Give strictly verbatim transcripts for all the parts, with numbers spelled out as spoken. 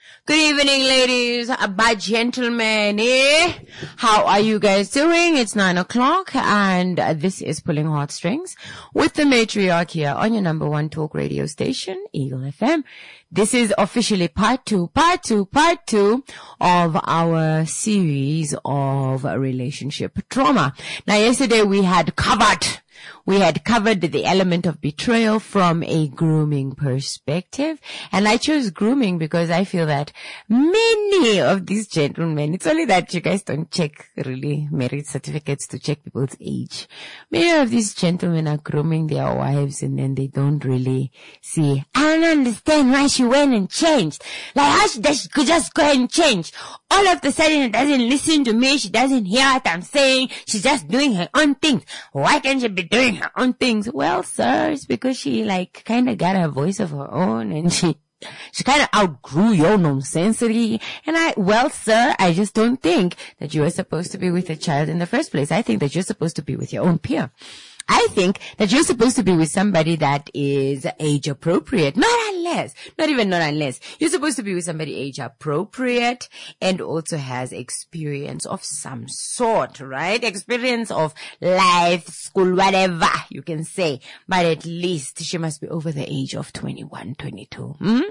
Good evening, ladies, uh, by gentlemen, eh? How are you guys doing? It's nine o'clock and uh, this is Pulling Heartstrings with the matriarch here on your number one talk radio station, Eagle F M. This is officially part two, part two, part two of our series of relationship trauma. Now, yesterday we had covered We had covered the element of betrayal from a grooming perspective. And I chose grooming because I feel that many of these gentlemen, it's only that you guys don't check really marriage certificates to check people's age. Many of these gentlemen are grooming their wives and then they don't really see, I don't understand why she went and changed. Like how she, she could just go and change. All of a sudden she doesn't listen to me. She doesn't hear what I'm saying. She's just doing her own things. Why can't she be doing her own things? Well, sir, it's because she like kind of got a voice of her own and she she kind of outgrew your nonsensery. And I, well, sir, I just don't think that you are supposed to be with a child in the first place. I think that you're supposed to be with your own peer. I think that you're supposed to be with somebody that is age appropriate. Not unless, not even not unless. You're supposed to be with somebody age appropriate and also has experience of some sort, right? Experience of life, school, whatever you can say. But at least she must be over the age of twenty-one, twenty-two. Hmm?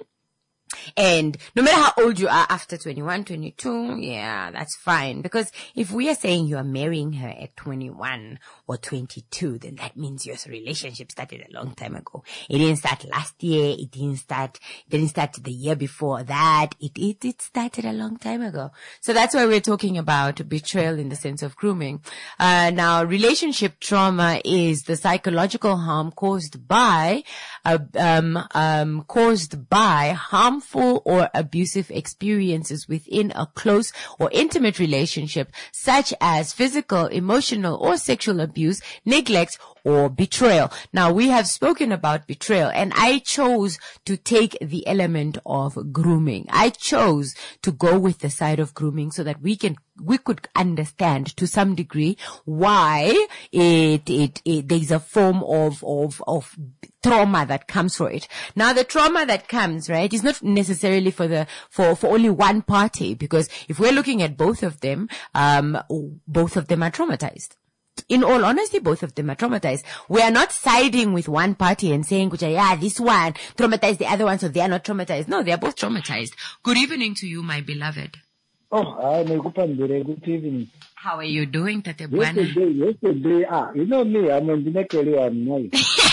And no matter how old you are after twenty-one, twenty-two, yeah, that's fine. Because if we are saying you are marrying her at twenty-one or twenty-two, then that means your relationship started a long time ago. It didn't start last year. It didn't start, it didn't start the year before that. It, it, it started a long time ago. So that's why we're talking about betrayal in the sense of grooming. Uh, now, relationship trauma is the psychological harm caused by, uh, um, um, caused by harm harmful or abusive experiences within a close or intimate relationship, such as physical, emotional, or sexual abuse, neglect, or betrayal. Now, we have spoken about betrayal, and I chose to take the element of grooming. I chose to go with the side of grooming so that we can we could understand to some degree why it, it, it, there's a form of, of, of trauma that comes for it. Now, the trauma that comes, right, is not necessarily for the, for, for only one party, because if we're looking at both of them, um, both of them are traumatized. In all honesty, both of them are traumatized. We are not siding with one party and saying, yeah, this one traumatized the other one, so they are not traumatized. No, they are both traumatized. Good evening to you, my beloved. Oh, I good evening. How are you doing, Tate Bwana? Yesterday, yesterday, ah, you know me, I'm on the neck one night.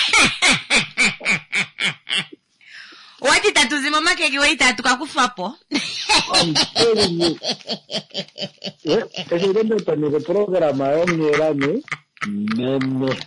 What did that do? Mama keki wait at tukakufapo. I'm telling you. If you don't know the program, I only ran me.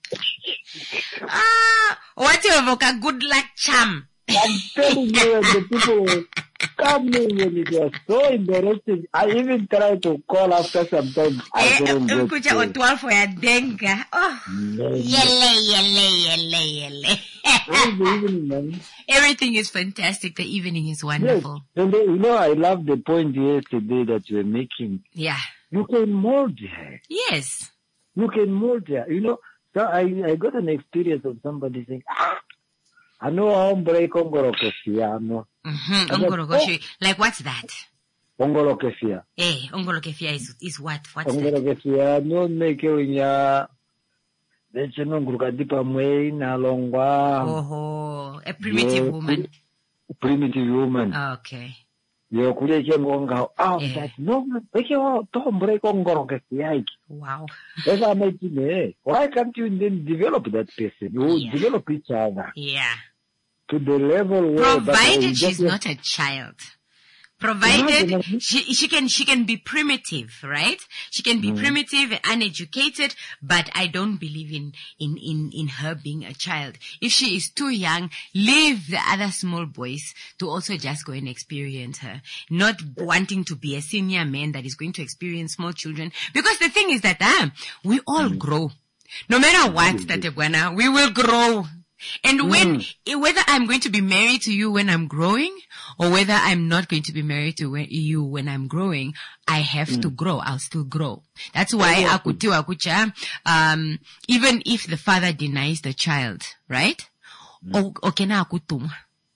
Ah, what you have a good luck charm. I'm telling you, the people come in when it was so embarrassing. I even tried to call after some time. I couldn't get Kucha otwal for your denga. Oh, yele, yele, yele, yele. Everything is fantastic. The evening is wonderful. Yes. And then, you know, I love the point yesterday that you were making. Yeah. You can mold her. Yes. You can mold her. You know, so I, I got an experience of somebody saying, ah, I know hombre ongorokefia, no. Mm-hmm. Ongorokefia. Like what's that? Ongorokefia. Eh, ongorokefia is, is what? What's that? Ongorokefia, no make winya. Let's know Grukadipa Mwe, Nalongwa. Oh, a primitive yeah, woman. Primitive woman. Okay. Yo kulia chengonga. Ah, that's no, make you hombre ongorokefia. Wow. That's how I make why can't you then develop that person? You yeah. develop each other. Yeah. To the level where... Provided she's not a child. Provided she, she can, she can be primitive, right? She can be mm. primitive and uneducated, but I don't believe in, in, in, in her being a child. If she is too young, leave the other small boys to also just go and experience her. Not wanting to be a senior man that is going to experience small children. Because the thing is that, ah, we all mm. grow. No matter what, Tate Bwana, we will grow. And when, mm. whether I'm going to be married to you when I'm growing, or whether I'm not going to be married to you when I'm growing, I have mm. to grow. I'll still grow. That's why oh, akutiwa kucha, um, even if the father denies the child, right? Mm. Okena akutum.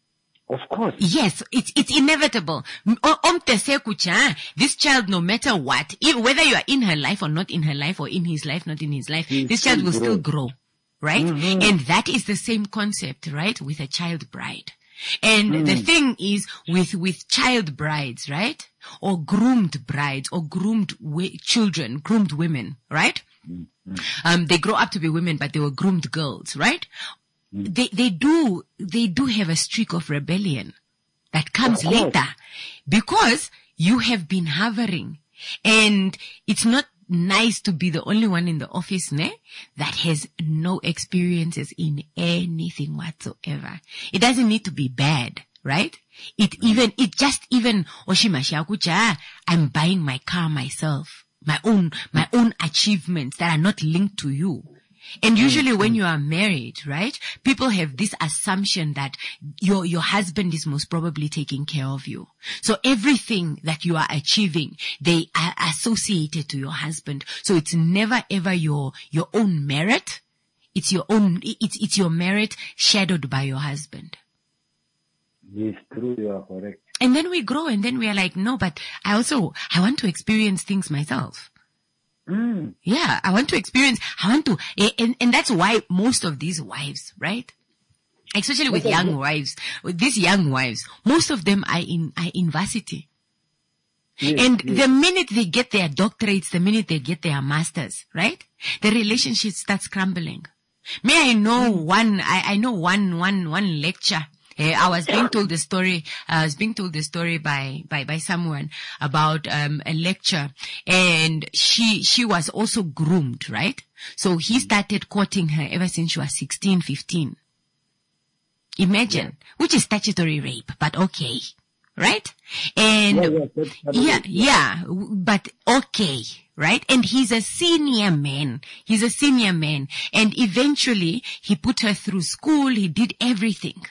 Of course. Yes, it's it's inevitable. M- o- omte sekucha, This child, no matter what, if, whether you are in her life or not in her life, or in his life, not in his life, He this child will still still grow. grow. Right? Mhm. And that is the same concept, right? With a child bride. And Mm. the thing is with, with child brides, right? Or groomed brides, or groomed wi- children, groomed women, right? Um, they grow up to be women, but they were groomed girls, right? They, they do, they do have a streak of rebellion that comes Of course. later because you have been hovering, and it's not nice to be the only one in the office, ne, that has no experiences in anything whatsoever. It doesn't need to be bad, right? It even, it just even, Oshimashakucha, I'm buying my car myself, my own, my own achievements that are not linked to you. And usually when you are married, right, people have this assumption that your, your husband is most probably taking care of you. So everything that you are achieving, they are associated to your husband. So it's never ever your, your own merit. It's your own, it's, it's your merit shadowed by your husband. It's true, you are correct. And then we grow, and then we are like, no, but I also, I want to experience things myself. Mm. Yeah, I want to experience, I want to, and, and that's why most of these wives, right? Especially with Okay. young wives, with these young wives, most of them are in, are in varsity. Yes, And yes. the minute they get their doctorates, the minute they get their masters, right? The relationship starts crumbling. May I know one, I, I know one, one, one lecture. Uh, I was being told the story, I was being told the story by, by, by someone about, um, a lecture, and she, she was also groomed, right? So he started courting her ever since she was sixteen, fifteen. Imagine, which is statutory rape, but okay, right? And Yeah, yeah, that's yeah, correct. yeah, w- but okay, right? And he's a senior man. He's a senior man. And eventually he put her through school. He did everything.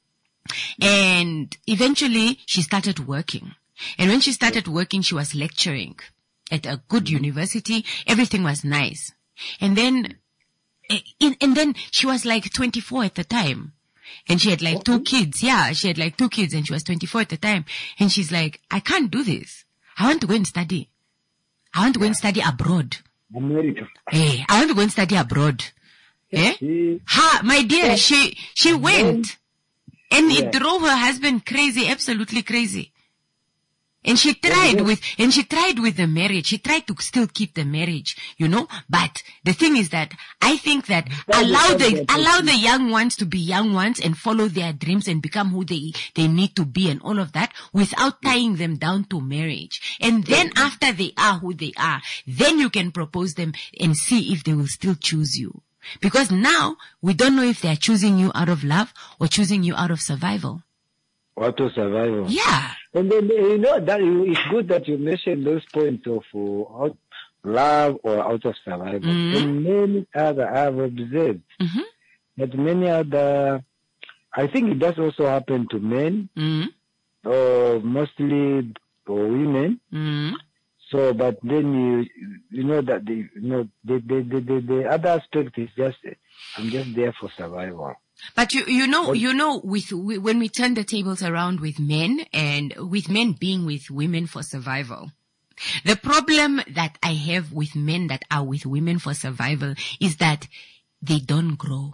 And eventually she started working. And when she started working, she was lecturing at a good university. Everything was nice. And then, eh, in, and then she was like twenty-four at the time. And she had like two kids. Yeah, she had like two kids, and she was twenty-four at the time. And she's like, I can't do this. I want to go and study. I want to go and study abroad. America. Hey, I want to go and study abroad. Eh? She, Ha, my dear, she, she went. And Yeah. it drove her husband crazy, absolutely crazy. And she tried with, and she tried with the marriage. She tried to still keep the marriage, you know. But the thing is that I think that allow the, allow the young ones to be young ones and follow their dreams and become who they, they need to be and all of that without tying them down to marriage. And then after they are who they are, then you can propose them and see if they will still choose you. Because now we don't know if they are choosing you out of love or choosing you out of survival. auto survival. Yeah. And then, you know, that you, it's good that you mentioned those points of uh, out, love or out of survival. Mhm. And many other, I've observed Mm-hmm. that many other, I think it does also happen to men, Mm-hmm. or mostly for women. Mm-hmm. So, but then you, you know that the, you know, the, the, the, the, the other aspect is just, I'm just there for survival. But you, you know, you know, with, we, when we turn the tables around with men and with men being with women for survival, the problem that I have with men that are with women for survival is that they don't grow.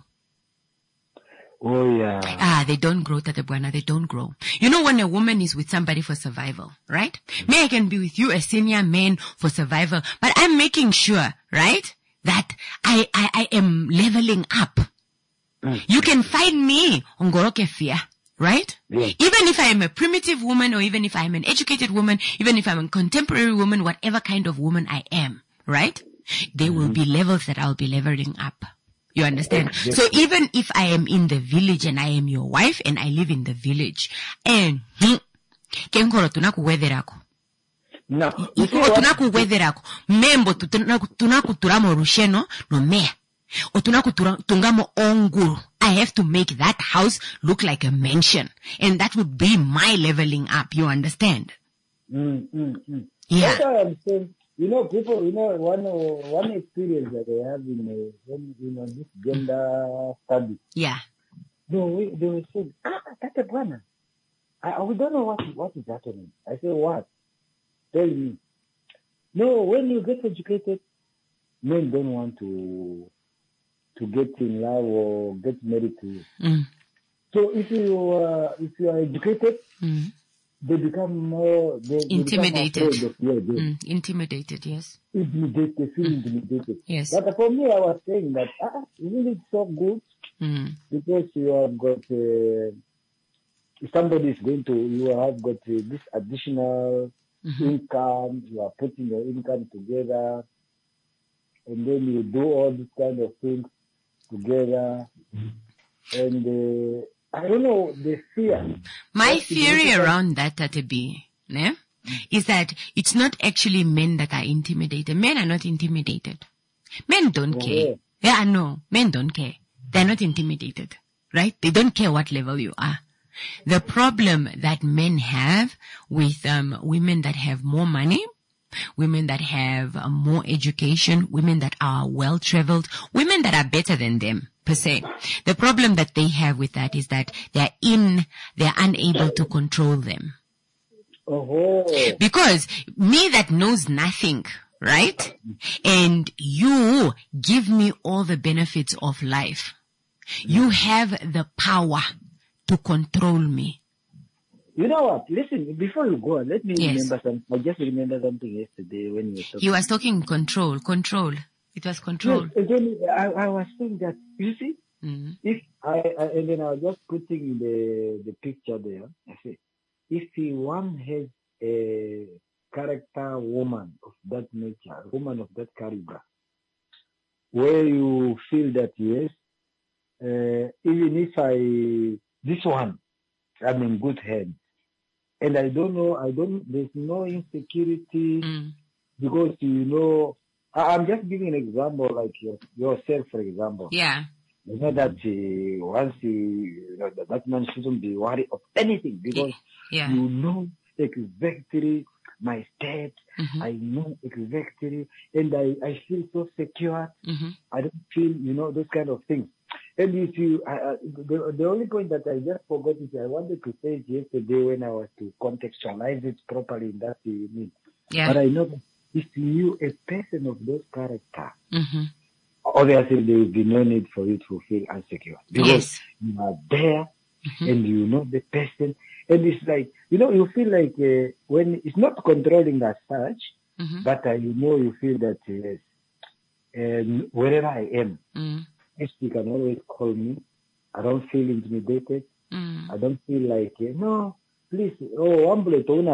Oh yeah. Ah, they don't grow, Tata Bwana, they don't grow. You know, when a woman is with somebody for survival, right? Me, I can be with you, a senior man, for survival, but I'm making sure, right, that I, I, I am leveling up. Mm. You can find me on Goroke Fear, right? Yeah. Even if I am a primitive woman, or even if I am an educated woman, even if I'm a contemporary woman, whatever kind of woman I am, right? There will be levels that I'll be leveling up. You understand? Exactly. So even if I am in the village and I am your wife and I live in the village, and hmm, kenkoro tunakuwetherako. Now, you see O what, tunakuwetherako. Membo tunakuturamo rusheno no mea. O tunakutungamo onguru. I have to make that house look like a mansion. And that would be my leveling up. You understand? mm, mm, mm. Yeah. That's what I'm saying. You know, people, you know, one uh, one experience that they have in, uh, when, you know, this gender study. Yeah. No, we, they were saying, ah, Tata Bwana, I, we don't know what, what is happening. I say, what? Tell me. No, when you get educated, men don't want to to get in love or get married to you. Mm. So if you uh, if you are educated, Mm. they become more they, Intimidated. They become afraid of you. Mm. Intimidated, yes. Intimidated, they feel mm. intimidated. Yes. But for me, I was saying that ah, isn't it so good mm. because you have got uh, somebody is going to you have got uh, this additional mm-hmm. income. You are putting your income together, and then you do all these kind of things together, and uh, I don't know the fear. My theory around that, Tatebi, ne, is that it's not actually men that are intimidated. Men are not intimidated. Men don't oh, care. Yeah, I know. Men don't care. They're not intimidated, right? They don't care what level you are. The problem that men have with um, women that have more money, women that have uh, more education, women that are well-traveled, women that are better than them, per se. The problem that they have with that is that they're in, they're unable to control them. Oh. Because me that knows nothing, right? And you give me all the benefits of life. You have the power to control me. You know what? Listen, before you go on, let me yes. remember something. I just remember something yesterday when you were talking. He was talking control, control. It was control. Yes, again, I, I was saying that, you see, mm-hmm. if I, I, and then I was just putting the, the picture there, I say, if one has a character woman of that nature, a woman of that caliber, where you feel that, yes, uh, even if I, this one, I'm in good hands. And I don't know, I don't, there's no insecurity mm. because, you know, I, I'm just giving an example like your, yourself, for example. Yeah. You know that uh, once you, you know, that, that man shouldn't be worried of anything because yeah. you know exactly my steps. Mm-hmm. I know exactly, and I, I feel so secure. Mm-hmm. I don't feel, you know, those kind of things. And if you, I, I, the, the only point that I just forgot is I wanted to say it yesterday when I was to contextualize it properly in that you mean. Yeah. But I know that if you, a person of those character, mm-hmm. obviously there will be no need for you to feel insecure because yes. you are there mm-hmm. and you know the person. And it's like, you know, you feel like uh, when it's not controlling as such, mm-hmm. but uh, you know, you feel that yes, uh, wherever I am, mm-hmm. yes, you can always call me. I don't feel intimidated. Mm. I don't feel like, uh, no, please, oh, I'm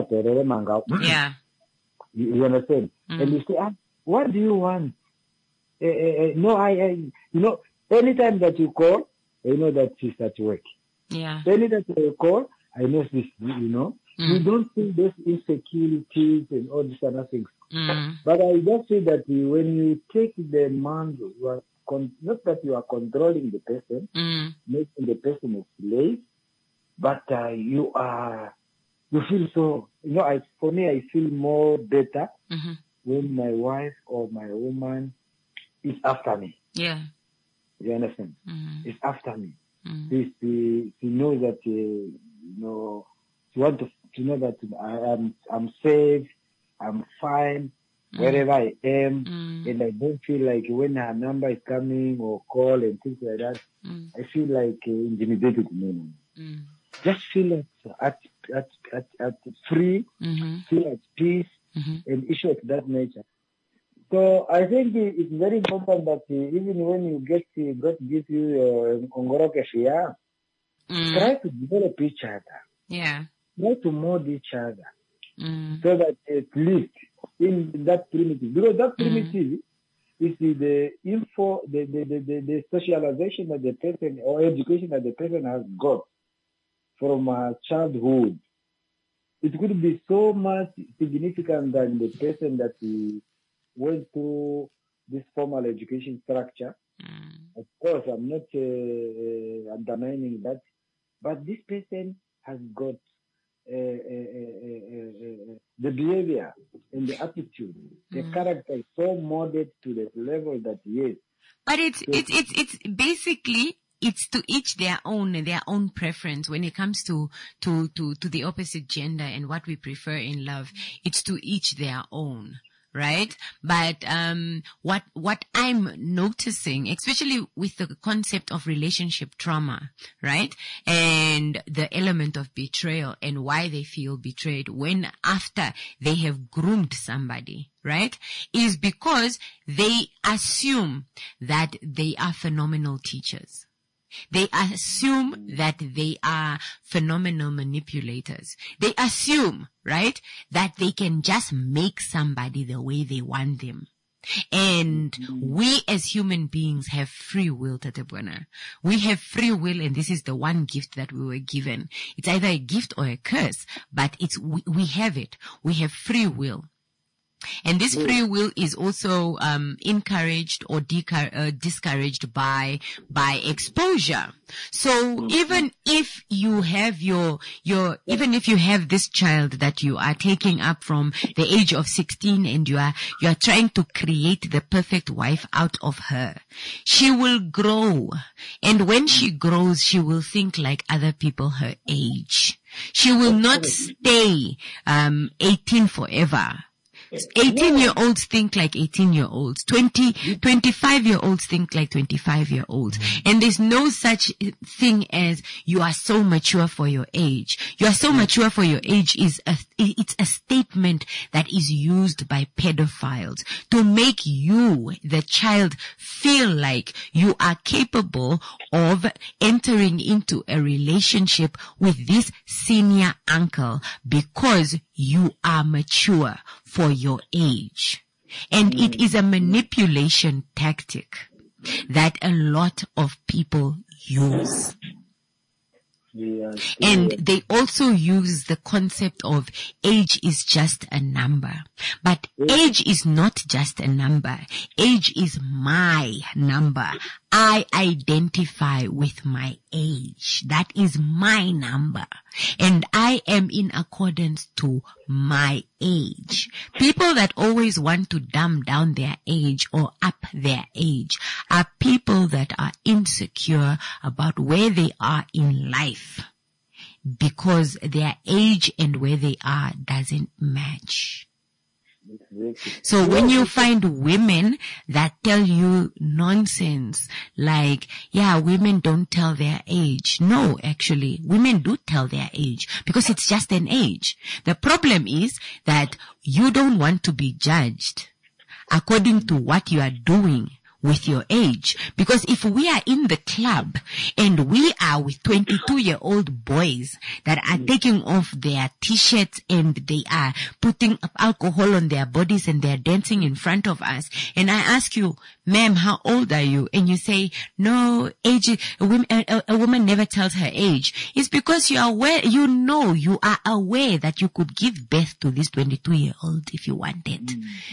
yeah. You, you understand? Mm. And you say, ah, what do you want? Uh, uh, uh, no, I, I, you know, anytime that you call, you know that she's at work. Yeah. Anytime that you call, I know this, you know. Mm. You don't feel those insecurities and all these other things. Mm. But I just say that when you take the man, you are con- not that you are controlling the person, mm. making the person a slave, but uh, you are, you feel so, you know, I, for me, I feel more better mm-hmm. when my wife or my woman is after me. Yeah. You understand? Mm. It's after me. Mm. She, she, she knows that, uh, you know, she wants to, to know that I am, I'm safe, I'm fine, mm. wherever I am, mm. and I don't feel like when her number is coming or call and things like that, mm. I feel like uh, intimidated. Mm. Just feel like at, at, at, at free, mm-hmm. feel at peace, mm-hmm. and issues of that nature. So I think it's very important that uh, even when you get uh, God gives you your ongoroke shia, mm. try to develop each other. Yeah. Try to mold each other. Mm. So that at least in that primitive, because that primitive mm. is the info, the, the, the, the, the socialization that the person or education that the person has got from uh, childhood. It could be so much significant than the person that he went through this formal education structure. Mm. Of course, I'm not uh, undermining that, but this person has got uh, uh, uh, uh, uh, the behavior and the attitude, mm. the character is so molded to the level that he is. But it's so, it's it's it's basically it's to each their own, their own preference when it comes to, to, to, to the opposite gender and what we prefer in love. It's to each their own. Right? But, um, what, what I'm noticing, especially with the concept of relationship trauma, right? And the element of betrayal and why they feel betrayed when after they have groomed somebody, right? Is because they assume that they are phenomenal teachers. They assume that they are phenomenal manipulators. They assume, right, that they can just make somebody the way they want them. And we as human beings have free will, Tatebwana. We have free will, and this is the one gift that we were given. It's either a gift or a curse, but it's, we, we have it. We have free will. And this free will is also um encouraged or decar- uh, discouraged by by exposure. So even if you have your your even if you have this child that you are taking up from the age of sixteen and you are you are trying to create the perfect wife out of her, she will grow, and when she grows, she will think like other people her age. She will not stay um eighteen forever. eighteen year olds think like eighteen year olds. twenty, twenty-five year olds think like twenty-five year olds. And there's no such thing as you are so mature for your age. You are so mature for your age is a, it's a statement that is used by pedophiles to make you, the child, feel like you are capable of entering into a relationship with this senior uncle because you are mature for your age. And it is a manipulation tactic that a lot of people use. Yeah, and they also use the concept of age is just a number. But age is not just a number. Age is my number. I identify with my age. That is my number. And I am in accordance to my age. People that always want to dumb down their age or up their age are people that are insecure about where they are in life because their age and where they are doesn't match. So when you find women that tell you nonsense like, yeah, women don't tell their age. No, actually, women do tell their age because it's just an age. The problem is that you don't want to be judged according to what you are doing with your age. Because if we are in the club and we are with twenty-two year old boys that are taking off their t-shirts and they are putting up alcohol on their bodies and they're dancing in front of us, and I ask you, ma'am, how old are you? And you say, no, age, a woman, a, a woman never tells her age. It's because you are aware, you know, you are aware that you could give birth to this twenty-two year old if you wanted.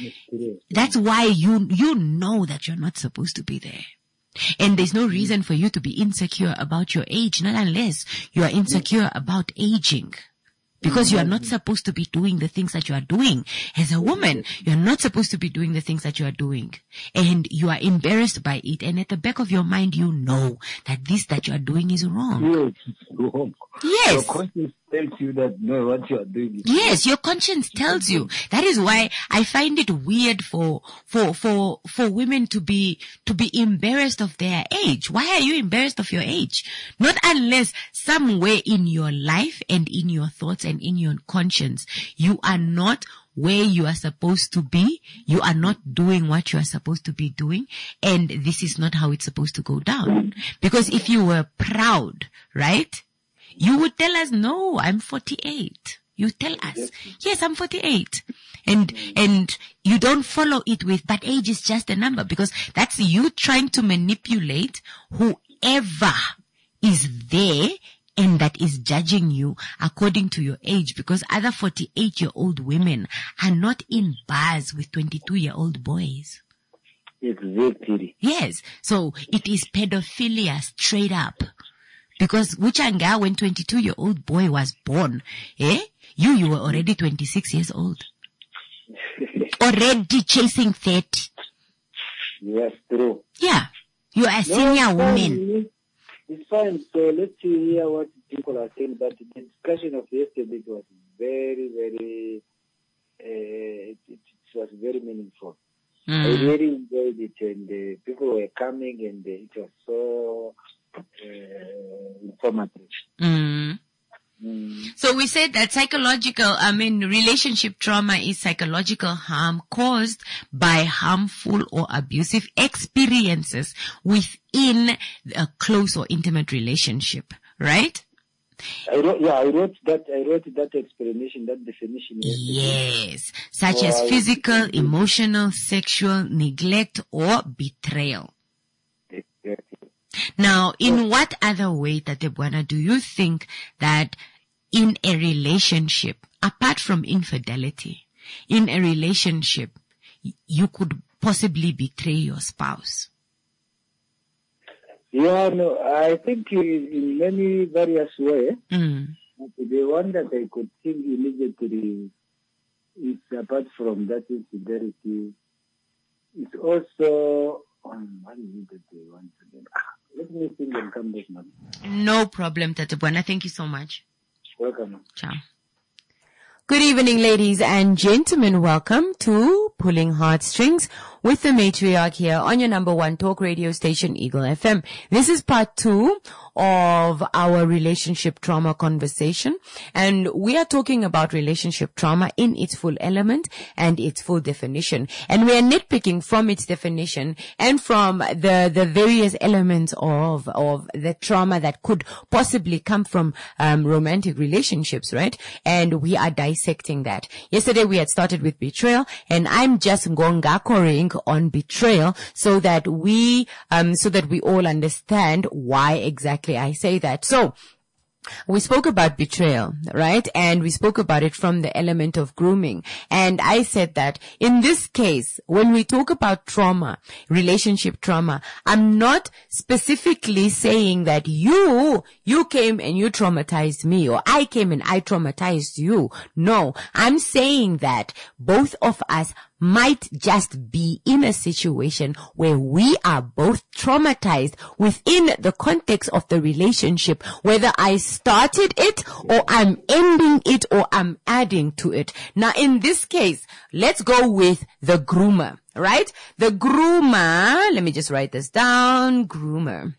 Mm, that's why you, you know that you're not supposed to be there. And there's no reason for you to be insecure about your age, not unless you are insecure about aging. Because you are not supposed to be doing the things that you are doing. As a woman, you are not supposed to be doing the things that you are doing. And you are embarrassed by it. And at the back of your mind, you know that this that you are doing is wrong. Yes, wrong. Yes. Your conscience tells you that no, what you are doing is Yes, your conscience tells you. That is why I find it weird for, for, for, for women to be, to be embarrassed of their age. Why are you embarrassed of your age? Not unless somewhere in your life and in your thoughts and in your conscience, you are not where you are supposed to be. You are not doing what you are supposed to be doing. And this is not how it's supposed to go down. Because if you were proud, right? You would tell us, no, I'm forty-eight. You tell us, yes, I'm forty-eight. And, and you don't follow it with, but age is just a number, because that's you trying to manipulate whoever is there and that is judging you according to your age, because other forty-eight year old women are not in bars with twenty-two year old boys. Exactly. Yes. So it is pedophilia straight up. Because Wichanga, when twenty-two year old boy was born, eh? You, you were already twenty-six years old. Already chasing thirty. Yes, true. Yeah. You are a senior no, woman. It's fine. So let's see here what people are saying. But the discussion of yesterday was very, very, uh, it, it was very meaningful. Mm. I really enjoyed it, and uh, people were coming, and uh, it was so uh, informative. Mm. Mm. So we said that psychological, I mean, relationship trauma is psychological harm caused by harmful or abusive experiences within a close or intimate relationship, right? I wrote, yeah, I wrote that, I wrote that explanation, that definition. Yes. Such as physical, emotional, sexual, neglect, or betrayal. Exactly. Now, in what other way, Tatebwana, do you think that in a relationship, apart from infidelity, in a relationship, you could possibly betray your spouse? Yeah, no, I think in many various ways. Mm. The one that I could think immediately is, apart from that infidelity, it's also, um, what is it that they want again? Let me think and come back now. No problem, Tatebwana. Thank you so much. Welcome. Ciao. Good evening, ladies and gentlemen. Welcome to Pulling Heartstrings with the Matriarch here on your number one talk radio station, Eagle F M. This is part two of our relationship trauma conversation, and we are talking about relationship trauma in its full element and its full definition. And we are nitpicking from its definition and from the the various elements of of the trauma that could possibly come from um, romantic relationships, right? And we are dissecting that. Yesterday we had started with betrayal, and I'm just ngongakoring on betrayal so that we um so that we all understand why exactly I say that. So we spoke about betrayal, right? And we spoke about it from the element of grooming. And I said that in this case, when we talk about trauma, relationship trauma, I'm not specifically saying that you, you came and you traumatized me, or I came and I traumatized you. No, I'm saying that both of us might just be in a situation where we are both traumatized within the context of the relationship, whether I started it or I'm ending it or I'm adding to it. Now, in this case, let's go with the groomer, right? The groomer, let me just write this down, groomer.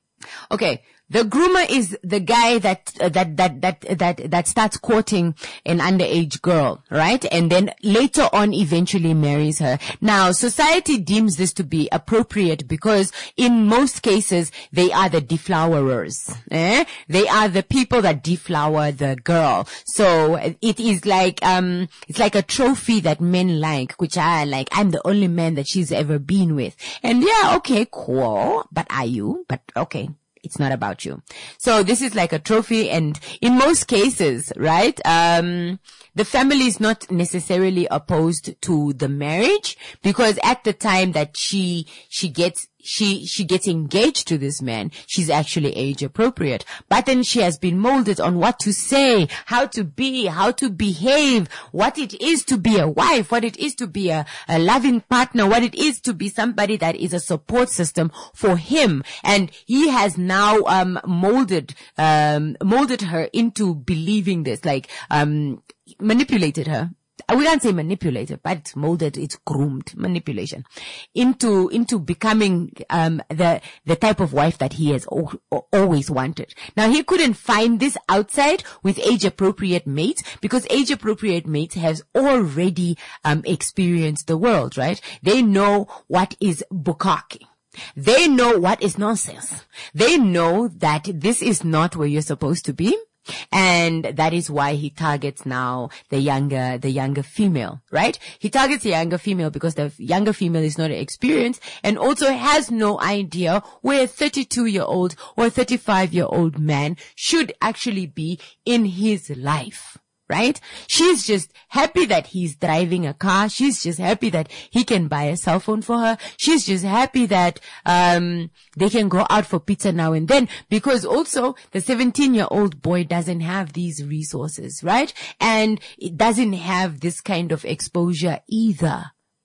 Okay. The groomer is the guy that, uh, that, that, that, that, that starts courting an underage girl, right? And then later on eventually marries her. Now, society deems this to be appropriate because in most cases, they are the deflowerers, eh? They are the people that deflower the girl. So it is like, um, it's like a trophy that men like, which are like, I'm the only man that she's ever been with. And yeah, okay, cool. But are you? But okay. It's not about you. So this is like a trophy, and in most cases, right, um, the family is not necessarily opposed to the marriage, because at the time that she, she gets, she, she gets engaged to this man, she's actually age appropriate. But then she has been molded on what to say, how to be, how to behave, what it is to be a wife, what it is to be a, a loving partner, what it is to be somebody that is a support system for him. And he has now, um, molded, um, molded her into believing this, like, um, manipulated her. We can't say manipulated, but it's molded, it's groomed, manipulation, into, into becoming, um, the, the type of wife that he has o- always wanted. Now, he couldn't find this outside with age-appropriate mates, because age-appropriate mates has already, um, experienced the world, right? They know what is bukkake. They know what is nonsense. They know that this is not where you're supposed to be. And that is why he targets now the younger, the younger female, right? He targets the younger female because the younger female is not experienced and also has no idea where a thirty-two year old or a thirty-five year old man should actually be in his life. Right? She's just happy that he's driving a car. She's just happy that he can buy a cell phone for her. She's just happy that, um, they can go out for pizza now and then, because also the seventeen year old boy doesn't have these resources, right? And it doesn't have this kind of exposure either.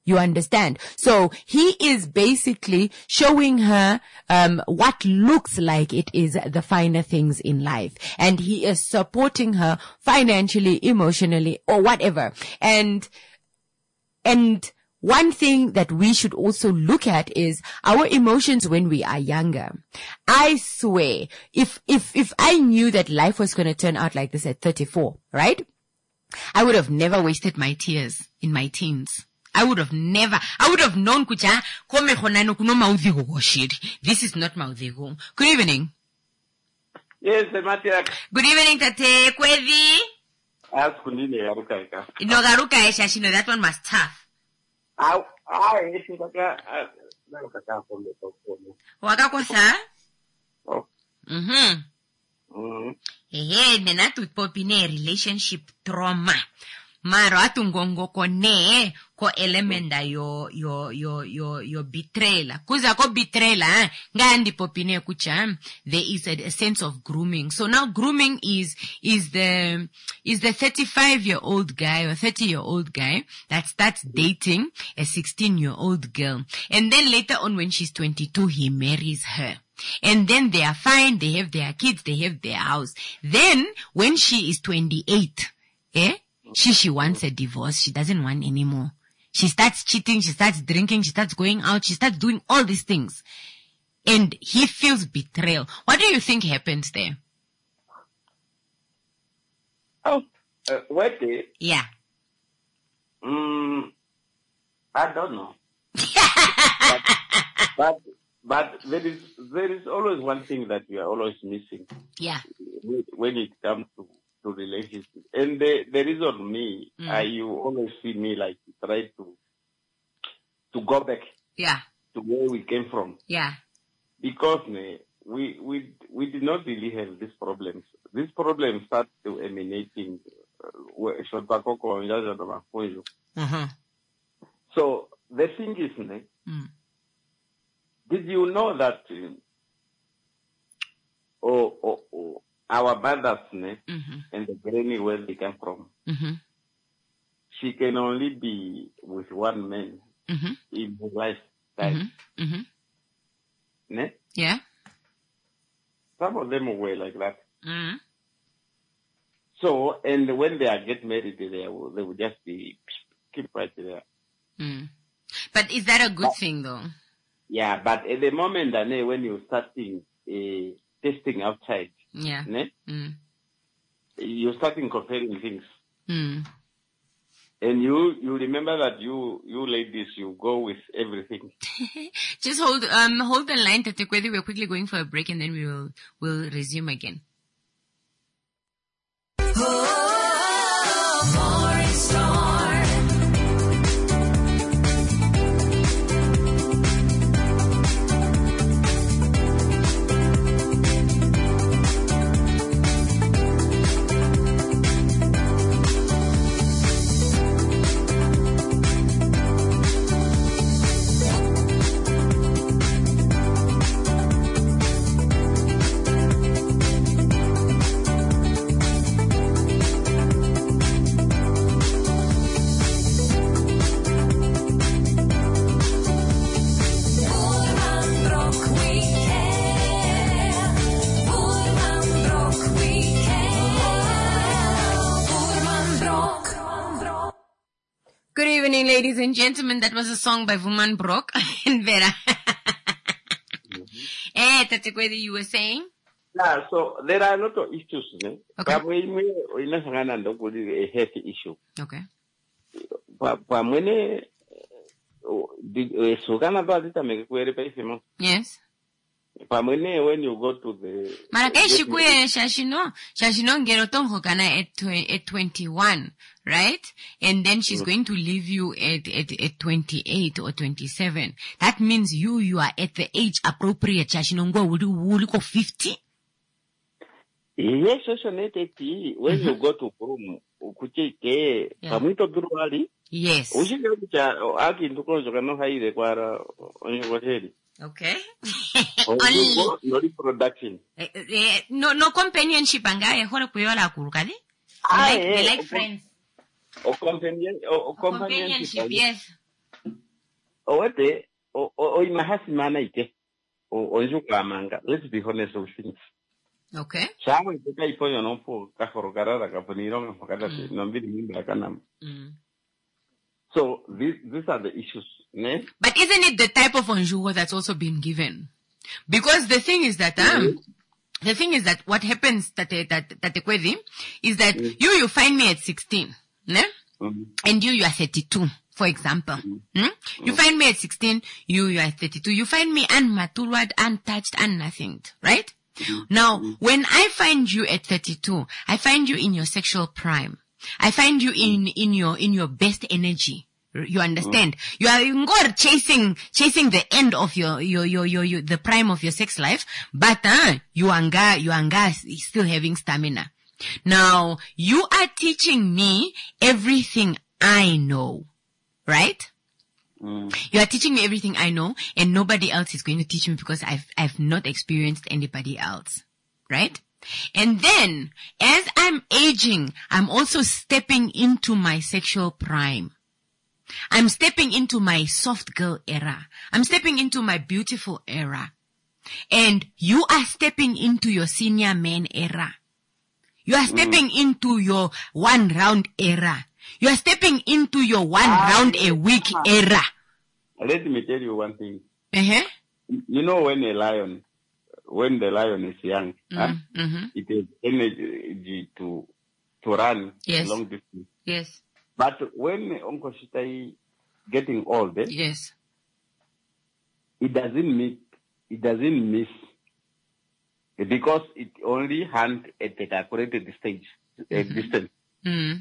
You understand? So he is basically showing her um what looks like it is the finer things in life. And he is supporting her financially, emotionally, or whatever. And and one thing that we should also look at is our emotions when we are younger. I swear, if if if I knew that life was going to turn out like this at thirty-four, right? I would have never wasted my tears in my teens. I would have never, I would have known, kucha, kome khonano kuno maudhigo goshiri. This is not maudhigo. Good evening. Yes, Matiak. Good evening, Tate Kwedi. Ask Kundini Garuka. No, Garuka, Shashino, that one was tough. I, I, it's like a, Wakakosa? Oh. Mm-hmm. Mm-hmm. Hey, nena tutpopine relationship trauma. Maro atungongo ko ne ko elementa yo yo yo yo yo betrayal. Kuza ko betrayal eh? Ngandi popine kucha. There is a, a sense of grooming. So now grooming is is the is the thirty-five year old guy or thirty year old guy that starts dating a sixteen year old girl, and then later on when she's twenty-two he marries her. And then they are fine, they have their kids, they have their house. Then when she is twenty-eight, eh? She, she wants a divorce. She doesn't want anymore. She starts cheating. She starts drinking. She starts going out. She starts doing all these things. And he feels betrayal. What do you think happens there? Oh, uh, wait. Yeah. Um, I don't know. but, but, but there is, there is always one thing that we are always missing. Yeah. When it comes to to relationships. And the, the reason me, mm. I, you always see me like try to, to go back. Yeah. To where we came from. Yeah. Because ne, we, we, we did not really have these problems. These problems start to emanating, uh, uh-huh. So the thing is, ne, mm. did you know that, uh, oh, oh, oh, our mothers mm-hmm. and the granny where they come from, mm-hmm. she can only be with one man mm-hmm. in her lifetime. Mm-hmm. Mm-hmm. Ne? Yeah. Some of them were like that. Mm-hmm. So, and when they are get married, they will, they will just be keep right there. Mm. But is that a good but, thing, though? Yeah, but at the moment, when you're starting uh, testing outside, yeah, ne? Mm. You're starting comparing things. Mm. And you, you remember that you, you ladies, you go with everything. Just hold, um, hold the line, Tatekwedi. We're quickly going for a break and then we will, we'll resume again. Oh, Morning Star. Good evening, ladies and gentlemen. That was a song by Vuman Brock and Vera. Eh, Tatekwedi, you were saying? Yeah, so there are a lot of issues. Ne? Okay. But we we not a health issue. Okay. But when so Canada yes. When you go to the Marrakesh kuye Shashino Shashino ngeroton hokana at at twenty-one, right? And then she's mm. going to leave you at, at at twenty-eight or twenty-seven. That means you you are at the age appropriate. Shashino ngo will you go fifty? Yes, Shashino when you go to Rome, ukuchike pamito durwali. Yes. Ushike kucha aki ndukonzo kana haide kwara onye hoteli. Okay. Only no reproduction. Eh, eh, no no companionship angaye hore kuyola kurukadi. They like, they like friends. Or companion or, or companionship. Companionship, yes. Owete, o o imahasi mana ike. O onjukamanga. Let's be honest with things. Okay. Shawe teka iponyo nompo kahorogarara kaponiro ngakada nombiri mimba kanam. So these these are the issues, ne? But isn't it the type of onjugo that's also been given? Because the thing is that um the thing is that what happens that that that is that mm. you you find me at sixteen, ne? Mm-hmm. And you you are thirty-two. For example, mm-hmm. hmm? you mm-hmm. find me at sixteen, you, you are thirty-two. You find me unmatured, untouched, unnothing, right? Mm-hmm. Now, mm-hmm. when I find you at thirty-two, I find you in your sexual prime. I find you in, in your, in your best energy. You understand? Mm-hmm. You are you go chasing, chasing the end of your, your, your, your, your, the prime of your sex life, but, uh, you anga, you anga is still having stamina. Now, you are teaching me everything I know. Right? Mm. You are teaching me everything I know, and nobody else is going to teach me because I've, I've not experienced anybody else. Right? And then, as I'm aging, I'm also stepping into my sexual prime. I'm stepping into my soft girl era. I'm stepping into my beautiful era. And you are stepping into your senior man era. You are stepping mm. into your one round era. You are stepping into your one ah, round a week era. Let me tell you one thing. Uh-huh. You know when a lion, when the lion is young, mm, huh, mm-hmm. it has energy to to run yes. long distance. Yes. But when Uncle Shitai getting old, eh, yes, it doesn't miss. It doesn't miss because it only hunts at the calculated stage, mm-hmm. uh, distance. Mm.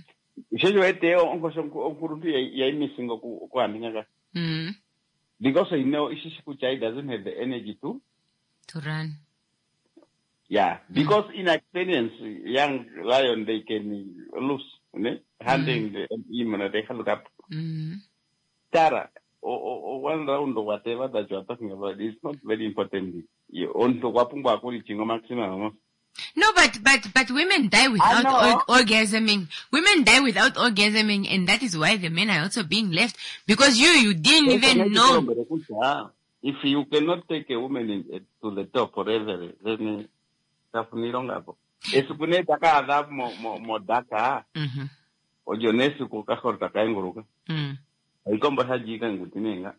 Mm. Because I know Ishikuchai doesn't have the energy to to run. Yeah, because mm. in experience, young lion they can lose, ne? Hunting mm. the human they can look up. Mm. Tara, or, or one round or whatever that you are talking about is not very important. You on to wapumba chingo maximum. No, but, but, but women die without or, orgasming. Women die without orgasming, and that is why the men are also being left. Because you, you didn't even know. If you cannot take a woman in, to the top forever, then tafuni rongapo. Esupune taka adab mo, mo, mo daka. Mm-hmm. O jonesu ko kakor taka nguruka. Mm. Ay komba hajika ngutinenga.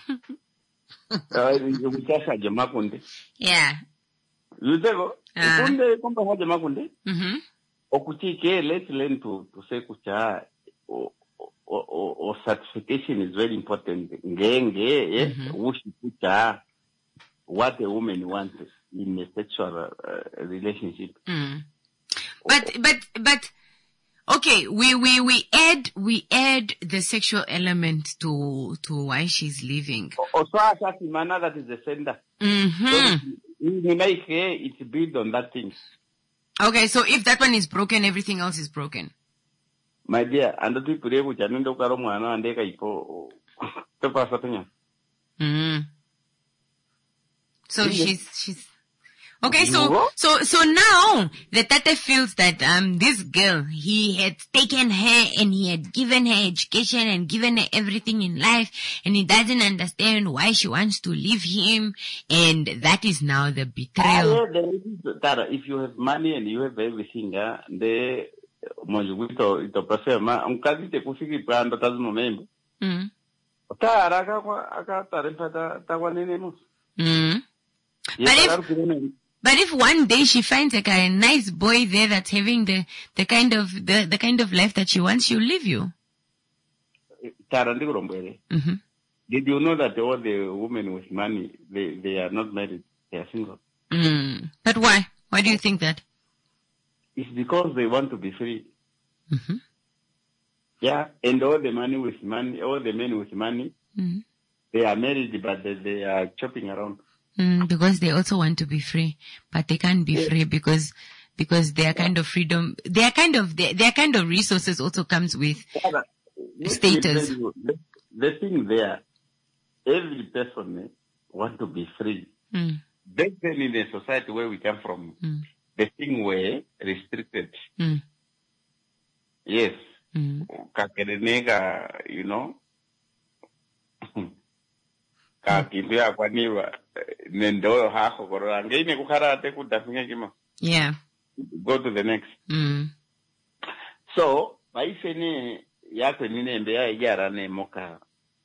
Ay, yumikasha jamakunde. Yeah. You go. Kunde komba haja makunde. Mhm. Okuchike, let's learn to to say kucha or, or, or certification is very important. Ngenge, yes, wushi kucha what a woman wants in a sexual uh, relationship. Mm. But but but okay, we we we add we add the sexual element to to why she's leaving. Also, Asakimana, that is the sender. Mm-hmm. It's built on that thing. Okay, so if that one is broken, everything else is broken. My dear, and the people who janendo karomwana and deka ipo to pass Mm. So she's she's okay. So so so now the Tate feels that um this girl, he had taken her and he had given her education and given her everything in life, and he doesn't understand why she wants to leave him, and that is now the betrayal. Tara, if you have money and you have everything, uh, the mojuguito ito pasema unkazi te kusiki pando tazmo membo. Mm. Tara aka aka tarifata tawanenemos. Mm. But if, but if one day she finds like a nice boy there that's having the, the kind of, the, the kind of life that she wants, she'll leave you. Mm-hmm. Did you know that all the women with money, they, they are not married, they are single? Mm. But why? Why do you think that? It's because they want to be free. Mm-hmm. Yeah, and all the money with money, all the men with money, mm-hmm. they are married, but they, they are chopping around. Mm, because they also want to be free, but they can't be yeah. free because, because their kind of freedom, their kind of, their, their kind of resources also comes with yeah, status. You, the, the thing there, every person wants to be free. Mm. Back then in the society where we come from, mm. the thing were restricted. Mm. Yes. Mm. Kakerenega, you know. kakintu yakwaniwa nendo hako korora ngeine kukarate kudafinga kimo. Yeah. Go to the next. Mm. So, maifene yakwe nine mbea yara ne moka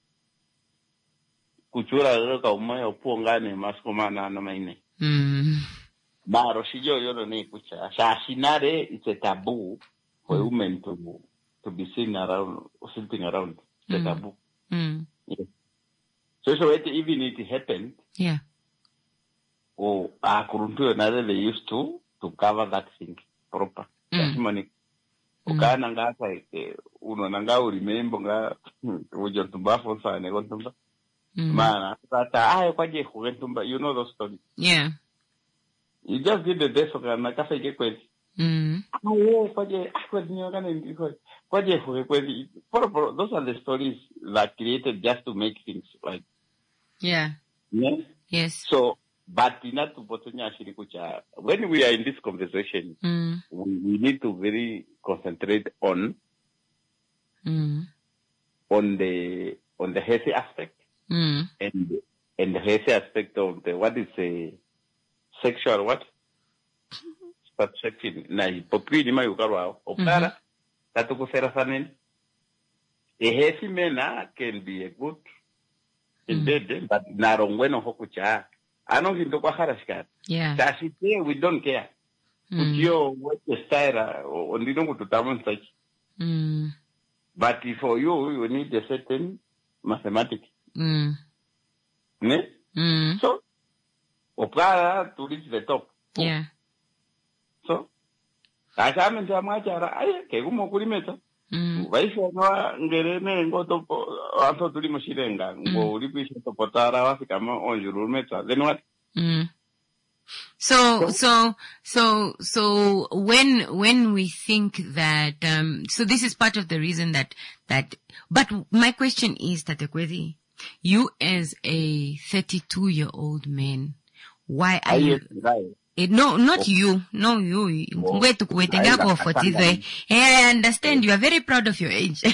kuchura loka umoya upuongane maskumana no maine. Mm. Maro shijo yono ne kucha. Shashinare, it's a taboo for mm. women to to be seen around or sitting around. It's mm. a taboo. Mm. Yes. So so it, even it happened. Yeah. Or uh, Kuruntu another they used to to cover that thing proper. That's money. Ukana ngasa uno nanga urimembo nga ujo tumbafo sa ne gontumba. Mana tata ay kwaje kugentumba, you know those stories. Yeah. You just did the death of na kafe ke kwezi. Mm. Oh, kwaje akwezi nyoga ne ndiko. Kwaje kwezi. Those are the stories that created just to make things like. Yeah. Yes. Yes. So, but not to when we are in this conversation, mm. we, we need to very concentrate on mm. on the on the healthy aspect mm. and and the healthy aspect of the what is a sexual what perception. Na populi ma yukarwa opara tatuko serasanen. A healthy man can be a good in bed, but narongweno hokucha. I don't think to yeah. we don't care. Mm. Your what the style or you don't go to town such. Mm. But for you, you need a certain mathematics. Mm. Ne? Mm. So, opera to reach the top. Yeah. So, I am in Jamaica. I can't go to Vaisha no ngerene ngoto anto tuli moshirenga ngo ulipisha topotara wafika ma onjurumeta then what mm. so so so so when when we think that um so this is part of the reason that that but my question is Tatekwezi, you as a thirty-two year old man, why are you It, no, not oh. you. No, you. Oh. Wait to wait. I understand. You are very proud of your age.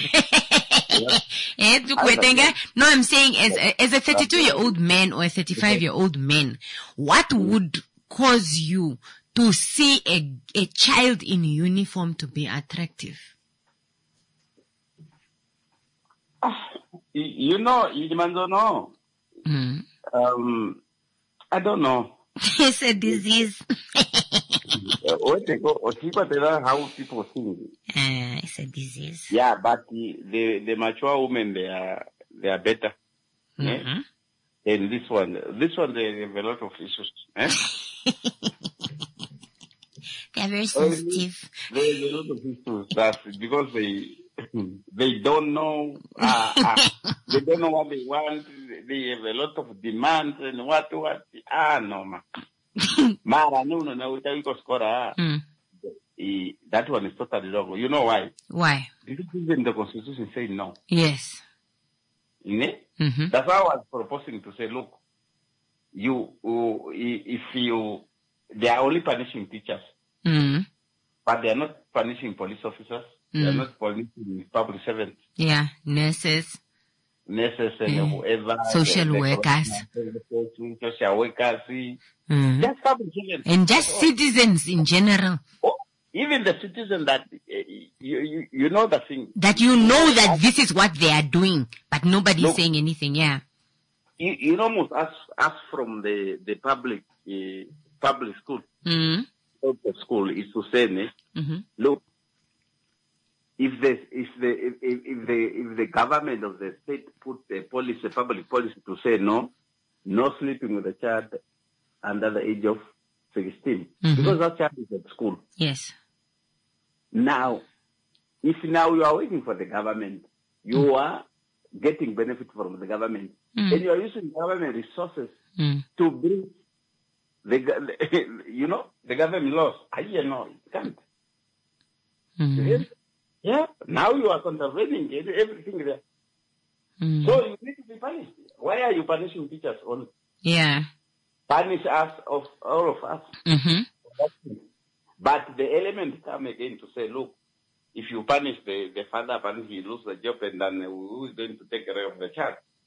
No, I'm saying as a, as a thirty-two year old man or a thirty-five year old man, what would cause you to see a, a child in uniform to be attractive? You know, Ijimanzo, no. Mm. Um, I don't know. It's a disease. How people think. Uh, it's a disease. Yeah, but the, the, the mature women, they are, they are better. Mm-hmm. Eh? And this one, this one, they have a lot of issues. Eh? They are very sensitive. There is a lot of issues. That's because they, they don't know, uh, uh, they don't know what they want. They have a lot of demands and what, what, ah, no, ma. Mara, no, no, no, mm. That one is totally wrong. You know why? Why? Because even the Constitution says no. Yes. Mm-hmm. That's why I was proposing to say, look, you, uh, if you, they are only punishing teachers, mm. but they are not punishing police officers. Mm. They are not punishing public servants. Yeah, nurses. Nurses and mm. whoever. Social the, the workers. Social workers. Mm. Just public servants. And just oh. citizens in general. Oh, even the citizen that, uh, you, you, you know the thing. That you know that this is what they are doing, but nobody's Look, saying anything, yeah. You, you almost ask, ask from the, the public, uh, public school. Mm. The school is to say, mm-hmm. look, if the if the if, if the if the government of the state put the policy, the public policy to say no, no sleeping with a child under the age of sixteen, mm-hmm. because that child is at school. Yes. Now, if now you are waiting for the government, you mm. are getting benefit from the government, mm. and you are using government resources mm. to bring the you know the government laws. I you know it can't. Mm. Yeah, now you are contravening everything there. Mm. So you need to be punished. Why are you punishing teachers only? Yeah. Punish us, of all of us. Mm-hmm. But the element come again to say, look, if you punish the, the father, punish, he lose the job, and then who is going to take care of the child?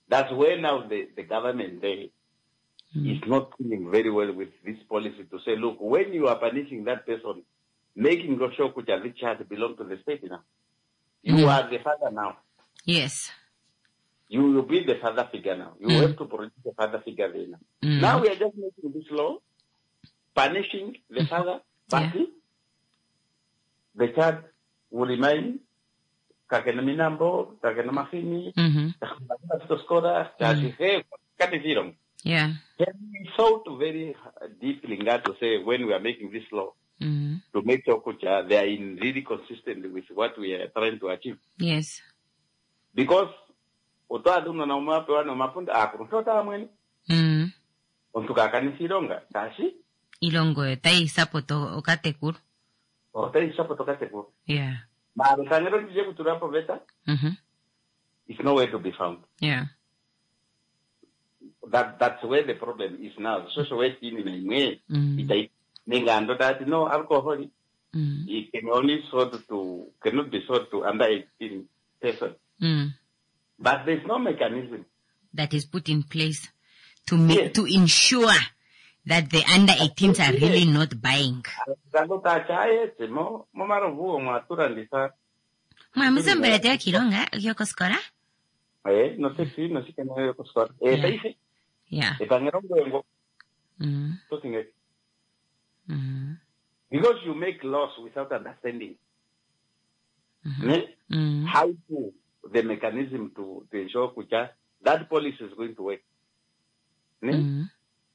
That's where now the, the government there mm. is not dealing very well with this policy to say, look, when you are punishing that person, making sure that the child belongs to the state now. You mm. are the father now. Yes. You will be the father figure now. You mm. have to produce the father figure there now. Mm. Now we are just making this law, punishing the mm. father party. Yeah. The child will remain kakena minambo, kakena mafini, kakena skora, kakena yeah. We thought very deeply in that to say when we are making this law mm-hmm. to make sure they are in really consistent with what we are trying to achieve. Yes. Because otoaduna na umape wana umapunda akurutota amweni. Mm. Ontuka kanisironga tashi. Ilongo tai sapoto okatekuru. Oh, tai sapoto okatekuru. Yeah. Ma besangero nije kuturapo beta. Mhm. It's nowhere to be found. Yeah. That that's where the problem is now. Social waste in Inwe, it negando that no alcohol. Mm. It can only sold to cannot be sold to under eighteen person. Mm. But there's no mechanism that is put in place to make yes. to ensure that the under eighteens are really not buying. Mama sembere te kilonga yokoskora? Eh, no sé si no sé que no yokoskora. Eh, te dice. Yeah. Mm. Mm. Because you make laws without understanding mm-hmm. mm. how to the mechanism to, to ensure kucha, that policy is going to work. Mm.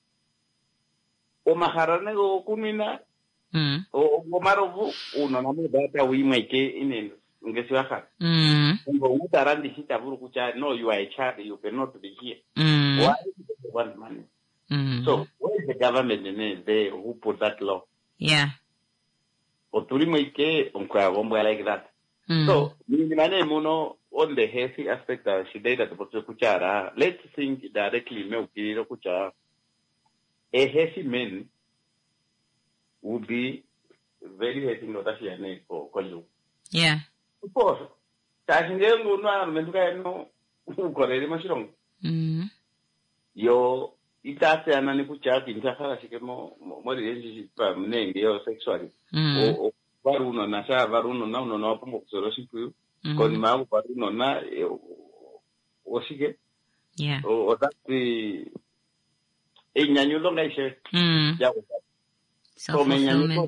O maharane go kumina mm. o marovu uno na data we make in ngesiwaka. Mm. Ngo utarandi sita buru kucha, no, you are a child, you cannot be here. Mm. Why do you want money? Mm. So where is the government in there who put that law? Yeah. O tulimike unkwa gomba like that. Mm. So minimane muno on the healthy aspect of shideta to kuchara. Let's think directly me ukiro kucha. A healthy man would be very healthy notation for you. Yeah. Of course. Tashingengo no mentuka no ukorere mashirong. Mm. Yo itase anani kucha kintakara shikemo mo relationship pa mnenge yo sexually. Mm. O varuno na sha varuno na uno na pomo kusoro shiku. Koni mau varuno na o shike. Yeah. O dati enyanyulo ngaishe. Mm. Ya so fulfillment.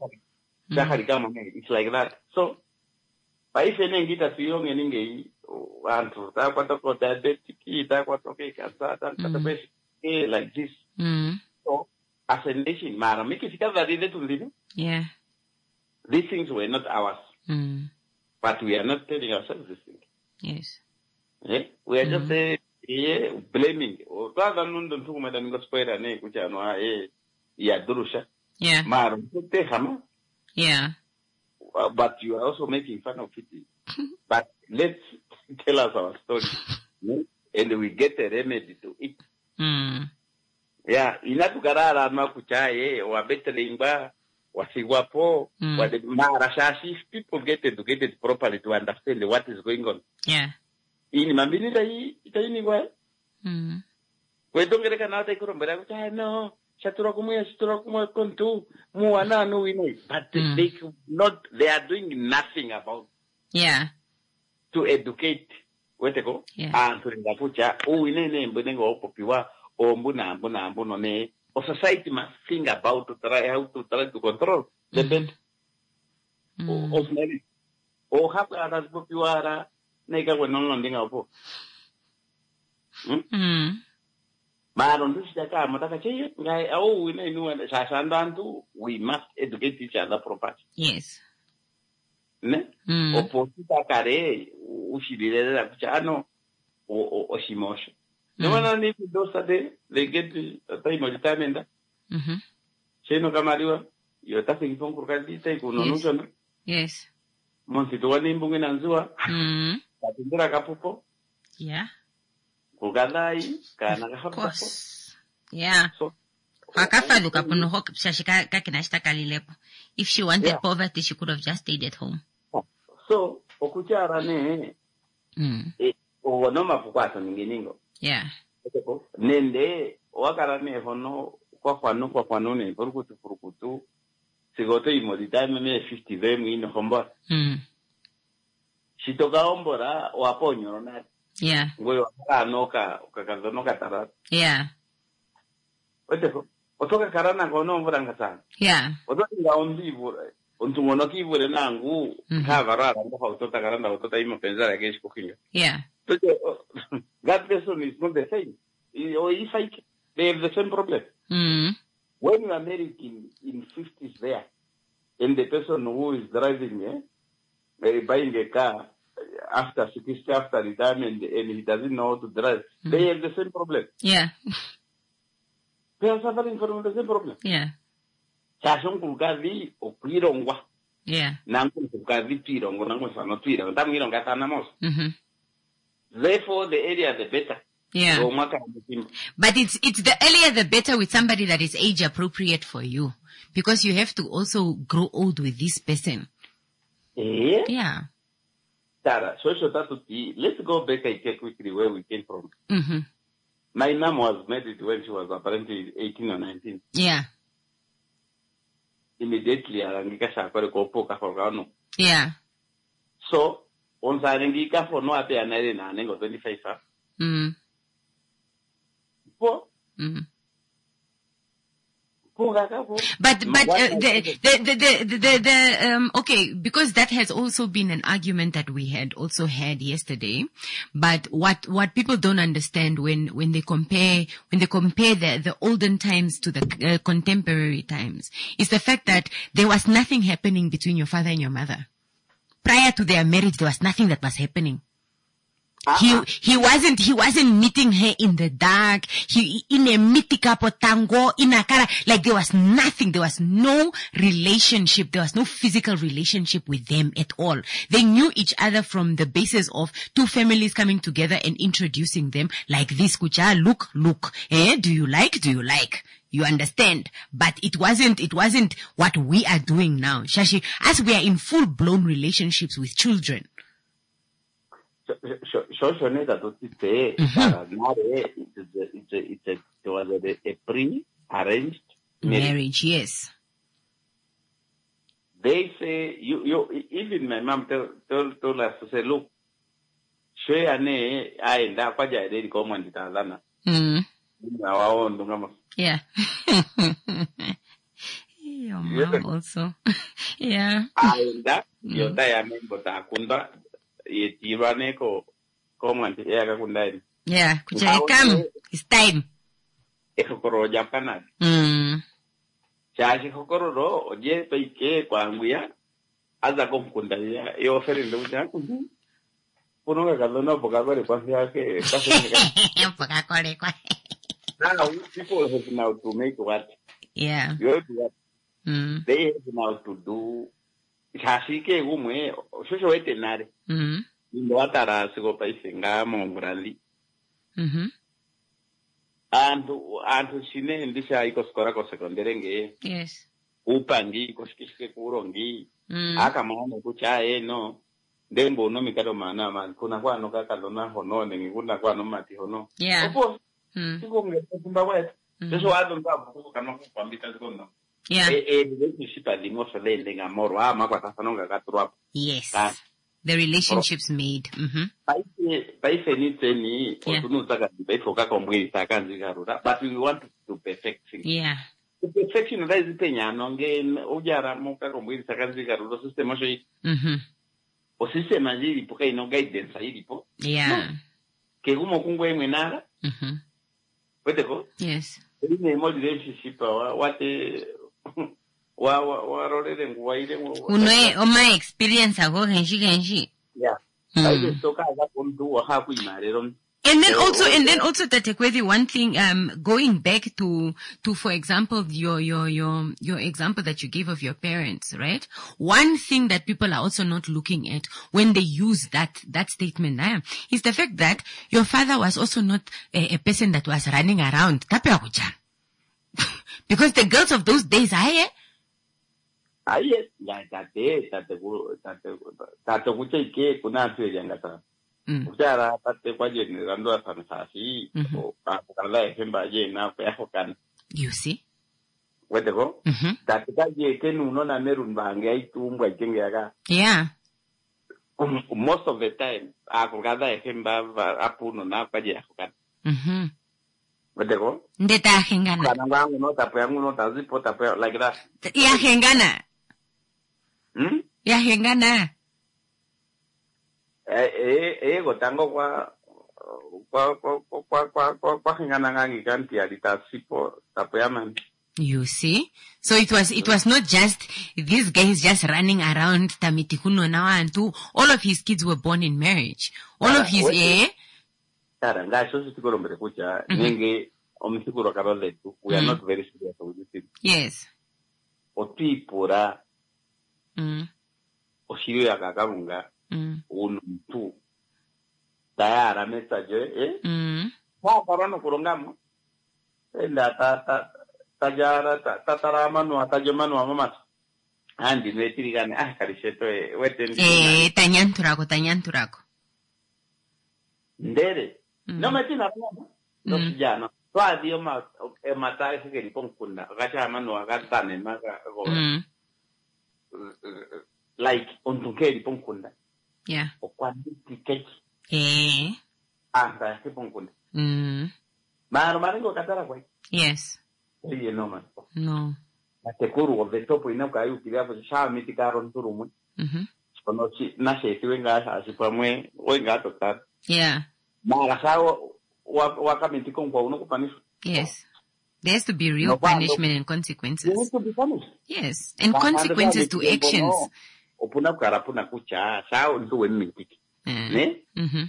It's like that. So paifene ngita tuyo ngeninge antu ta kwato ko diabetic ta kwato ke cancer ta ta like this. Mm. So as a nation mara make it that they to live. Yeah. These things were not ours. Mm. But we are not telling ourselves this thing. Yes. Yeah? We are mm. just uh, yeah, blaming. Or rather than to madam gospel ne kucha no eh ya durusha. Yeah. Mara te hama. Yeah. Uh, but you are also making fun of it. But let's tell us our story. Yeah? And we get a remedy to it. Mm. Yeah, inatukarara makucha eh wa betelingba wasigwapo mm. wa marashashi people get educated properly to understand what is going on. Yeah. Ini mambini dai itaini kwa. Mm. Kwetongere kana ta kurombera kucha no. Shatura kumuya shatura kumuya kontu muwana no wino. But mm. they not they are doing nothing about. Yeah. To educate weteko yeah. and to ndakucha o inene mbenengo opopiwa o mbuna mbuna mbuno ne o society must think about to try how to try to control the bent mm. of marriage o hapa atas popiwara neka kwa nono ndinga opo mm mm maro ndusha kama takache ngai au ine inu sasa ndantu we must educate each other properly. Yes. Ne mm. Oposita kare ushirira kucha ano o o shimosho. No wana ni dosa de they get time of time. Mhm. Cheno kamaliwa yo tafe kifongo kadita ikuno nujo no. Yes. Monsi to wani mbunge nanzua. Mhm. Katindira kapupo. Yeah. Kugadai kana kapupo. Of course. Yeah. So Hakafa look up no hok shashika kakinashita kalilepo. If she wanted yeah. poverty she could have just stayed at home. So okuchara ne mm. e o no mapukwato ninginingo. Yeah. Nende, wakarane hono, kwa kwano kwa kwano ne, furukutu furukutu, sigoto imodita meme fifty vemu ino homba. Mm. Shitoka ombora, waponyo na. Yeah. Ngoy wakara noka, ukakazonoka tarat. Yeah. Weteko, otoka karana kono ombora ngasa. Yeah. Otoka nga ondi vura, ontumono ki vura nangu, kavara, randa utota karanda, utota ima pensara kesh kukinga. Yeah. So, that person is not the same. Or if I, they have the same problem. Mm. When you are married in, in fifties there, and the person who is driving, eh, uh, buying a car after sixty, after retirement, and he doesn't know how to drive, mm. they have the same problem. Yeah. They are suffering from the same problem. Yeah. Sasong kukazi o pirongwa. Yeah. Nangu kukazi pirongo, nangu sano pirongo. Tamu ironga tanamos. Mm-hmm. Therefore, the earlier the better. Yeah. But it's it's the earlier the better with somebody that is age appropriate for you, because you have to also grow old with this person. Yeah. Yeah. Tara, so so that would be. Let's go back and check quickly where we came from. Mm-hmm. My mom was married when she was apparently eighteen or nineteen. Yeah. Immediately, arangika shakore kopoka for gano. Yeah. So, on sarangika for no ape anare na nengo twenty-five. Mm. Mm. But but uh, the, the the the the the um okay, because that has also been an argument that we had also had yesterday. But what what people don't understand when when they compare when they compare the the olden times to the uh, contemporary times is the fact that there was nothing happening between your father and your mother prior to their marriage. There was nothing that was happening. Uh-huh. He, he wasn't, he wasn't meeting her in the dark. He, in a mitika potango, in a cara, like there was nothing. There was no relationship. There was no physical relationship with them at all. They knew each other from the basis of two families coming together and introducing them like this. Kucha, look, look. Eh, do you like, do you like? You understand? But it wasn't, it wasn't what we are doing now. Shashi, as we are in full blown relationships with children. Social that was it. It's a, it's a, it's a, it was a, a pre-arranged marriage. marriage. Yes. They say you, you. Even my mom told told, told us to say, look, she ane aenda kwa jadi kama ndi Tanzania. Mm. Yeah. Your mom also. Yeah. Aenda yota ya membo ta kunda. Yetirane ko komante yaka kundani. Yeah, kuja come. It's time. Ekokoro japana. Mm. Chaji kokoro ro oje peike kwanguya aza komkundania yo feri ndo chakundu. Puno ka kalona poka kore kwa yake kasi. Poka kore kwa. Now people have now to make what? Yeah. You have to what? Mm. They have now to do. Chasike umwe shosho wete nare. Mhm. Ndo atara siko paise ngamo mbrali. Mhm. Andu andu shine ndisha iko skora ko sekondere nge. Yes. Upangi ko shikishike kurongi. Mm. Aka maana kucha eno. Dembo no mikado mana man kuna kwa no kaka lona hono ne nguna kwa no mati hono. Yeah. Opo. Mm. Siko nge kumba wetu. Sio ado ngapo kama kupambika zikono. Yeah. Eh eh relationship alimo sole lenga moro ama kwa tafanonga katro. Yes. Ah. The relationships made. Mhm. Paise paise ni teni otunuza ka baifoka kwa mwili takanzi garura, but we want to perfect things. Yeah. The perfection that is penyano nge ujara moka kwa mwili takanzi garura system sho yi. Mhm. O system anjiri poka ino guidance ayiri po. Yeah. Ke gumo kungwe emwenara. Mhm. Weteko? Yes. Ine mo relationship wa wate wa wa wa rolere ngwa ile ngo. Unoe o my experience ago genshi genshi. Yeah. I just talk about undu wa haku imarero. And then also, and then also, Tatekwedi, one thing, um, going back to, to, for example, your, your, your, your example that you gave of your parents, right? One thing that people are also not looking at when they use that, that statement, eh, is the fact that your father was also not a, a person that was running around. Because the girls of those days, aye, Ah, yes, like that day, that the, that the, that the, that the, kuna atu yanga ta. Mm. Uchara pate kwa jeni randua sana sasi. Mhm. O kala hemba jena kwa yako kan. You see? Wete ko? Mhm. Katika je kenu unona meru mbange aitu umbwa jenge yaga. Yeah. Um, most of the time, ako kada hemba apuno na kwa je yako kan. Mhm. Wete ko? Ndeta hengana. Kana wangu no tapo yangu no tazipo tapo like that. Ya hengana. Hmm? Ya hengana. Eh eh eh gotango kwa kwa kwa kwa kwa kwa kwa hengana ngangi kanti alitasipo tapo yaman. You see? So it was, it was not just these guys just running around Tamitikuno now and two. All of his kids were born in marriage. All of his, eh? Tara, nga shosi tikoro mbele kucha, nenge omisikuro karole tu, we are not very serious with this thing. Yes. Oti pura, Mm. oshirio ya kakarunga, Mm. unumtu, tayara message, eh? Mm. Wa parano kurongamo. Enda ta ta tajara ta tatarama no atajoma no mama. Andi netirigane ah karisheto e weten. Eh, tanyanturako, tanyanturako. Ndere. Mm. No metina pona. No Mm. sijana. Twa dio ma e matai se ni ponkunda. Akacha mano agatane maka go. Mm. Like ontuke ni ponkunda. Yeah. O kwanditi keki. Eh. Ah, ta se ponkunda. Mm. Maro maringo katara kwa. Yes. Oye no man. No. Atekuru o veto ina ka yu kiria po sha miti karon turumu. Mhm. Kono chi na se tiwenga asipamwe oinga total. Yeah. Mara sao wakamiti kon kwa uno kupanisha. Yes. There has to be real No, but- punishment and You consequences. need to be punished. Yes. And consequences to actions. Opuna karapuna kucha sao nduwe mitiki. Eh. Ne? Mhm.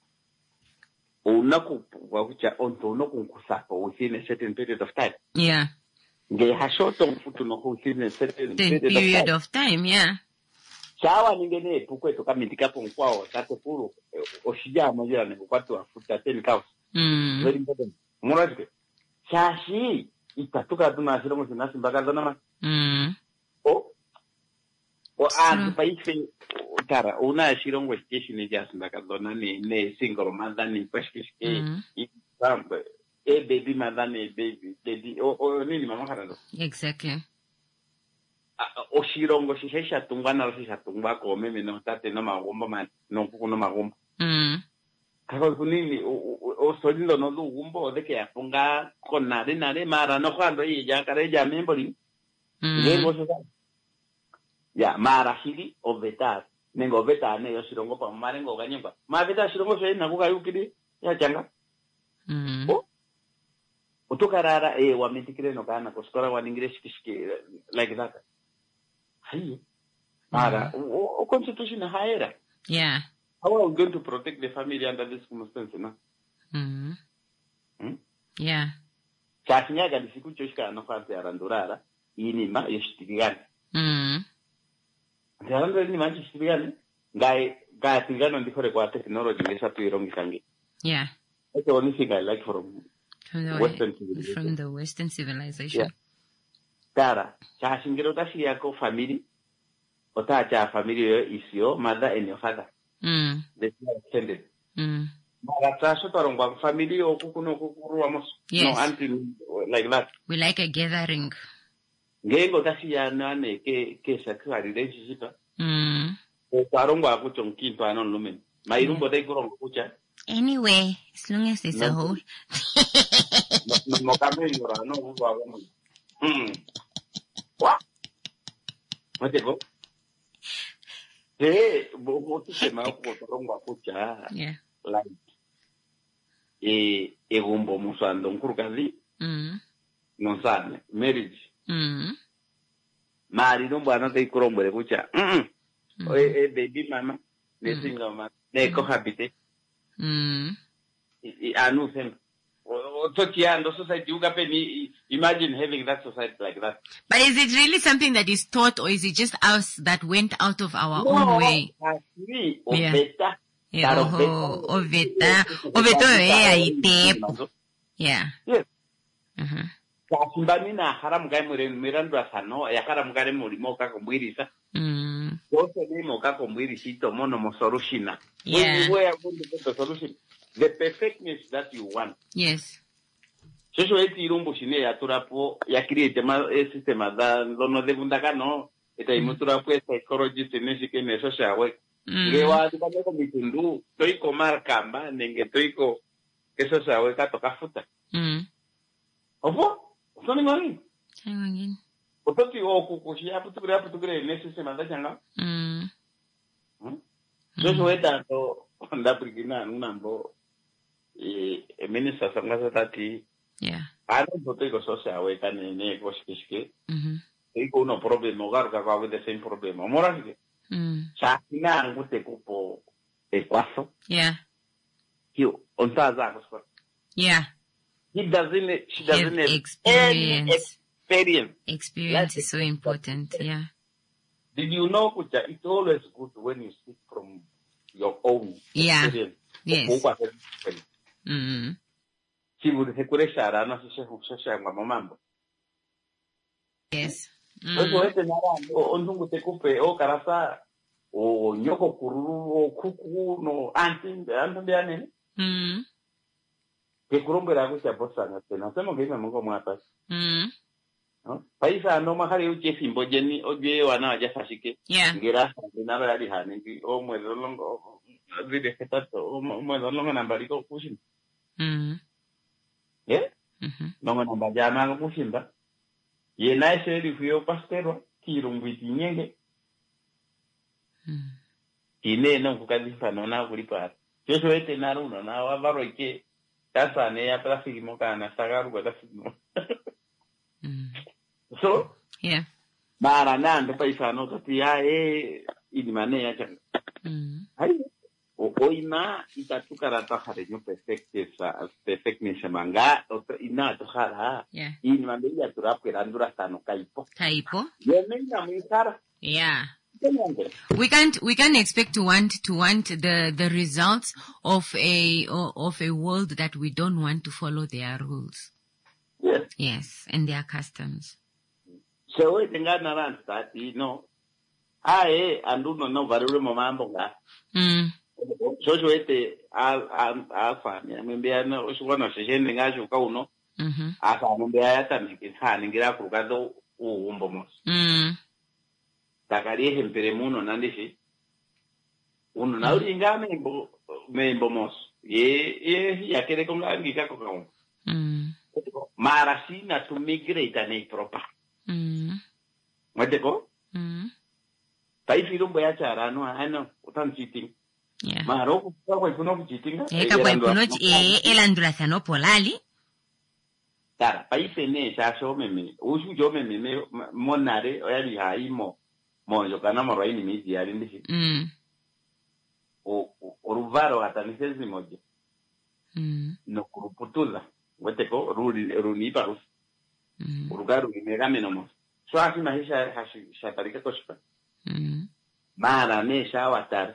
Unaku wakucha onto unaku kusapo within a certain period of time. Yeah. Nge hashoto mfutu no within a certain Then period, period of of time, yeah. Sawa ningene pukwetu kamitika po nkwao tate puru oshija mojira ni kwatu afuta ten cows. Mm. Very important. Murajike. Shashi itatuka tuna asiro msinasi mbaka zona Mm. o o True. anti paisi tara una ashirongo station ni just mbaka zona ni ne single mother ni peshkiski Mm. isambe e baby mother ni baby baby o o nini mama karado Exactly. o shirongo shisha tungwa na shisha tungwa ko meme no tate no magomba man no kuko no magomba Mm. kako kunini o solindo no lugumbo de que aponga con nare nare mara no cuando y ya care ya membori Lengo Mm. sasa. Ya mara hili o vetar. Nengo veta ne yo shirongo pa marengo ganyemba. Ma veta shirongo so na kuga yukidi ya changa. Mm. O utukarara e wa mitikire no kana ko skora wa English kishki like that. Hayi. Mara o constitution haera. Yeah. How are we going to protect the family under this circumstance na? Mm. Hmm? Yeah. Kasinya ga disikucho shika no fante arandurara. Ini ma yeshtigani. Mm. Ntiarandura ni manchi shtigani. Ngai ga tigano ndikore kwa technology ngesa tuirongi kangi. Yeah. That's the only thing I like from From the Western civilization. from the Western civilization. Yeah. Tara, cha shingiro tashi yako family. Ota cha family yo is your mother and your father. Mm. They are extended. Mm. Mara tasho tarongwa family yo kukuno kukuru amos. Yes. No auntie like that. We like a gathering. Ngengo tashi ya nane ke ke sakwa relationship. Mm. Tarongwa kucho nkinto anon lumen. Mairumbo dai kurongo kucha. Anyway, as long as it's a No. whole. No no kame yora no ugo agomo. Hmm. Wa. Matego. Eh, bo bo tusema ko tarongwa kucha. Yeah. Like e e gumbo musando nkurukazi Mm. non sanne marriage Mm. mari non bwana dei kurombere kucha mm o e baby mama ne singa mama ne cohabite Mm. i anu sem o tokiando society uga pe ni imagine having that society like that. But is it really something that is taught, or is it just us that went out of our own way? Así o Yeah. beta Yeah, oho, oveta, oveto e aitepo. Yeah. Yes. Uh-huh. Kasimbani na haram gai mure mirando asano ya haram gare muri moka kumbirisa. Mm. Mm. Jose nimo kako mwiri shito mono mo solution. Yeah. When you were going to get the solution, the perfectness that you want. Yes. Shosho eti irumbu shine ya turapo ya create ma e sistema da lono de bundaka no eta imuturapo psychologist neshike ne social work. Ngewa tukabeko mitundu toiko markamba nenge toiko eso sawe katoka futa. Mm. Opo? Soni ngani? Ngani. Ototi oku kushia putukure putukure ne sistema da changa. Mm. Hmm? Shosho eta to nda prigina nunambo e minister sangasa tati. Yeah. I don't know if social work and ne koshkishke. Mhm. Iko no problem no garga kwa with the same problem. Morasi. Mm. Chakina ngute kupo e kwaso. Yeah. Kio ontaza kosko. Yeah. He doesn't she doesn't have experience. any experience. Experience is so important. Yeah. Did you know Kucha, it's always good when you speak from your own Yeah. experience. Yes. Mm. Si vuole sicurezza no se se se mambo. Yes. Eso es nada, o ndungu te kupe o karasa o nyoko kururu o kuku no antin antin ane. Mm. Que kurumbe la kucha bossa na tena sema que me como atas. Mm. No? Paisa no mahari uche simbo jeni oje wana ya sashike. Yeah. Ngira na la dihani ki o mwedo longo vide que tato o mwedo longo na bariko kushin. Mm. Yeah? Mhm. Longo na bajana kushinda. Yena ese rifio pastero kirungwiti nyenge. Mm. Ine no kukadifa no na kulipa. Joshua ete naru no na wavaro ike kasa ne ya traffic mo kana sagaru kwa traffic mo. Mm. So, Yeah. mara nando paisa no kati ya e inimane ya changa. Mm. Hai o oina itatukara tahare no perfectness perfectness manga o ina tohara. Yeah. Inimane ya turapo randura tano kaipo. Typo. Yemena muisara. Yeah. We can't we can't expect to want to want the the results of a of a world that we don't want to follow their rules. Yes. Yes, and their customs. So we tenga na that you know. Ae anduno no varule mambo nga. Mm. So so ete al al alfa ni mbea no usukona sejende ngajo ka uno. Mhm. Asa mbea ya tamiki hani ngira kurukado uumbo mos. Mm. Takari hempere muno nandishi. Uno na uringa membo membo mos. Ye ye ya kere konga ngika ko ka. Mm. Mara sina to migrate ane propa. Mm. Mwateko? Mm. Taifi rumbo ya chara no ano utan cheating. Yeah. Maro kwa kwa kuno cheating. Eka kwa kuno e elandura sano polali. Tara, paise ne sa so meme. Usu jo meme me monare oyali haimo. Mo yo kana mo raini mi diari ndishi. Mm. O oruvaro atanisezi moje. Mm. No kuruputula. Weteko ruli runi parus. Mm. Urugaru ni megame no mo. So asi mahisha hashi shatarika koshpa. Mm. Mara ne shawatar.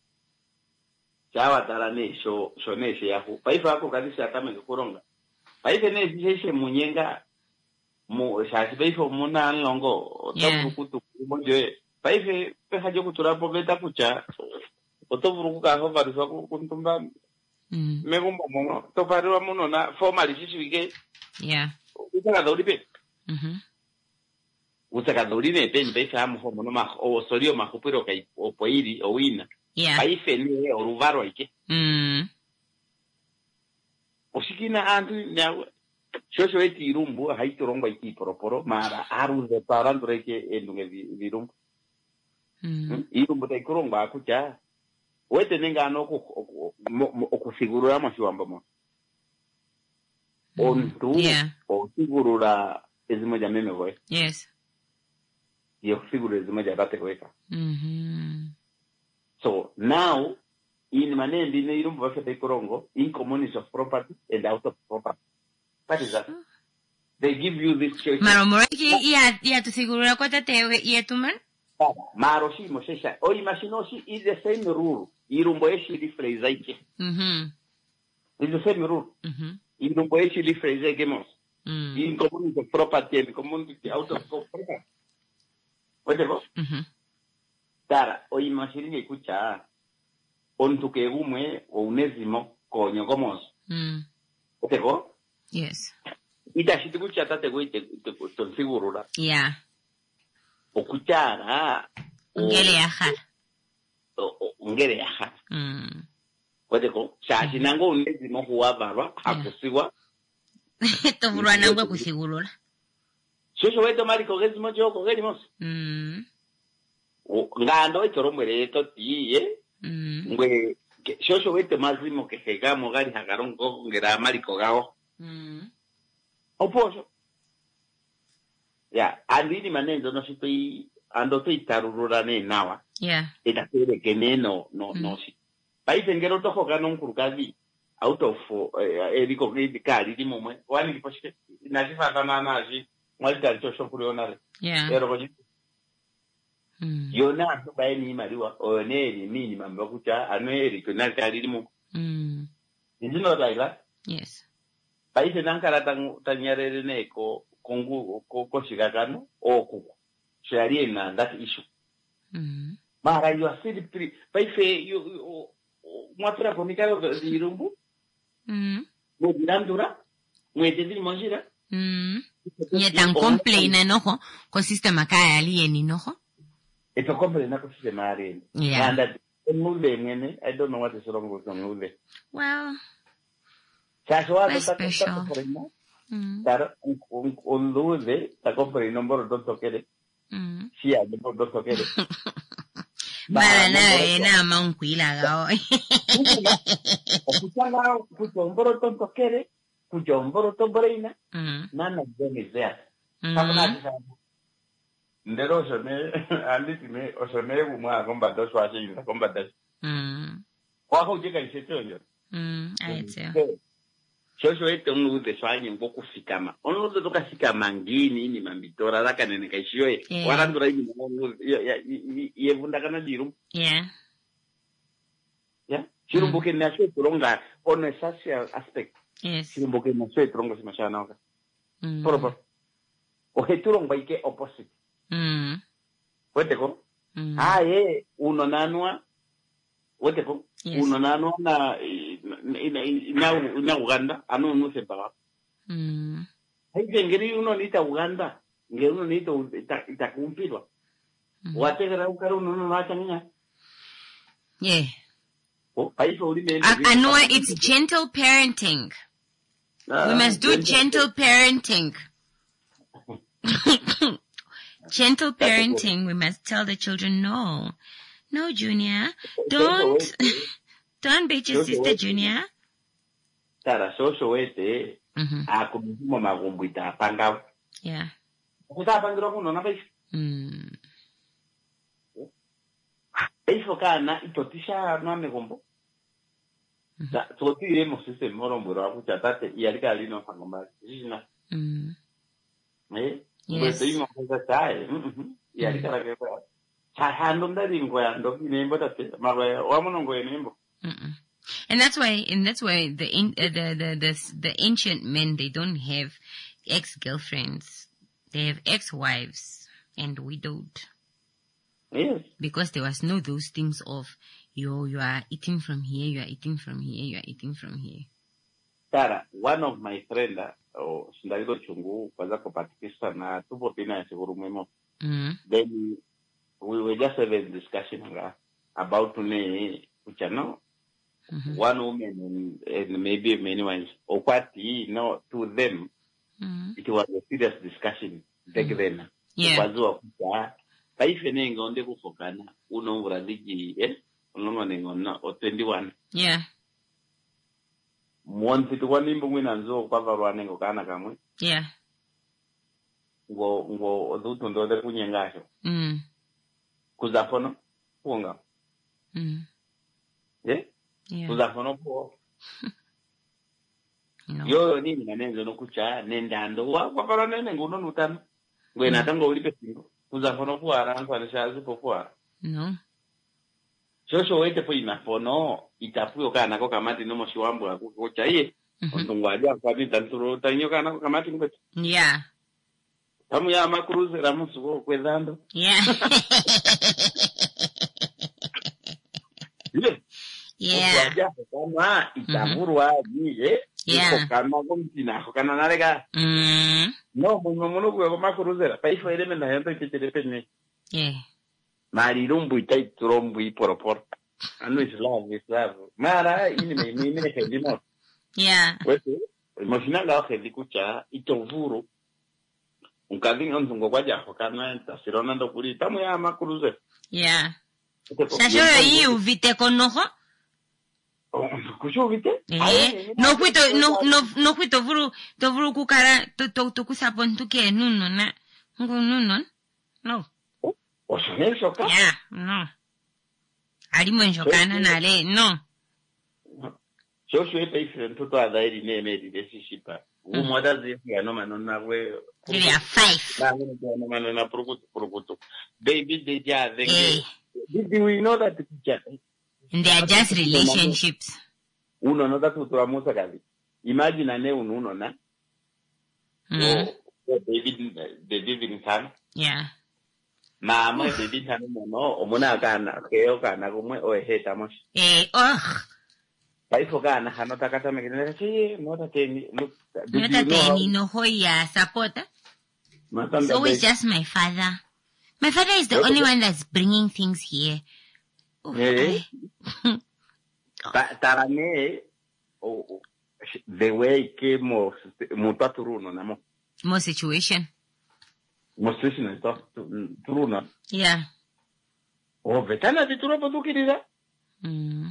Shawatar ne sho sho ne yahu. Paifa ako kadisha kama kuronga. Paifa ne jishe munyenga mu shashi paifa muna longo otobu kutu moje. Paifa peha jo kutura pobeta kucha. Otobu ka ho varusa kuntumba. Mm. Megumbo mono to varu muno na formally jiswige. Yeah. Utaka dori pe. Mhm. Utaka dori ne pe paifa mo mono ma o sorio ma kupiro kai o poiri o wina. Yeah. Paifa ne oruvaro ike. Mm. Osikina antu nyawe. Shosho eti irumbu haitorongo iki poroporo mara aru de parando reke endunge virumbu. Mm. Irumbu te kurongo akucha. Wete ninga no ku okusigurura mashiwamba mo. Ontu Yeah. osigurura ezimo ja meme boy. Yes. Yo sigurura ezimo ja bate koeka. Mhm. So now in manendi ne irumbu bafete kurongo in communities of property and out of property. What is that? They give you this choice. Maromoraki iya iya tusigurura kwa tatewe yetuman? Maro shi mosesha. O imashinoshi is the same rule. Irumbo eshi li freizaike. Mhm. It's the same rule. Mhm. Irumbo eshi li freizaike mos. Mm. In community of property and community out of property. What do you Mhm. Tara, oyi mashiringe kucha. Ontuke umwe, o unezimo, konyo komos. Mm. Oteko? Yes. Ita shiti kucha tate go ite tonsigurura. Yeah. Okuchara. Ngele yaha. Ngele yaha. Mm. Oteko? Shashi nango unezimo huwa barwa, hakusiwa. Tovurwa nango kusigurura. Shosho weto mariko gezimo joko gezimos. Mm. Ngando etoromwere toti, Mm. ngwe shosho weto mazimo que hegamo gari hagarongo ngera mariko gao. Mm. Oposo. Ya, andini manendo no sitoi ando toi tarurura ne nawa. Yeah. Eta tere que ne no no Mm. no si. País engero tojo ganon kurukadi out of eriko gidi kali di momwe. Wani liposhike najifa kana naji. Mwalita shosho kurionale. Yeah. Ero goji. Mm. Yona to bayani mariwa oneri nini mambo kucha aneri kuna kali mu. Mm. Ndino laila. Yes. Paise nankara tang tanyarere ne ko kongu ko ko shigagano o ku. Shari na that issue. Mm. Mara yo asiri pri paise yo mwatra komikaro dirumbu. Mm. Mo dirandura. Mwete di monjira. Mm. Yetan complain enojo ko sistema kaya alien enojo. Eto complain na ko sistema alien. Yeah. And that mule ngene I don't know what is wrong with mule. Well, Saswa Very ta special. ta ko mm. Tar un un lule ta compre numero dos tokere. Mm. Si a numero dos tokere. Bala na ena mankwila gao. Okuchanga kuchomboro ton tokere, kuchomboro ton breina, Mm. nana is there. Mm. Sabuna sana. Ndero shone andi time oshone umwa komba dos washi ina komba das. Mm. Kwa ho jika iseto yo. Mm. Aitse. Shosho ete unu de swanye ngoko fikama. Onu de toka fikama ngini ni mambitora la kanene kaishiyo. Yeah. Warandura ni ngo ya ye vunda kana dirum. Yeah. Ya. Chirumbuke na sho turonga on a social aspect. Yes. Chirumbuke na sho turonga simashana oka. Mm. Poropo. O he turonga ike opposite. Mm. Weteko? Mm. Ah ye uno nanua. Weteko? Yes. Uno nanua na na na Uganda anu no se paga. Mm. Hai ngeri uno nita Uganda, ngeri uno nita ita itakumpirwa. Mm. Wategera ukaro uno no nachanga. Yeah. Oh, país uri I, I know it's gentle parenting. We must do gentle parenting. Gentle parenting. We must tell the children, no, no, Junior, don't, don't beat your sister, Junior. Tara soso este, Mm-hmm. a como magumbuita panga. Yeah. Kuta pangiro kuno na país. Mm. Eso kana itotisha no amegombo. Sa toti iremos ese moromburo akuchatate y alika lino pangomba. Jina. Mm. Eh? Yes. Pues seguimos con esa tae. Y alika la que sa handom da ringo ya ndo kinembo tate. Mawe wamono ngo enembo. Mm-mm. And that's why, and that's why the in, uh, the, the the the ancient men, they don't have ex-girlfriends, they have ex-wives, and widowed, Yes. because there was no those things of yo, you are eating from here, you are eating from here, you are eating from here. Tara, one of my friend, oh, sindaligo chungu, kwaza kupatikisa na tupo pina ya seguru memo. Mm. Then we were just having a discussion about ne kuchano. Mm-hmm. One woman and, and maybe many ones, or what you know, to them, Mm. it was a serious discussion back then. Yeah. Wazua kucha, paife nenga onde kufokana, uno mradiji, eh, uno nenga na, o twenty-one. Yeah. Mwan fitu wani mbu mwina nzo kwa varwa nengo kana kamwe, Yeah. ngo, ngo, odutu ndode kunyengasho. Mm. Kuzafono, kuonga. Mm. Eh? Yeah. Kuzafono kuo. No. Yo nini nanenzo no kucha, nendando, wa, kwa varwa nengo uno nutano. Ngwe natango ulipe singo. Kuzafono kuo arangu anishazi po kuo. No. Shosho wete po inafono, itapuyo kana ko kamati no moshiwambo ya kukocha iye. Mm-hmm. Ondungwadia kwa ni tanturo, tanyo kana ko kamati ngwetu. Yeah. Tamu ya makruze ramusu ko kwezando. Yeah. Yeah. Kama itavurwa ni eh. Yeah. Kama kumtina kana narega. Mm. No, muno muno kwa makuruzera. Paifo elementa yanta kitelepe. Yeah. Mari rumbu itai trombu iporopor. Anu is love, is love. Mara ini me me me kendi mo. Yeah. Wetu, imagina la kendi kucha itovuru. Unkading onzungo kwa jako kana tasirona ndo kuri tamu ya makuruzera. Yeah. Sasho yi uvite konoho? Kusho uvite? Eh, no kuito no no no kuito vuru to vuru kukara to to to kusapon tuke nuno na. Ngo nuno. No. O sonel shoka? Yeah, no. Arimo nshokana nale, no. So shwe pa ife ntoto adairi ne me di desishipa. U moda zefu ya no manona we. Really a five. Na no manona prokuto prokuto. Baby they ja they. Eh. Did we know that And they are just relationships. Uno no da tutto amusa kali. Imagine ane uno na. Mm. Oh, baby the living time. Yeah. Ma mo baby time mo omuna kana keo kana kumwe o heta mo. Eh, oh. Paifo kana hanota kata mekene chi nota teni look. Nota teni no hoya sapota. It's always just my father. My father is the only one that's bringing things here. Eh. Tarane o the way que mo mutaturuno namo. More situation. Mo situation stuff turuno. Yeah. O vetana de turo potu kirida. Mm.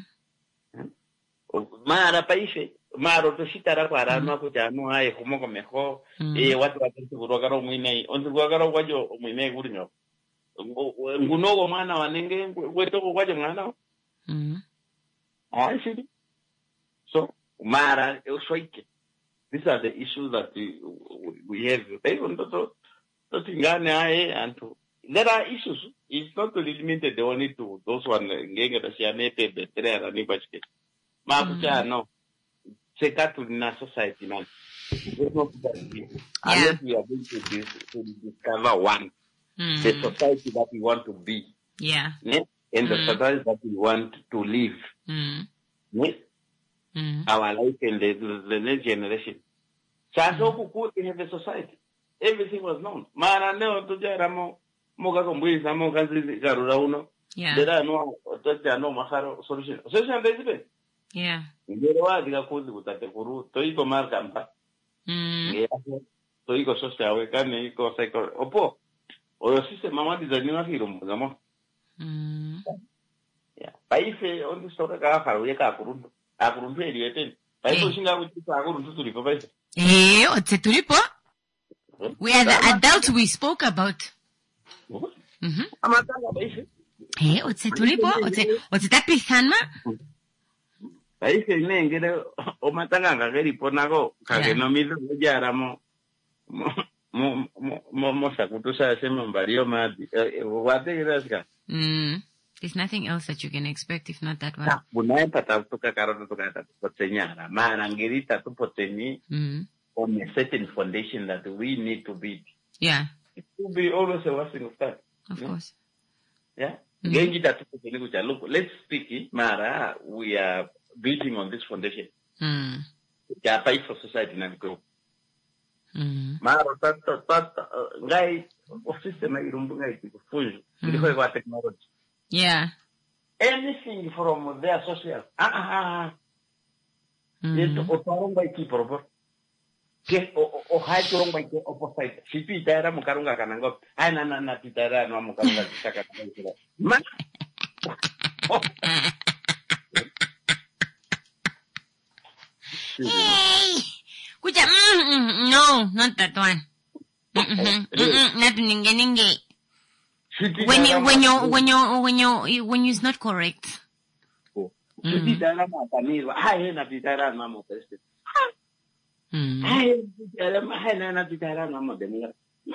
Mara paise, maro to sitara para no akuta no ai como ko mejo e watu watu kurogaro mwine, onzu kurogaro kwajo mwine gurinyo. Ngunogo mwana wanenge weto kwajo mwana. Mm. I see. So, Mara, these are the issues that we, we have. And there are issues. It's not limited only to those who are getting the Mabucha, no. Check out to the society, man. Unless we are going to, dis- to discover one, Mm. the society that we want to be. Yeah. Yeah? And the Mm. society that we want to live. Mm. Yes? Mm. Our life and the, the, the next generation. So as mm. we have a society. Everything was known. Mara neo tujara mo moga kombuisa mo kazi karura uno. Yeah. There are no tujara no maharo solution. Solution is Yeah. ngero wa diga kuzi kutate kuru toiko marka mpa. Mm. Ngero toiko social we kane iko psycho opo. Oyo sise mama dizaniwa hiro mugamo. Mm. Yeah. Paife on the story ka haru ye ka kurundu. Akurundu eliweten. Paife shinga kuchisa akurundu tulipo paife. Eh, otse tulipo? We are the adults we spoke about. Mhm. Amatanga paife. Eh, otse tulipo? Otse otse tapizana? Paife nengere o matanga ngageri ponako kage no mizo jara mo mo mo mo sakutusa sema mbalio madi. Wate graska. Mm. There's nothing else that you can expect if not that one. Na bunaita tatuka karona tukata potsenyara. Mana ngirita tu poteni Mm. on a certain foundation that we need to build. Yeah. It will be always a wasting of time. Of yeah? course. Yeah. Mm. Gengi tatu poteni kucha. Look, let's speak it. Mara, we are building on this foundation. Mm. Ya fight for society na grow. Mm. Mara tata tata ngai o system irumbu ngai kufunju. Ndiko kwa technology. Yeah. Anything from their social. Ah ah ah. Mm. Yeto otarunga iki proper. Ke o o hai turunga iki opposite. Sipi tara mukarunga kanango. Ai na na na titara no mukarunga kitaka kanango. Ma. Hey. Kucha. Mm, mm, no, not that one. Mm-hmm. Mm-hmm. Not ninge ninge. When you when you when you when you when you's not correct. Sipi tara matanirwa. Ai na titara no mo teste. Mm. Ai titara ma hai na na titara no mo deminga.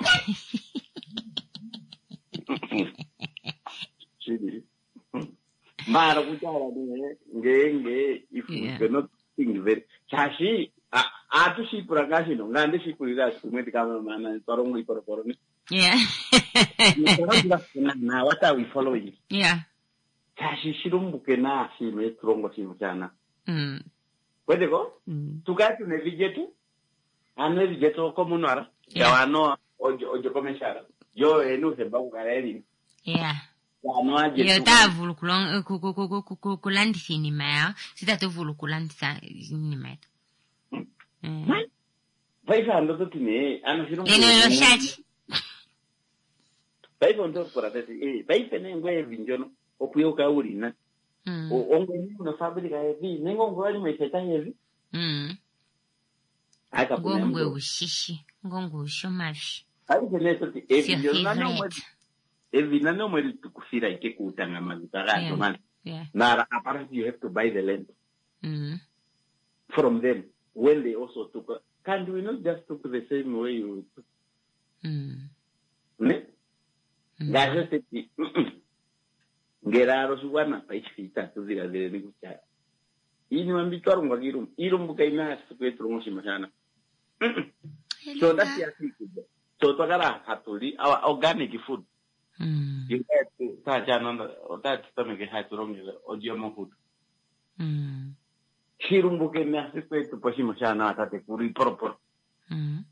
Sipi. Mara kuchara ni ngenge if you cannot think very chashi atu si prakashi no ngande si kuiga kumeti kama mana torongo iporporo ni Yeah. na what are we following? Yeah. Kashi shirumbuke na shime strongo shime chana. Mm. Where go? Mm. To get to Nevigetu? And Nevigeto Comunara. Yawano ojo komeshara. Yo enu se bagareri. Yeah. Yo ta vulu kulong kulandi sinima ya. Sita to vulu kulandi sinima. Eh. Vai fando tutti ne, hanno firmato. E non lo sciati. Vai fondo por adesso, eh, vai pene ngwe vinjono, o puyo ka urina. O ongo ni una fabbrica e vi, nengo ngwe me seta yevi. Mm. Aka pone ngwe ushishi, ngongo ushomashi. Ai pene tutti e vinjono na no e vina no mo kufira ike kutanga mazikara to man. Yeah. Nara apparently you have to buy the land. Mm. From them when they also took. Can't we not just took the same way you took? Mm. Ne? Gaje se ti. Geraro suwana pa ichita tuzira de nikucha. Ini mambitwaro ngwagirum. Irum bukaina sekwetu ngoshi mashana. So that's the thing. So to gara hatuli our organic food. Mm. You get to ta jana or that stomach has wrong audio food. Mm. Shirumbuke na sekwetu pashimo shana tate kuri proper. Mm.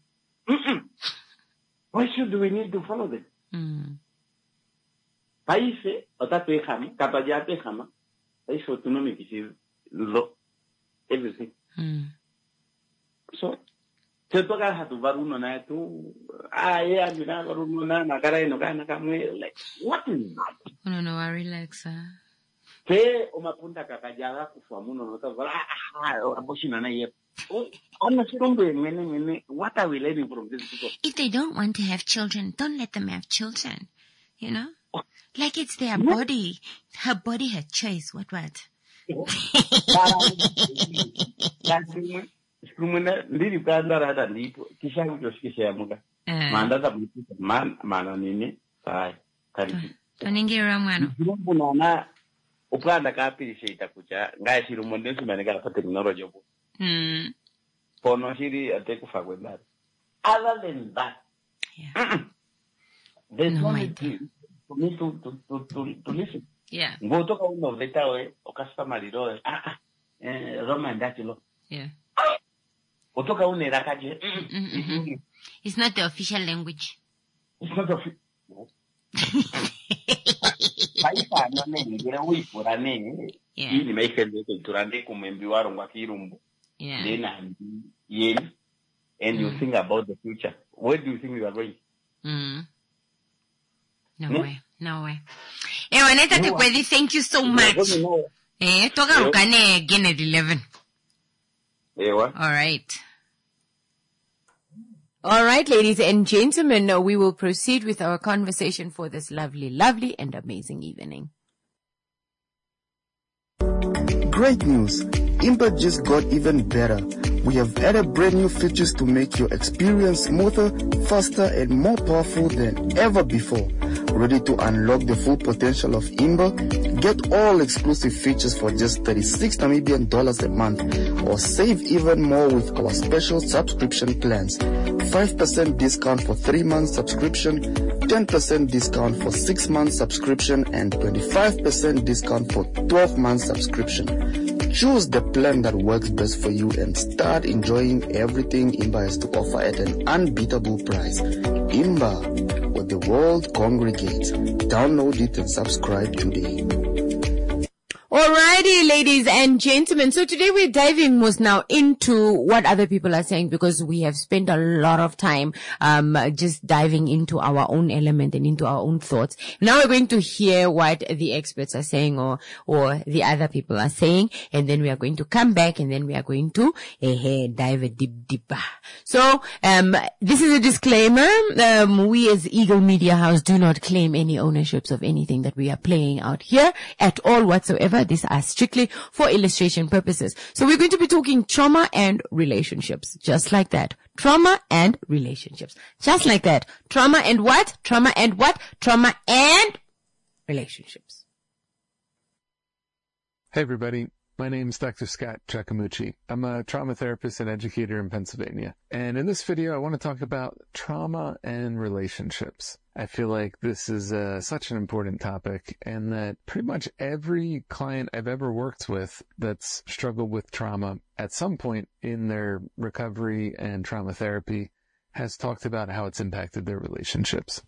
Why should we need to follow them? Mm. Paise, ota te jama, kapaya te jama, paise autonomy kisi lo, everything. Mm. So, se toka hatu varuno na tu, ah yeah, mina varuno na na kara ino kana kamwe, like, what is that? No, no, I relax, ah. Te omapunta kakajala kufamuno nota vala, ah, aboshina na yep. What are we learning from this people? If they don't want to have children, don't let them have children. You know? Like it's their body. Her body, her choice. What, what? Toningira mwana. Upanda kapi shita kucha, ngai shirumondensu manega pa technology obu. Mm. Pono shiri ate kufa kwenda. Other than that, yeah. there's No no need to, for me to, to, to, to, to listen. Yeah. Go to uno veta we, okaspa mariro, ah, ah, eh, Roma ndachilo. Yeah. Otoka une rakaje. It's not the official language. It's not official. Paisa no ne ngira wi purane. Yeah. Ini maikende turande kumembiwaro ngwa kirumbu. Yeah. Then and yen, and mm. you think about the future. Where do you think we are going? Mm. No hmm? way, no way. Eh, Waneta no Tekwedi, thank you so much. No. Eh, toka ukane again at eleven. Eh, what? All right. All right, ladies and gentlemen, uh, we will proceed with our conversation for this lovely, lovely and amazing evening. Great news! Imba just got even better. We have added brand new features to make your experience smoother, faster, and more powerful than ever before. Ready to unlock the full potential of Imba? Get all exclusive features for just thirty-six Namibian dollars a month, or save even more with our special subscription plans. five percent discount for three months subscription, ten percent discount for six months subscription, and twenty-five percent discount for twelve months subscription. Choose the plan that works best for you and start enjoying everything Imba has to offer at an unbeatable price. Imba, where the world congregates. Download it and subscribe today. Alrighty, ladies and gentlemen. So today we're diving most now into what other people are saying, because we have spent a lot of time um just diving into our own element and into our own thoughts. Now we're going to hear what the experts are saying, or or the other people are saying, and then we are going to come back and then we are going to uh, dive a deep deeper. So um this is a disclaimer. Um we as Eagle Media House do not claim any ownerships of anything that we are playing out here at all whatsoever. These are strictly for illustration purposes. So we're going to be talking trauma and relationships. Just like that. Trauma and relationships. Just like that. Trauma and what? Trauma and what? Trauma and relationships. Hey everybody. My name is Doctor Scott Giacomucci. I'm a trauma therapist and educator in Pennsylvania. And in this video, I want to talk about trauma and relationships. I feel like this is uh, such an important topic, and that pretty much every client I've ever worked with that's struggled with trauma at some point in their recovery and trauma therapy has talked about how it's impacted their relationships.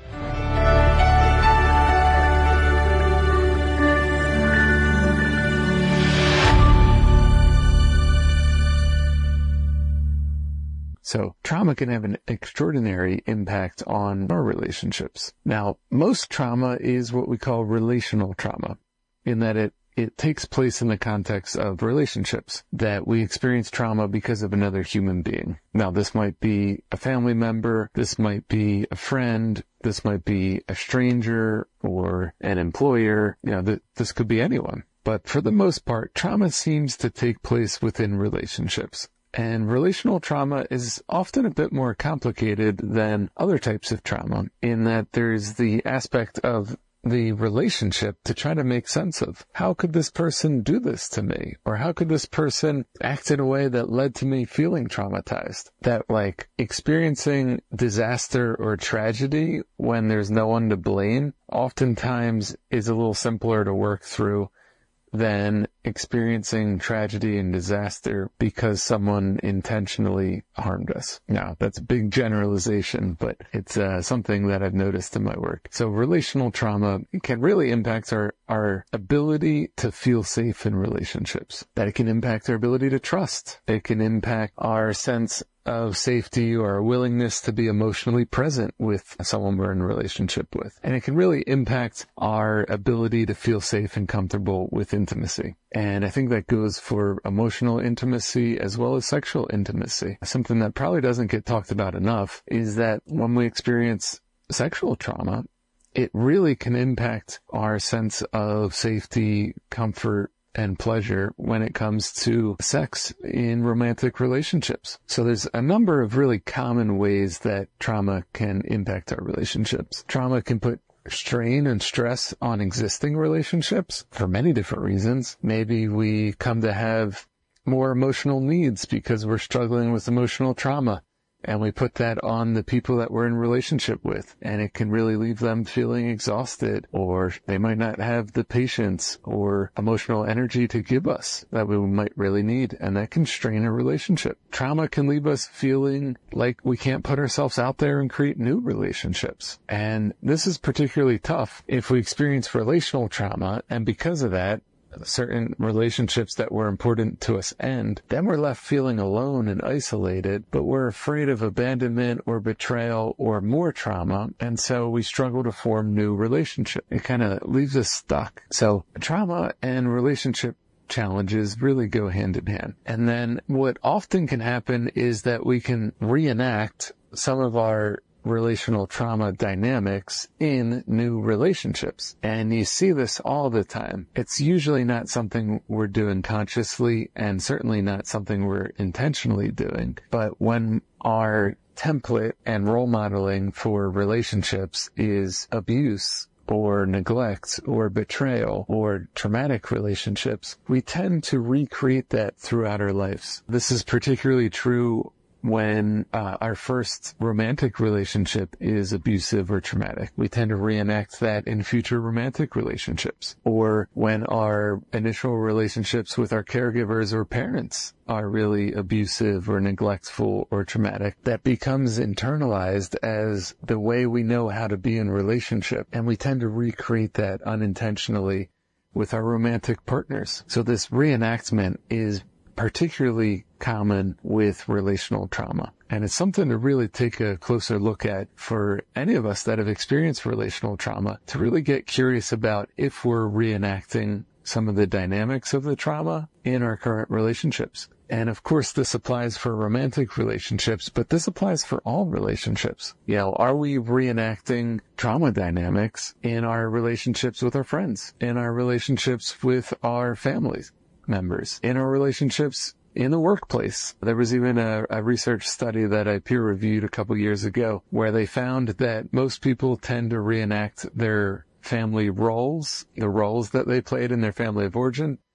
So trauma can have an extraordinary impact on our relationships. Now, most trauma is what we call relational trauma, in that it, it takes place in the context of relationships, that we experience trauma because of another human being. Now, this might be a family member, this might be a friend, this might be a stranger or an employer, you know, th- this could be anyone. But for the most part, trauma seems to take place within relationships. And relational trauma is often a bit more complicated than other types of trauma, in that there's the aspect of the relationship to try to make sense of. How could this person do this to me? Or how could this person act in a way that led to me feeling traumatized? That, like, experiencing disaster or tragedy when there's no one to blame oftentimes is a little simpler to work through than experiencing tragedy and disaster because someone intentionally harmed us. Now, that's a big generalization, but it's uh, something that I've noticed in my work. So relational trauma can really impact our, our ability to feel safe in relationships. That it can impact our ability to trust. It can impact our sense of safety or a willingness to be emotionally present with someone we're in a relationship with. And it can really impact our ability to feel safe and comfortable with intimacy. And I think that goes for emotional intimacy as well as sexual intimacy. Something that probably doesn't get talked about enough is that when we experience sexual trauma, it really can impact our sense of safety, comfort, and pleasure when it comes to sex in romantic relationships. So there's a number of really common ways that trauma can impact our relationships. Trauma can put strain and stress on existing relationships for many different reasons. Maybe we come to have more emotional needs because we're struggling with emotional trauma, and we put that on the people that we're in relationship with, and it can really leave them feeling exhausted, or they might not have the patience or emotional energy to give us that we might really need, and that can strain a relationship. Trauma can leave us feeling like we can't put ourselves out there and create new relationships. And this is particularly tough if we experience relational trauma, and because of that, certain relationships that were important to us end, then we're left feeling alone and isolated, but we're afraid of abandonment or betrayal or more trauma, and so we struggle to form new relationships. It kind of leaves us stuck. So trauma and relationship challenges really go hand in hand. And then what often can happen is that we can reenact some of our relational trauma dynamics in new relationships. And you see this all the time. It's usually not something we're doing consciously, and certainly not something we're intentionally doing. But when our template and role modeling for relationships is abuse or neglect or betrayal or traumatic relationships, we tend to recreate that throughout our lives. This is particularly true when uh, our first romantic relationship is abusive or traumatic. We tend to reenact that in future romantic relationships. Or when our initial relationships with our caregivers or parents are really abusive or neglectful or traumatic, that becomes internalized as the way we know how to be in relationship. And we tend to recreate that unintentionally with our romantic partners. So this reenactment is particularly common with relational trauma. And it's something to really take a closer look at for any of us that have experienced relational trauma, to really get curious about if we're reenacting some of the dynamics of the trauma in our current relationships. And of course, this applies for romantic relationships, but this applies for all relationships. You know, are we reenacting trauma dynamics in our relationships with our friends, in our relationships with our families members, in our relationships in the workplace? There was even a, a research study that I peer reviewed a couple years ago where they found that most people tend to reenact their family roles, the roles that they played in their family of origin,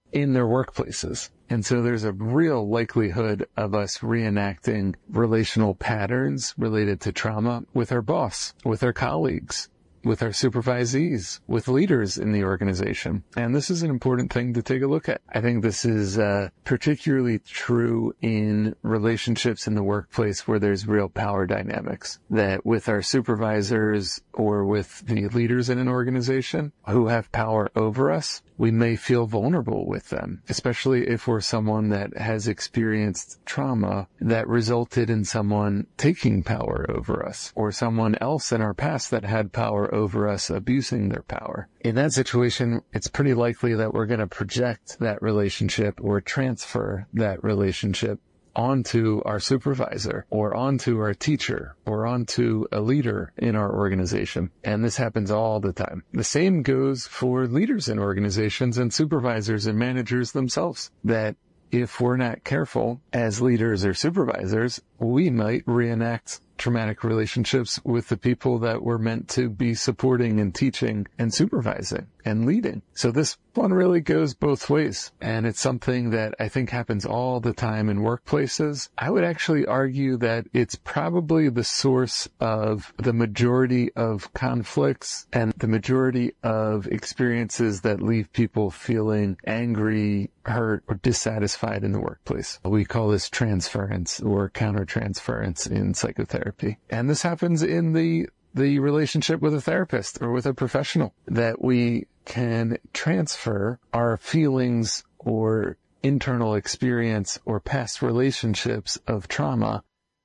in their workplaces. And so there's a real likelihood of us reenacting relational patterns related to trauma with our boss, with our colleagues, with our supervisees, with leaders in the organization. And this is an important thing to take a look at. I think this is uh, particularly true in relationships in the workplace where there's real power dynamics, that with our supervisors or with the leaders in an organization who have power over us, we may feel vulnerable with them, especially if we're someone that has experienced trauma that resulted in someone taking power over us, or someone else in our past that had power over us abusing their power. In that situation, it's pretty likely that we're going to project that relationship or transfer that relationship onto our supervisor or onto our teacher or onto a leader in our organization. And this happens all the time. The same goes for leaders in organizations and supervisors and managers themselves, that if we're not careful as leaders or supervisors, we might reenact traumatic relationships with the people that we're meant to be supporting and teaching and supervising and leading. So this one really goes both ways. And it's something that I think happens all the time in workplaces. I would actually argue that it's probably the source of the majority of conflicts and the majority of experiences that leave people feeling angry, hurt, or dissatisfied in the workplace. We call this transference or countertransference in psychotherapy. And this happens in the the relationship with a therapist or with a professional, that we can transfer our feelings or internal experience or past relationships of trauma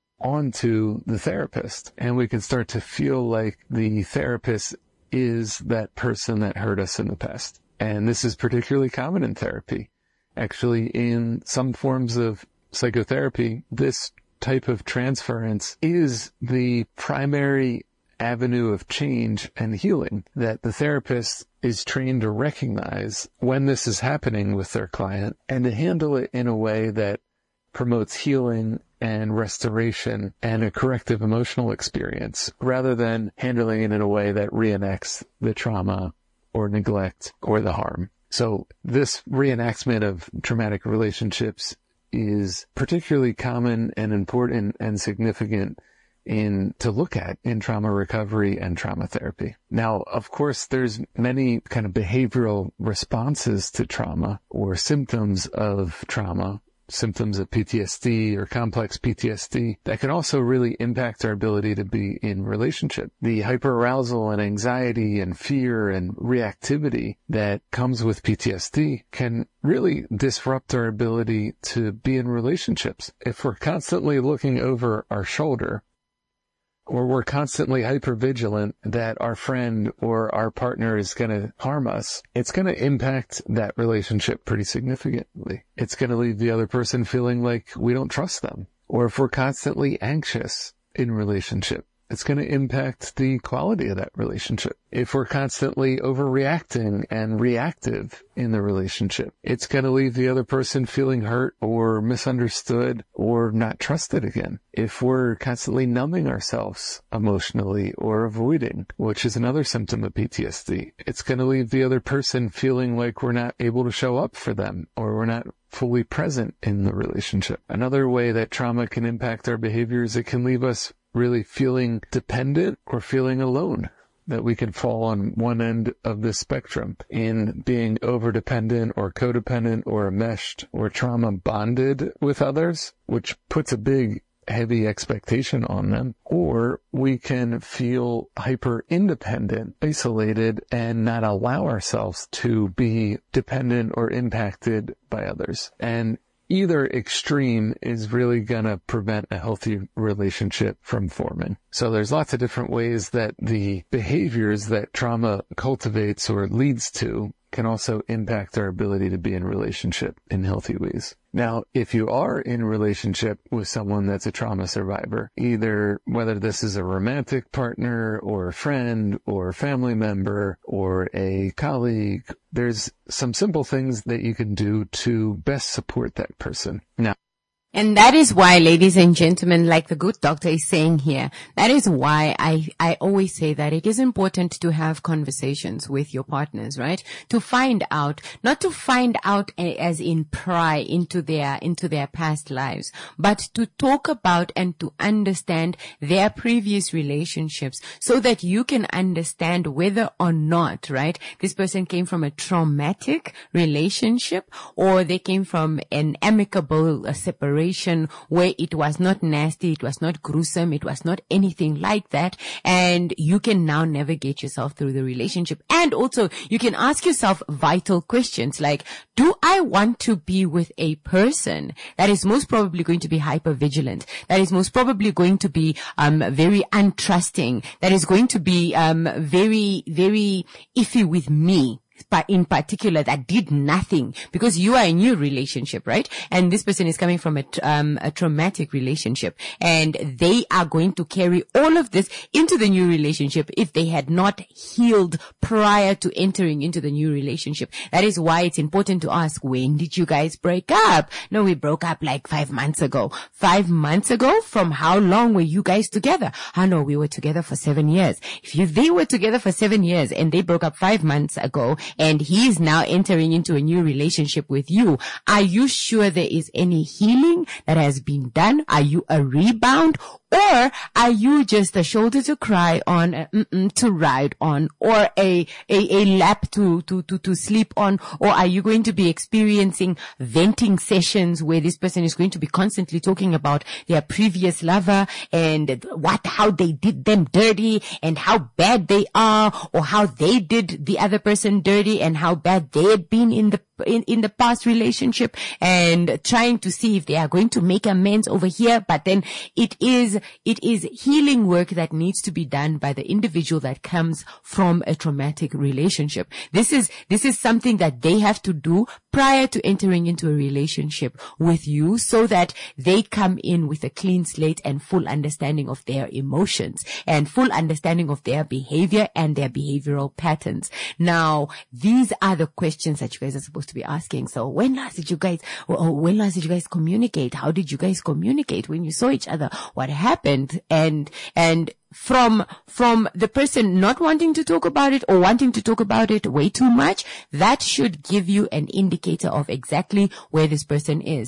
onto the therapist. And we can start to feel like the therapist is that person that hurt us in the past. And this is particularly common in therapy. Actually, in some forms of psychotherapy, this type of transference is the primary avenue of change and healing, that the therapist is trained to recognize when this is happening with their client and to handle it in a way that promotes healing and restoration and a corrective emotional experience, rather than handling it in a way that reenacts the trauma or neglect or the harm. So this reenactment of traumatic relationships is particularly common and important and significant in to look at in trauma recovery and trauma therapy. Now, of course, there's many kind of behavioral responses to trauma or symptoms of trauma, symptoms of P T S D or complex P T S D that can also really impact our ability to be in relationship. The hyperarousal and anxiety and fear and reactivity that comes with P T S D can really disrupt our ability to be in relationships. If we're constantly looking over our shoulder, or we're constantly hypervigilant that our friend or our partner is going to harm us, it's going to impact that relationship pretty significantly. It's going to leave the other person feeling like we don't trust them. Or if we're constantly anxious in relationship, it's going to impact the quality of that relationship. If we're constantly overreacting and reactive in the relationship, it's going to leave the other person feeling hurt or misunderstood or not trusted again. If we're constantly numbing ourselves emotionally or avoiding, which is another symptom of P T S D, it's going to leave the other person feeling like we're not able to show up for them or we're not fully present in the relationship. Another way that trauma can impact our behaviors, it can leave us really feeling dependent or feeling alone, that we can fall on one end of this spectrum in being overdependent or codependent or enmeshed or trauma bonded with others, which puts a big heavy expectation on them. Or we can feel hyper independent, isolated, and not allow ourselves to be dependent or impacted by others. And either extreme is really going to prevent a healthy relationship from forming. So there's lots of different ways that the behaviors that trauma cultivates or leads to can also impact our ability to be in relationship in healthy ways. Now, if you are in a relationship with someone that's a trauma survivor, either whether this is a romantic partner or a friend or a family member or a colleague, there's some simple things that you can do to best support that person. Now, And that is why, ladies and gentlemen, like the good doctor is saying here, that is why I, I always say that it is important to have conversations with your partners, right? To find out, not to find out as in pry into their, into their past lives, but to talk about and to understand their previous relationships so that you can understand whether or not, right, this person came from a traumatic relationship or they came from an amicable uh, separation where it was not nasty, it was not gruesome, it was not anything like that. And you can now navigate yourself through the relationship. And also you can ask yourself vital questions like, do I want to be with a person that is most probably going to be hypervigilant, that is most probably going to be um very untrusting, that is going to be um very, very iffy with me? But in particular, that did nothing, because you are a new relationship, right? And this person is coming from a, um, a traumatic relationship, and they are going to carry all of this into the new relationship if they had not healed prior to entering into the new relationship. That is why it's important to ask, when did you guys break up? No, we broke up like five months ago. Five months ago? From how long were you guys together? I know we were together for seven years. If you, they were together for seven years and they broke up five months ago, and he is now entering into a new relationship with you, are you sure there is any healing that has been done? Are you a rebound? Or are you just a shoulder to cry on, a mm-mm to ride on, or a, a, a lap to, to, to, to sleep on? Or are you going to be experiencing venting sessions where this person is going to be constantly talking about their previous lover and what, how they did them dirty and how bad they are, or how they did the other person dirty and how bad they had been in the in, in the past relationship, and trying to see if they are going to make amends over here. But then it is, it is healing work that needs to be done by the individual that comes from a traumatic relationship. This is, this is something that they have to do prior to entering into a relationship with you, so that they come in with a clean slate and full understanding of their emotions and full understanding of their behavior and their behavioral patterns. Now, these are the questions that you guys are supposed to be asking. So when last did you guys, or when last did you guys communicate? How did you guys communicate when you saw each other? What happened? And, and from, from the person not wanting to talk about it or wanting to talk about it way too much, that should give you an indicator of exactly where this person is.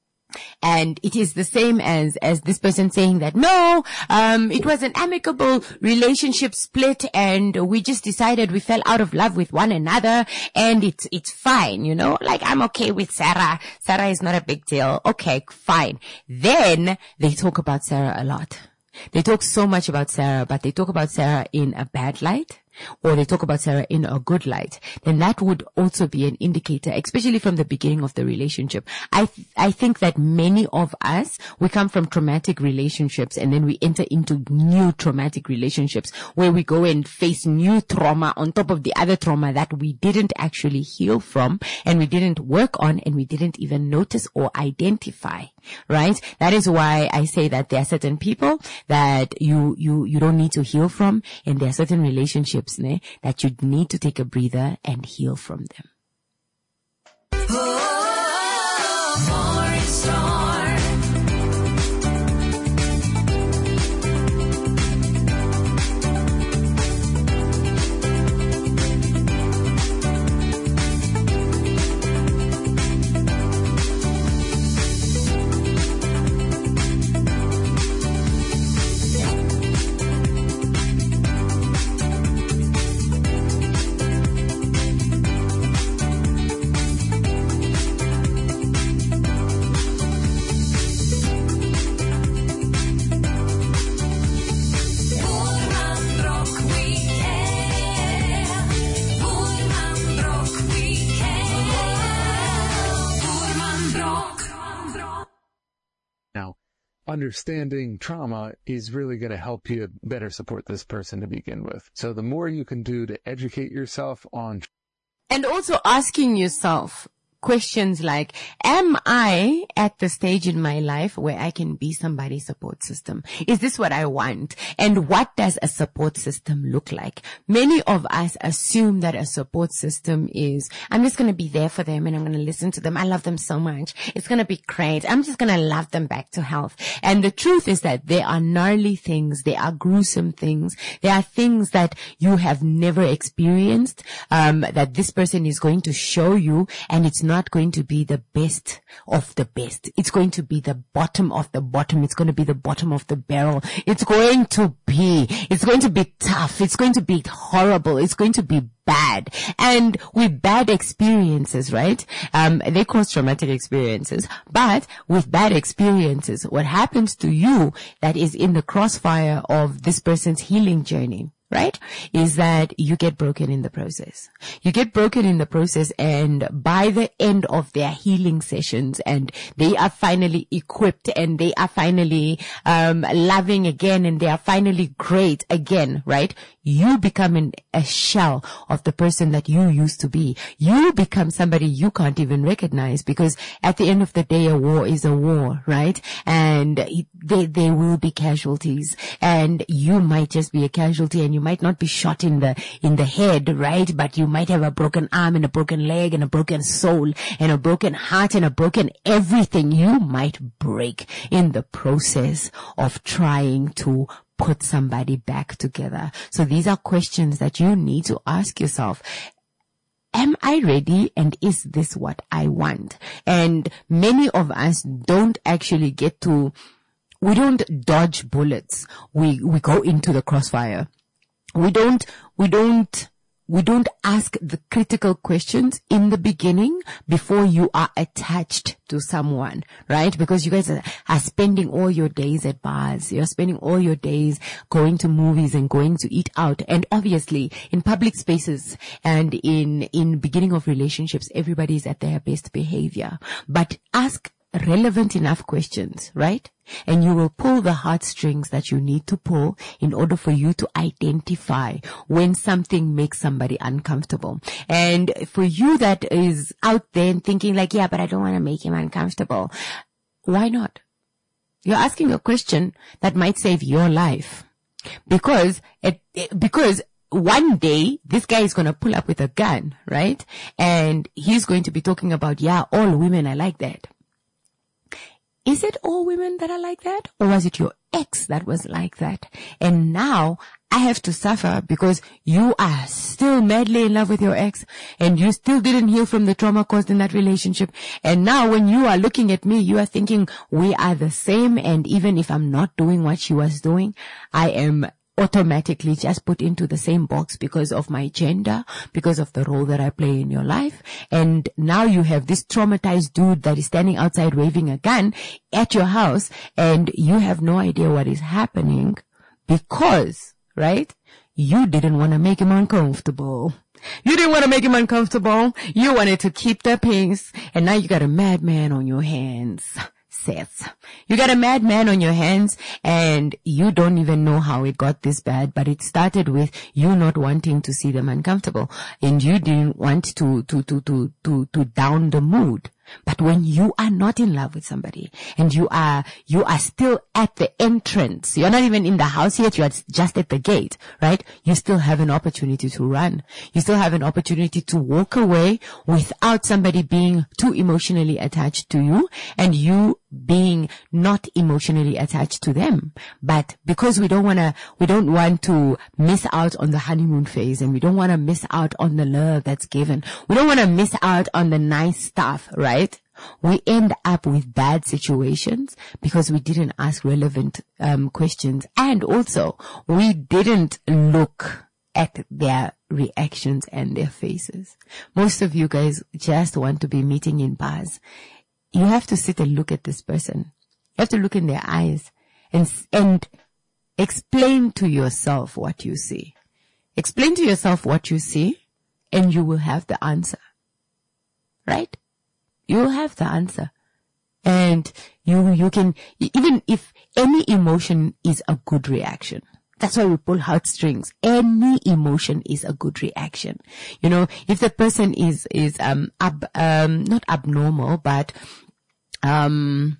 And it is the same as, as this person saying that, no, um, it was an amicable relationship split and we just decided we fell out of love with one another and it's, it's fine, you know, like I'm okay with Sarah. Sarah is not a big deal. Okay, fine. Then they talk about Sarah a lot. They talk so much about Sarah, but they talk about Sarah in a bad light, or they talk about Sarah in a good light. Then that would also be an indicator, especially from the beginning of the relationship. I th- I think that many of us, we come from traumatic relationships and then we enter into new traumatic relationships where we go and face new trauma on top of the other trauma that we didn't actually heal from and we didn't work on and we didn't even notice or identify, right? That is why I say that there are certain people that you, you, you don't need to heal from, and there are certain relationships that you need to take a breather and heal from them. Understanding trauma is really going to help you better support this person to begin with. So the more you can do to educate yourself on, and also asking yourself questions like, am I at the stage in my life where I can be somebody's support system? Is this what I want? And what does a support system look like? Many of us assume that a support system is, I'm just going to be there for them and I'm going to listen to them. I love them so much. It's going to be great. I'm just going to love them back to health. And the truth is that there are gnarly things. There are gruesome things. There are things that you have never experienced, um, that this person is going to show you, and it's not going to be the best of the best. It's going to be the bottom of the bottom. It's going to be the bottom of the barrel. It's going to be, it's going to be tough. It's going to be horrible. It's going to be bad. And with bad experiences, right? Um, they cause traumatic experiences. But with bad experiences, what happens to you that is in the crossfire of this person's healing journey, right, is that you get broken in the process. You get broken in the process, and by the end of their healing sessions, and they are finally equipped, and they are finally um loving again, and they are finally great again, right? You become an, a shell of the person that you used to be. You become somebody you can't even recognize, because at the end of the day, a war is a war, right? And it, they, there will be casualties, and you might just be a casualty, and you might not be shot in the, in the head, right? But you might have a broken arm and a broken leg and a broken soul and a broken heart and a broken everything. You might break in the process of trying to put somebody back together. So these are questions that you need to ask yourself. Am I ready, and is this what I want? And many of us don't actually get to, we don't dodge bullets. We, we go into the crossfire. We don't, we don't, we don't ask the critical questions in the beginning before you are attached to someone, right? Because you guys are, are spending all your days at bars. You're spending all your days going to movies and going to eat out. And obviously in public spaces and in, in beginning of relationships, everybody is at their best behavior. But ask relevant enough questions, right? And you will pull the heartstrings that you need to pull in order for you to identify when something makes somebody uncomfortable. And for you that is out there and thinking like, yeah, but I don't want to make him uncomfortable. Why not? You're asking a question that might save your life. Because it, because one day, this guy is going to pull up with a gun, right? And he's going to be talking about, yeah, all women are like that. Is it all women that are like that? Or was it your ex that was like that? And now I have to suffer because you are still madly in love with your ex, and you still didn't heal from the trauma caused in that relationship. And now when you are looking at me, you are thinking we are the same. And even if I'm not doing what she was doing, I am automatically just put into the same box because of my gender, because of the role that I play in your life. And now you have this traumatized dude that is standing outside waving a gun at your house, and you have no idea what is happening because, right, you didn't want to make him uncomfortable. You didn't want to make him uncomfortable. You wanted to keep the peace, and now you got a madman on your hands. Seth, you got a madman on your hands, and you don't even know how it got this bad, but it started with you not wanting to see them uncomfortable, and you didn't want to, to, to, to, to, to down the mood. But when you are not in love with somebody and you are, you are still at the entrance, you're not even in the house yet, you're just at the gate, right? You still have an opportunity to run. You still have an opportunity to walk away without somebody being too emotionally attached to you and you being not emotionally attached to them. But because we don't want to, we don't want to miss out on the honeymoon phase, and we don't want to miss out on the love that's given. We don't want to miss out on the nice stuff, right? We end up with bad situations because we didn't ask relevant um, questions, and also we didn't look at their reactions and their faces. Most of you guys just want to be meeting in bars. You have to sit and look at this person. You have to look in their eyes and and explain to yourself what you see. Explain to yourself what you see, and you will have the answer. Right? You'll have the answer. And you, you can, even if any emotion is a good reaction, That's why we pull heartstrings. Any emotion is a good reaction. You know, if the person is, is, um, ab, um, not abnormal, but, um,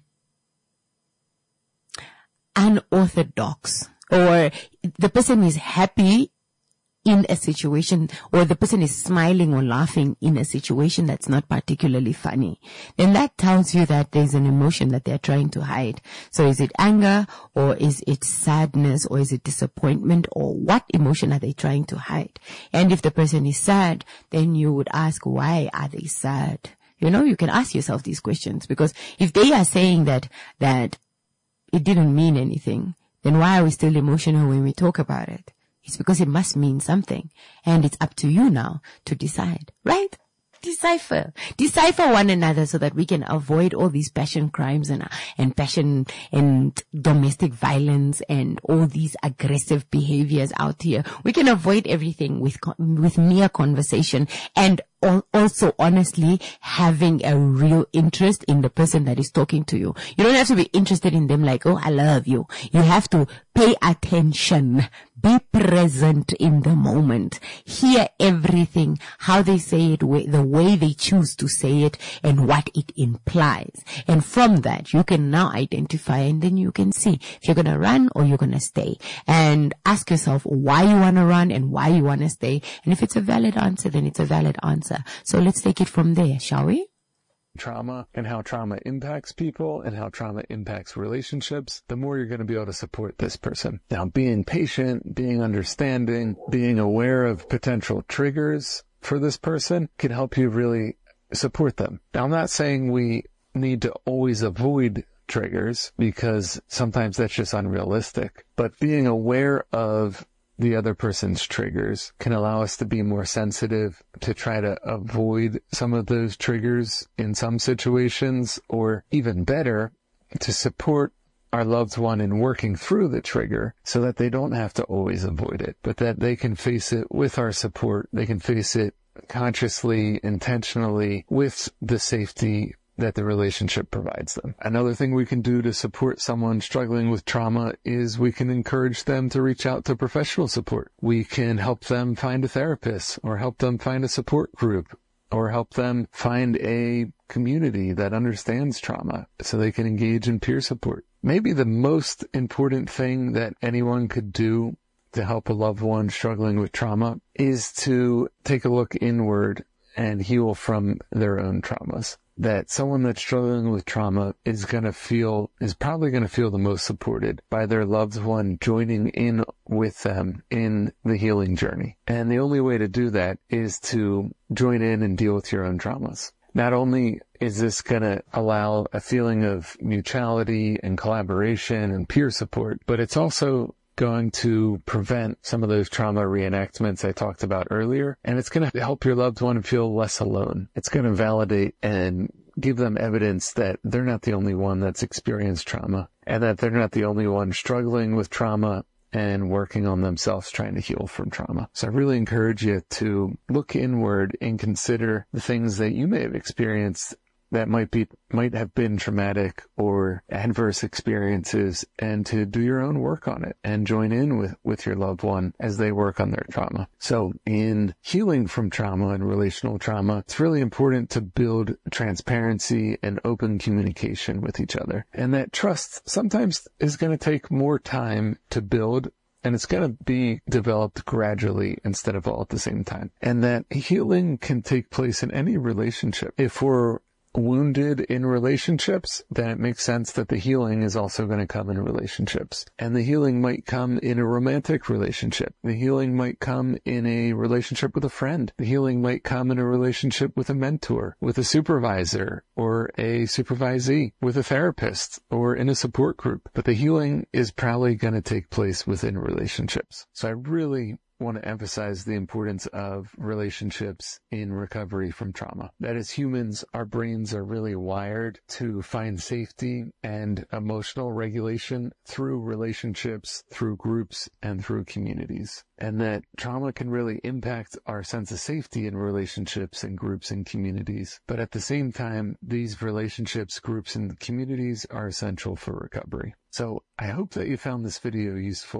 unorthodox, or the person is happy in a situation, or the person is smiling or laughing in a situation that's not particularly funny, then that tells you that there's an emotion that they're trying to hide. So is it anger, or is it sadness, or is it disappointment, or what emotion are they trying to hide? And if the person is sad, then you would ask, why are they sad? You know, you can ask yourself these questions, because if they are saying that, that it didn't mean anything, then why are we still emotional when we talk about it? It's because it must mean something. And it's up to you now to decide, right? Decipher. Decipher one another so that we can avoid all these passion crimes and, and passion and domestic violence and all these aggressive behaviors out here. We can avoid everything with, with mere conversation, and also honestly having a real interest in the person that is talking to you. You don't have to be interested in them like, oh, I love you. You have to pay attention. Be present in the moment. Hear everything, how they say it, the way they choose to say it, and what it implies. And from that, you can now identify, and then you can see if you're going to run or you're going to stay. And ask yourself why you want to run and why you want to stay. And if it's a valid answer, then it's a valid answer. So let's take it from there, shall we? Trauma and how trauma impacts people and how trauma impacts relationships, the more you're going to be able to support this person. Now, being patient, being understanding, being aware of potential triggers for this person can help you really support them. Now, I'm not saying we need to always avoid triggers, because sometimes that's just unrealistic, but being aware of the other person's triggers can allow us to be more sensitive, to try to avoid some of those triggers in some situations, or even better, to support our loved one in working through the trigger so that they don't have to always avoid it, but that they can face it with our support. They can face it consciously, intentionally, with the safety that the relationship provides them. Another thing we can do to support someone struggling with trauma is we can encourage them to reach out to professional support. We can help them find a therapist, or help them find a support group, or help them find a community that understands trauma so they can engage in peer support. Maybe the most important thing that anyone could do to help a loved one struggling with trauma is to take a look inward and heal from their own traumas. That someone that's struggling with trauma is going to feel, is probably going to feel the most supported by their loved one joining in with them in the healing journey. And the only way to do that is to join in and deal with your own traumas. Not only is this going to allow a feeling of mutuality and collaboration and peer support, but it's also going to prevent some of those trauma reenactments I talked about earlier. And it's going to help your loved one feel less alone. It's going to validate and give them evidence that they're not the only one that's experienced trauma, and that they're not the only one struggling with trauma and working on themselves trying to heal from trauma. So I really encourage you to look inward and consider the things that you may have experienced that might be, might have been traumatic or adverse experiences, and to do your own work on it and join in with, with your loved one as they work on their trauma. So in healing from trauma and relational trauma, it's really important to build transparency and open communication with each other. And that trust sometimes is going to take more time to build, and it's going to be developed gradually instead of all at the same time. And that healing can take place in any relationship. If we're wounded in relationships, then it makes sense that the healing is also going to come in relationships. And the healing might come in a romantic relationship. The healing might come in a relationship with a friend. The healing might come in a relationship with a mentor, with a supervisor, or a supervisee, with a therapist, or in a support group. But the healing is probably going to take place within relationships. So I really want to emphasize the importance of relationships in recovery from trauma. That as humans, our brains are really wired to find safety and emotional regulation through relationships, through groups, and through communities. And that trauma can really impact our sense of safety in relationships and groups and communities. But at the same time, these relationships, groups, and communities are essential for recovery. So I hope that you found this video useful.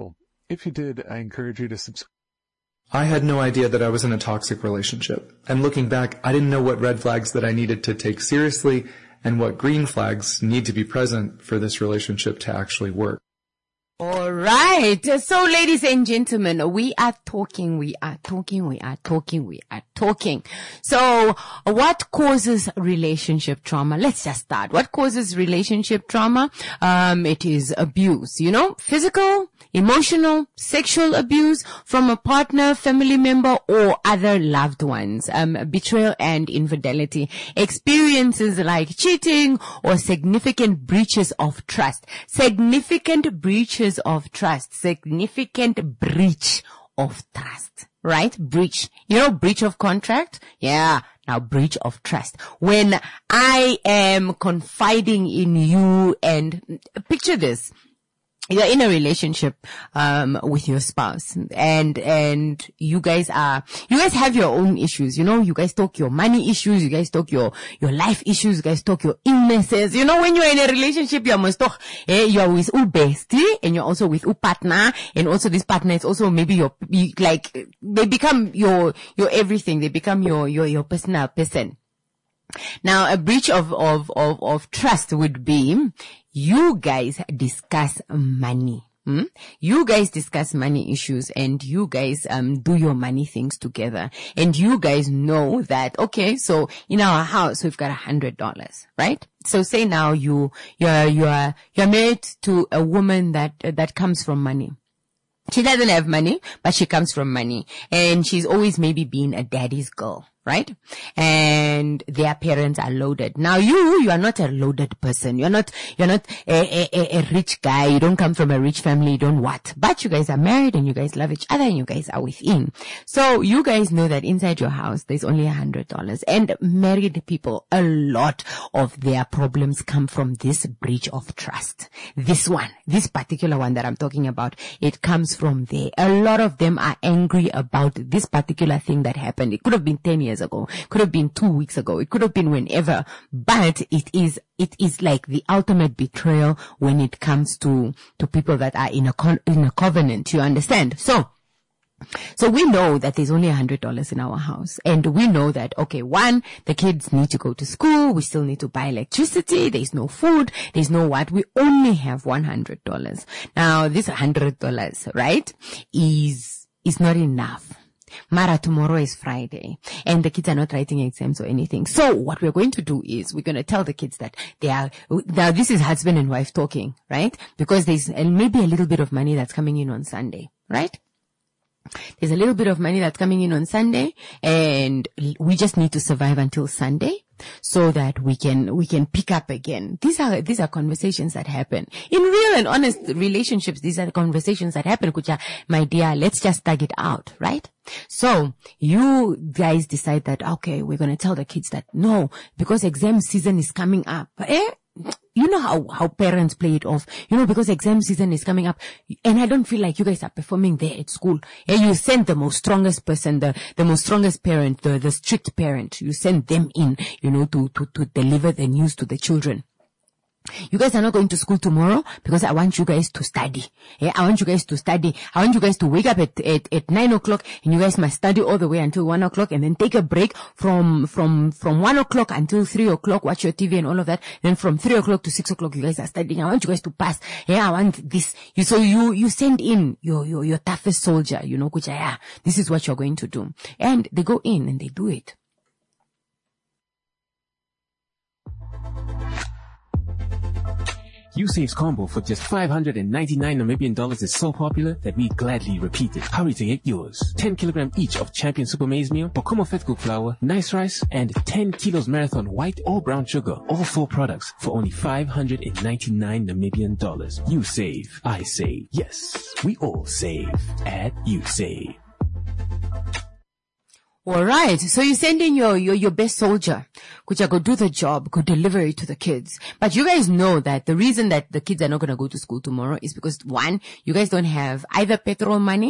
If you did, I encourage you to subscribe. I had no idea that I was in a toxic relationship. And looking back, I didn't know what red flags that I needed to take seriously and what green flags need to be present for this relationship to actually work. All right. So, ladies and gentlemen, we are talking, we are talking, we are talking, we are talking. So, what causes relationship trauma? Let's just start. What causes relationship trauma? Um, it is abuse, you know, physical, emotional, sexual abuse from a partner, family member, or other loved ones. Um, betrayal and infidelity. Experiences like cheating or significant breaches of trust. Significant breaches of trust, significant breach of trust, right? Breach. You know, breach of contract? Yeah. Now, breach of trust. When I am confiding in you, and picture this. You're in a relationship, um, with your spouse, and, and you guys are, you guys have your own issues, you know, you guys talk your money issues, you guys talk your, your life issues, you guys talk your illnesses. You know, when you're in a relationship, you must talk, eh, you're with u bestie, and you're also with u partner, and also this partner is also maybe your, like, they become your, your everything, they become your, your, your personal person. Now, a breach of, of, of, of trust would be, you guys discuss money. Hmm? You guys discuss money issues, and you guys, um, do your money things together. And you guys know that, okay, so in our house, we've got a hundred dollars, right? So say now you, you're, you're, you're married to a woman that, uh, that comes from money. She doesn't have money, but she comes from money. And she's always maybe been a daddy's girl, right? And their parents are loaded. Now you, you are not a loaded person. You're not, you're not a, a, a rich guy. You don't come from a rich family. You don't what? But you guys are married and you guys love each other and you guys are within. So you guys know that inside your house, there's only a hundred dollars. And married people, a lot of their problems come from this breach of trust. This one, this particular one that I'm talking about, it comes from there. A lot of them are angry about this particular thing that happened. It could have been ten years ago. It could have been two weeks ago. It could have been whenever. But it is, it is like the ultimate betrayal when it comes to, to people that are in a con- in a covenant. You understand? So, So we know that there's only a hundred dollars in our house, and we know that, okay, one, the kids need to go to school. We still need to buy electricity. There's no food. There's no what. We only have one hundred dollars. Now, this hundred dollars, right, is, is not enough. Mara, tomorrow is Friday and the kids are not writing exams or anything. So what we're going to do is we're going to tell the kids that they are, now this is husband and wife talking, right? Because there's maybe a little bit of money that's coming in on Sunday, right? There's a little bit of money that's coming in on Sunday, and we just need to survive until Sunday so that we can, we can pick up again. These are, these are conversations that happen in real and honest relationships. These are the conversations that happen. Kucha, my dear, let's just tag it out, right? So you guys decide that, okay, we're going to tell the kids that no, because exam season is coming up. Eh? You know how, how parents play it off, you know, because exam season is coming up and I don't feel like you guys are performing there at school. And you send the most strongest person, the, the most strongest parent, the, the strict parent, you send them in, you know, to, to, to deliver the news to the children. You guys are not going to school tomorrow because I want you guys to study. Yeah, I want you guys to study. I want you guys to wake up at, at, at nine o'clock and you guys must study all the way until one o'clock and then take a break from, from, from one o'clock until three o'clock, watch your T V and all of that. Then from three o'clock to six o'clock, you guys are studying. I want you guys to pass. Yeah, I want this. You, so you, you send in your, your, your toughest soldier, you know, kucha, yeah, this is what you're going to do. And they go in and they do it. USave's combo for just five hundred ninety-nine Namibian dollars is so popular that we gladly repeat it. Hurry to get yours. ten kilogram each of Champion Super Maize Meal, Pokomo Fat Cook Flour, Nice Rice, and ten kilos Marathon White or Brown Sugar. All four products for only five hundred ninety-nine Namibian dollars. You save. I save. Yes, we all save at USave. All right. So you send in your, your, your best soldier, Kucha, go do the job, go deliver it to the kids. But you guys know that the reason that the kids are not going to go to school tomorrow is because, one, you guys don't have either petrol money,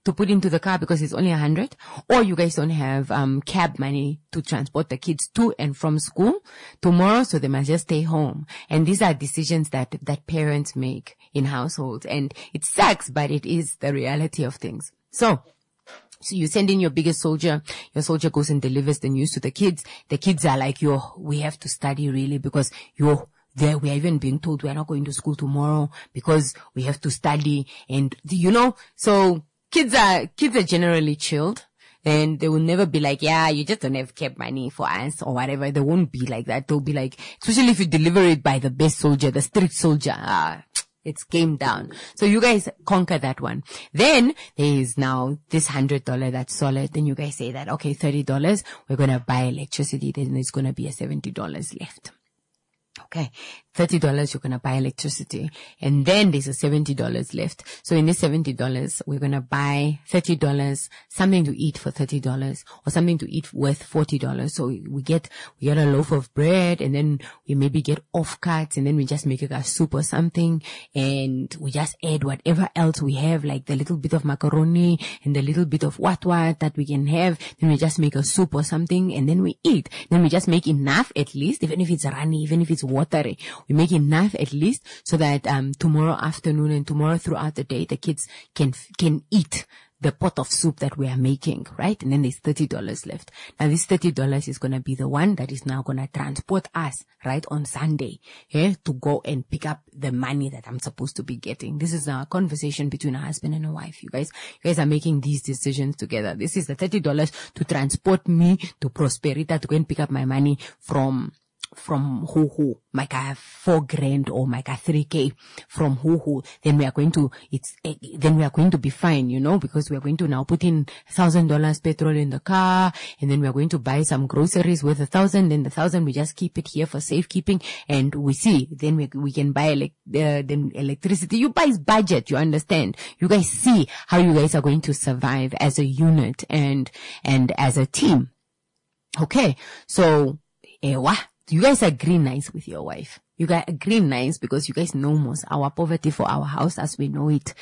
to put into the car because it's only a hundred, or you guys don't have um cab money to transport the kids to and from school tomorrow, so they must just stay home. And these are decisions that that parents make in households, and it sucks, but it is the reality of things. So So you send in your biggest soldier, your soldier goes and delivers the news to the kids. The kids are like, yo, we have to study really because yo, there we are even being told we are not going to school tomorrow because we have to study. And you know, so kids are, kids are generally chilled. And they will never be like, yeah, you just don't have kept money for us or whatever. They won't be like that. They'll be like, especially if you deliver it by the best soldier, the strict soldier, ah, it's game down. So you guys conquer that one. Then there is now this hundred dollar that's solid. Then you guys say that, okay, thirty dollars, we're going to buy electricity. Then there's going to be a seventy dollars left. Okay. thirty dollars, you're going to buy electricity. And then there's a seventy dollars left. So in this seventy dollars, we're going to buy thirty dollars, something to eat for thirty dollars or something to eat worth forty dollars. So we get, we get a loaf of bread and then we maybe get off cuts and then we just make a soup or something and we just add whatever else we have, like the little bit of macaroni and the little bit of what what that we can have. Then we just make a soup or something and then we eat. Then we just make enough at least, even if it's runny, even if it's watery. We make enough at least so that um tomorrow afternoon and tomorrow throughout the day the kids can can eat the pot of soup that we are making, right? And then there's thirty dollars left. Now this thirty dollars is going to be the one that is now going to transport us, right, on Sunday, yeah, to go and pick up the money that I'm supposed to be getting. This is a conversation between a husband and a wife. You guys, you guys are making these decisions together. This is the thirty dollars to transport me to Prosperita to go and pick up my money from from who who, like I have four grand or like a three K from who who, then we are going to, it's, then we are going to be fine, you know, because we are going to now put in a thousand dollars petrol in the car and then we are going to buy some groceries worth a thousand, then the thousand we just keep it here for safekeeping and we see, then we, we can buy elec- uh, then electricity. You guys budget, you understand? You guys see how you guys are going to survive as a unit and, and as a team. Okay. So, eh, what? You guys agree nice with your wife. You guys agree nice because you guys know most our poverty for our house as we know it.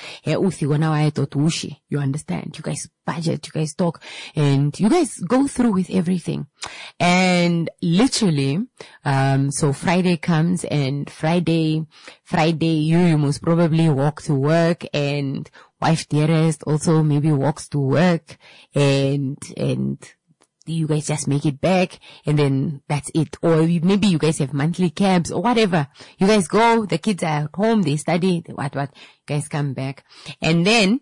You understand? You guys budget, you guys talk, and you guys go through with everything. And literally, um, so Friday comes and Friday, Friday, you, you most probably walk to work and wife dearest also maybe walks to work and, and, you guys just make it back and then that's it. Or maybe you guys have monthly cabs or whatever. You guys go, the kids are at home, they study, they what, what, you guys come back. And then,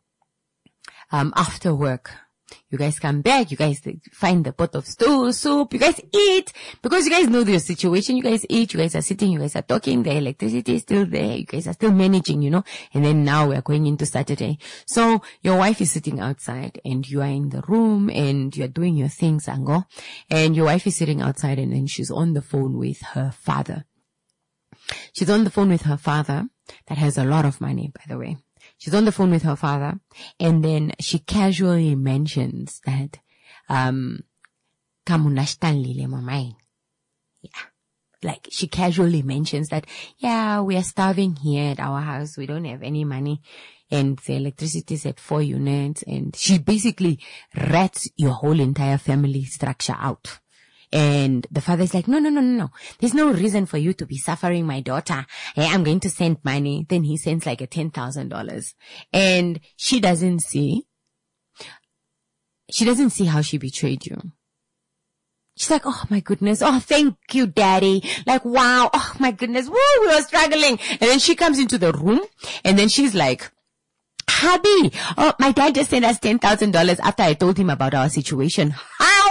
um, after work, you guys come back, you guys find the pot of stew, soup, you guys eat, because you guys know the situation, you guys eat, you guys are sitting, you guys are talking, the electricity is still there, you guys are still managing, you know, and then now we are going into Saturday. So your wife is sitting outside and you are in the room and you are doing your things, Ango, and your wife is sitting outside and then she's on the phone with her father. She's on the phone with her father that has a lot of money, by the way. She's on the phone with her father, and then she casually mentions that, um, kamunashtanlile mamai. Yeah. Like, she casually mentions that, yeah, we are starving here at our house. We don't have any money. And the electricity is at four units. And she basically rats your whole entire family structure out. And the father is like, no, no, no, no, no. There's no reason for you to be suffering, my daughter. Hey, I'm going to send money. Then he sends like a ten thousand dollars. And she doesn't see, she doesn't see how she betrayed you. She's like, oh my goodness. Oh, thank you, daddy. Like, wow. Oh my goodness. Woo, we were struggling. And then she comes into the room and then she's like, hubby, oh, my dad just sent us ten thousand dollars after I told him about our situation. How?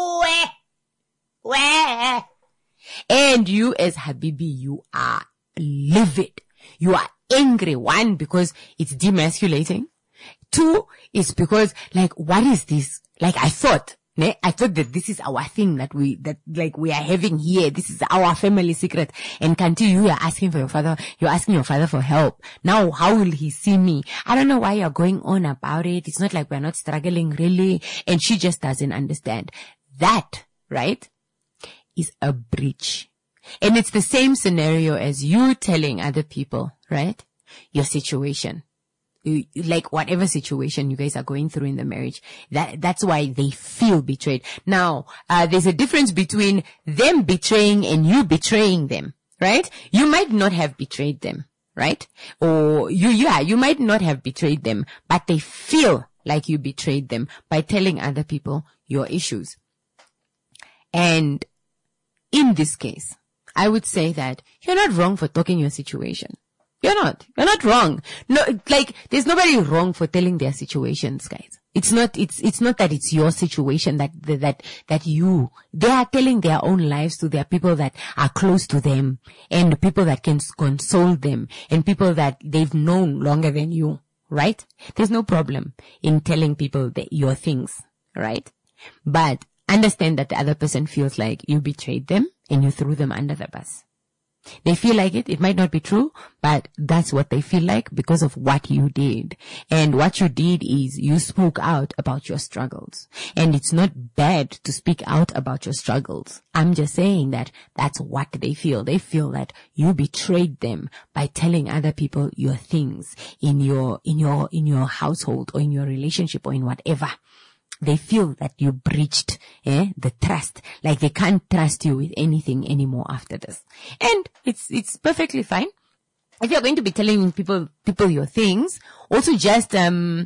Where? And you as Habibi, you are livid. You are angry. One, because it's demasculating. Two, it's because, like, what is this? Like, I thought, ne? I thought that this is our thing that we, that, like, we are having here. This is our family secret. And Kanti, you are asking for your father, you're asking your father for help. Now, how will he see me? I don't know why you're going on about it. It's not like we're not struggling, really. And she just doesn't understand. That, right, is a breach. And it's the same scenario as you telling other people, right, your situation. like whatever situation you guys are going through in the marriage, that, that's why they feel betrayed. Now, uh, there's a difference between them betraying and you betraying them, right? You might not have betrayed them, right? Or you, yeah, you might not have betrayed them, but they feel like you betrayed them by telling other people your issues. And in this case, I would say that you're not wrong for talking your situation. You're not. You're not wrong. No, like, there's nobody wrong for telling their situations, guys. It's not, it's, it's not that it's your situation that, that, that you, they are telling their own lives to their people that are close to them and people that can console them and people that they've known longer than you, right? There's no problem in telling people that your things, right? But understand that the other person feels like you betrayed them and you threw them under the bus. They feel like it. It might not be true, but that's what they feel like because of what you did. And what you did is you spoke out about your struggles. And it's not bad to speak out about your struggles. I'm just saying that that's what they feel. They feel that you betrayed them by telling other people your things in your, in your, in your household or in your relationship or in whatever. They feel that you breached eh, the trust, like they can't trust you with anything anymore after this. And it's it's perfectly fine. If you're going to be telling people people your things, also just um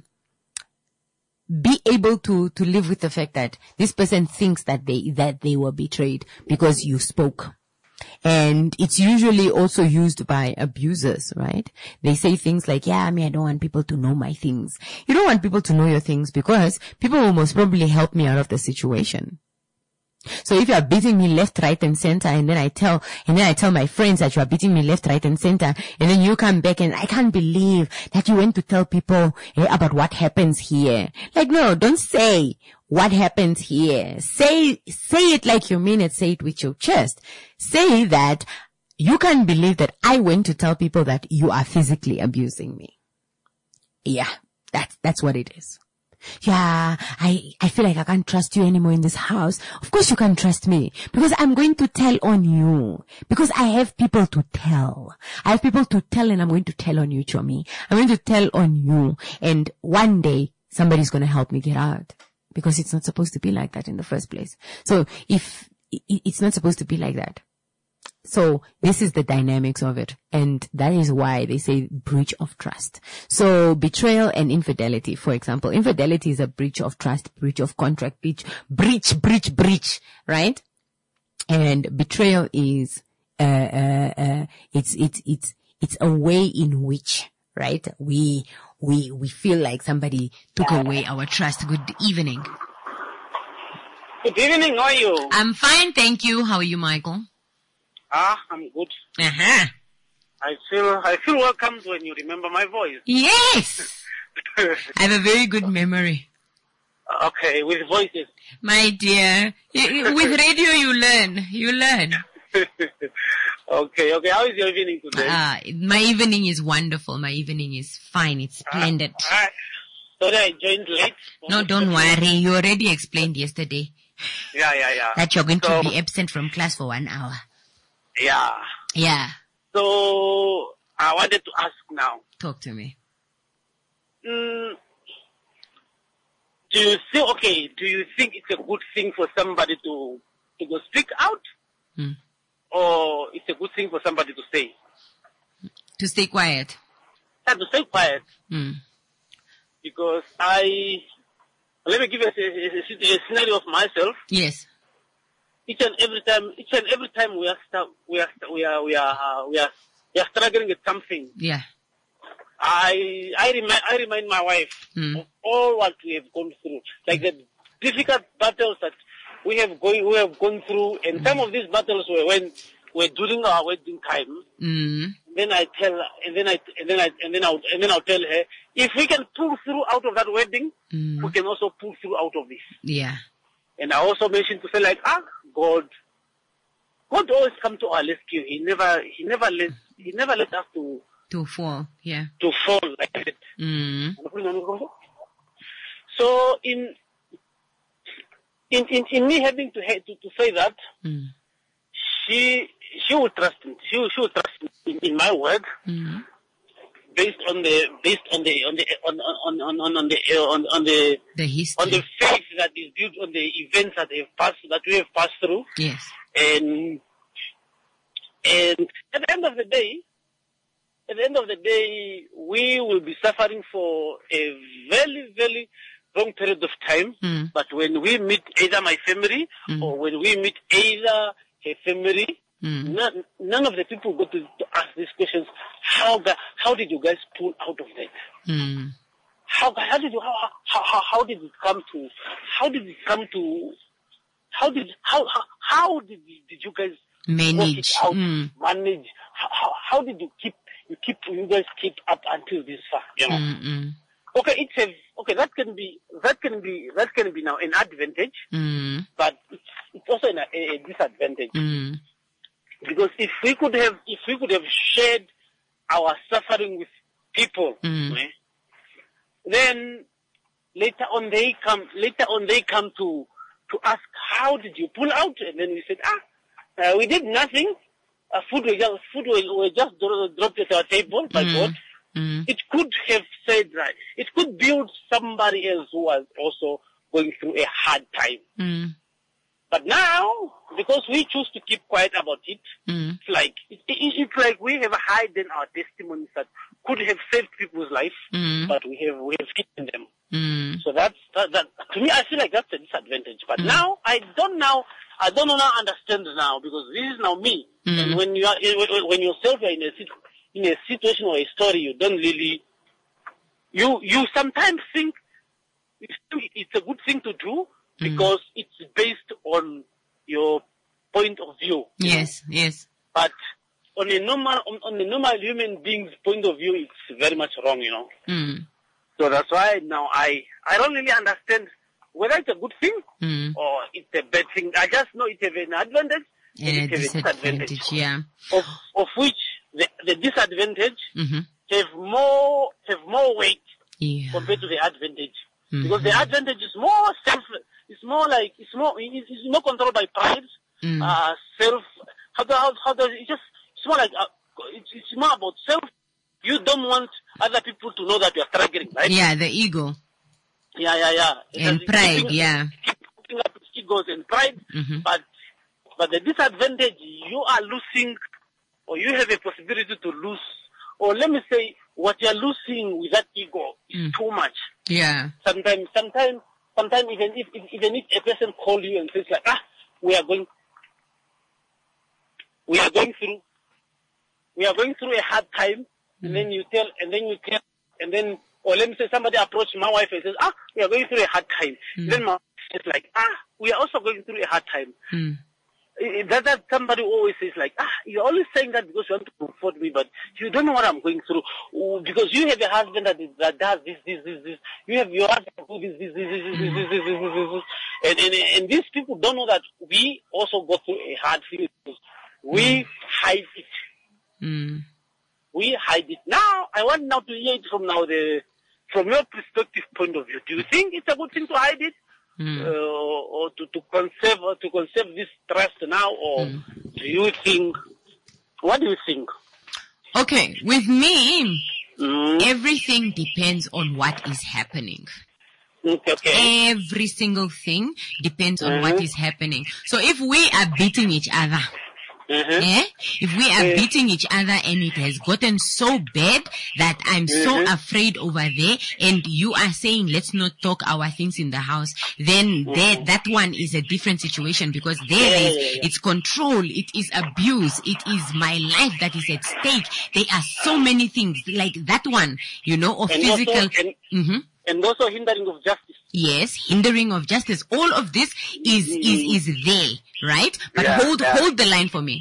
be able to to live with the fact that this person thinks that they that they were betrayed because you spoke. And it's usually also used by abusers, right? They say things like, yeah, I mean, I don't want people to know my things. You don't want people to know your things because people will most probably help me out of the situation. So if you are beating me left, right, and center, and then I tell, and then I tell my friends that you are beating me left, right, and center, and then you come back and I can't believe that you went to tell people eh, about what happens here. Like, no, don't say what happens here. Say, say it like you mean it. Say it with your chest. Say that you can't believe that I went to tell people that you are physically abusing me. Yeah, that's, that's what it is. Yeah, I, I feel like I can't trust you anymore in this house. Of course you can't trust me because I'm going to tell on you because I have people to tell. I have people to tell and I'm going to tell on you, Chomi. I'm going to tell on you and one day somebody's going to help me get out because it's not supposed to be like that in the first place. So if it's not supposed to be like that. So this is the dynamics of it. And that is why they say breach of trust. So betrayal and infidelity, for example, infidelity is a breach of trust, breach of contract, breach, breach, breach, breach, right? And betrayal is, uh, uh, uh, it's, it's, it's, it's a way in which, right? We, we, we feel like somebody took away our trust. Good evening. Good evening. How are you? I'm fine. Thank you. How are you, Michael? Ah, I'm good. Uh-huh. I feel I feel welcomed when you remember my voice. Yes. I have a very good memory. Okay, with voices. My dear, with radio you learn. You learn. Okay, okay. How is your evening today? Ah, my evening is wonderful. My evening is fine. It's splendid. Ah, sorry, I joined late. No, don't worry. You already explained yesterday. Yeah, yeah, yeah. That you're going so, to be absent from class for one hour. Yeah. Yeah. So, I wanted to ask now. Talk to me. Mm, do you see, okay, do you think it's a good thing for somebody to, to go speak out? Hmm. Or it's a good thing for somebody to stay? To stay quiet. Yeah, to stay quiet. Hmm. Because I, let me give you a, a, a scenario of myself. Yes. Each and every time, each and every time we are, we are, we are, we are, uh, we are, we are struggling with something. Yeah. I, I remind, I remind my wife mm. of all what we have gone through, like the difficult battles that we have going, we have gone through, and mm. some of these battles were when we're during our wedding time. Mm. Then I tell, and then I, and then I, and then I'll, and then I'll tell her, if we can pull through out of that wedding, mm. we can also pull through out of this. Yeah. And I also mentioned to say like, ah, God, God always come to our rescue. He never, he never let, he never let us to, to fall, yeah. To fall like that. Mm. So in, in, in, in me having to, to, to say that, mm. she, she will trust me. She will, she will trust me in, in my word. Mm. based on the based on the on the on on on on, on the uh, on on the the history, on the faith that is built on the events that have passed that we have passed through. Yes. And and at the end of the day, at the end of the day, we will be suffering for a very very long period of time. Mm. But when we meet either my family mm. or when we meet either her family, mm. none, none of the people go to, to ask these questions. How how did you guys pull out of that? Mm. How how did you how, how how how did it come to how did it come to how did how how, how did did you guys manage work it out, mm. manage how, how how did you keep you keep you guys keep up until this far, you know? Mm-mm. Okay, it's a, okay. That can be that can be that can be now an advantage, mm. but it's, it's also an, a, a disadvantage mm. because if we could have if we could have shared our suffering with people, mm. eh, then later on they come later on they come to to ask, how did you pull out? And then we said, ah, uh, we did nothing. Uh, food was just food was, was just dropped at our table by mm. God. Mm. It could have said that. It could build somebody else who was also going through a hard time. Mm. But now, because we choose to keep quiet about it, mm. it's like it, it, it's like we have hidden our testimonies that could have saved people's life, mm. but we have we have hidden them. Mm. So that's that, that. To me, I feel like that's a disadvantage. But mm. now I don't now I don't now understand now because this is now me. Mm. And when you are when yourself are in a situation. In a situation or a story, you don't really, you you sometimes think it's a good thing to do because mm. it's based on your point of view. Yes, know? yes. But on a normal on, on a normal human being's point of view, it's very much wrong, you know. Mm. So that's why now I I don't really understand whether it's a good thing mm. or it's a bad thing. I just know it has an advantage and, and it has a disadvantage. disadvantage. Yeah. Of of which. The, the disadvantage mm-hmm. have more have more weight yeah. compared to the advantage mm-hmm. because the advantage is more self. It's more like it's more it's, it's more controlled by pride, mm. uh, self. How do, how how does it just? It's more like uh, it's, it's more about self. You don't want other people to know that you are struggling, right? Yeah, the ego. Yeah, yeah, yeah. And it's, pride, keeping, yeah. Keeping up egos and pride, mm-hmm. but but the disadvantage you are losing. Or you have a possibility to lose, or let me say, what you're losing with that ego is mm. too much. Yeah. Sometimes, sometimes, sometimes, even if, if even if a person calls you and says like, ah, we are going, we are going through, we are going through a hard time, mm. and then you tell, and then you tell, and then, or let me say, somebody approaches my wife and says, ah, we are going through a hard time. Mm. Then my wife says like, ah, we are also going through a hard time. Mm. That, that somebody always says like, ah, you're always saying that because you want to comfort me, but you don't know what I'm going through. Because you have a husband that, is, that does this, this, this, this. You have your husband who does this, this, this, this, this, this, this, this, this, this. And, and, and these people don't know that we also go through a hard thing. We mm. hide it. Mm. We hide it. Now, I want now to hear it from now the, from your perspective point of view. Do you think it's a good thing to hide it? Mm. Uh, or to, to conserve or to conserve this trust now, or mm. do you think? What do you think? Okay, with me, mm. everything depends on what is happening. Okay, okay. Every single thing depends on mm-hmm. what is happening. So if we are beating each other. Mm-hmm. Eh? If we are mm-hmm. beating each other and it has gotten so bad that I'm mm-hmm. so afraid over there, and you are saying let's not talk our things in the house, then mm-hmm. there, that one is a different situation because there yeah, is, yeah, yeah. it's control, it is abuse, it is my life that is at stake. There are so many things like that one, you know, of and physical. Also, and, mm-hmm. and also hindering of justice. Yes, hindering of justice. All of this is, mm-hmm. is, is there, right? But yeah, hold, yeah. hold the line for me.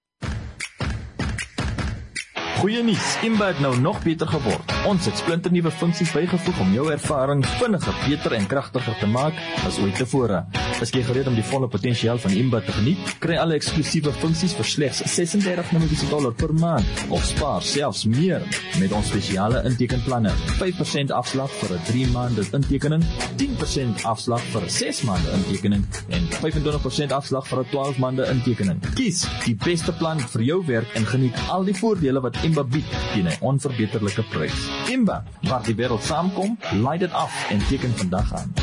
Goeie nuus, Imba het nou nog beter geword. Ons het splinternuwe funksies bygevoeg om jou ervaring vinniger, beter en kragtiger te maak as ooit tevore. Is jy gereed om die volle potensiaal van Imba te geniet? Kry alle eksklusiewe funksies vir slegs ses en dertig Namibiese dollar per maand of spaar selfs meer met ons spesiale intekenplanne. vyf persent afslag vir 'n drie maande intekening, tien persent afslag vir 'n ses maande intekening en vyfentwintig persent afslag vir 'n twaalf maande intekening. Kies die beste plan vir jou werk en geniet al die voordele wat Imba bied teen 'n onverbeterlike prys. Imba, waar die wêreld saamkom, laai dit af en teken vandag aan.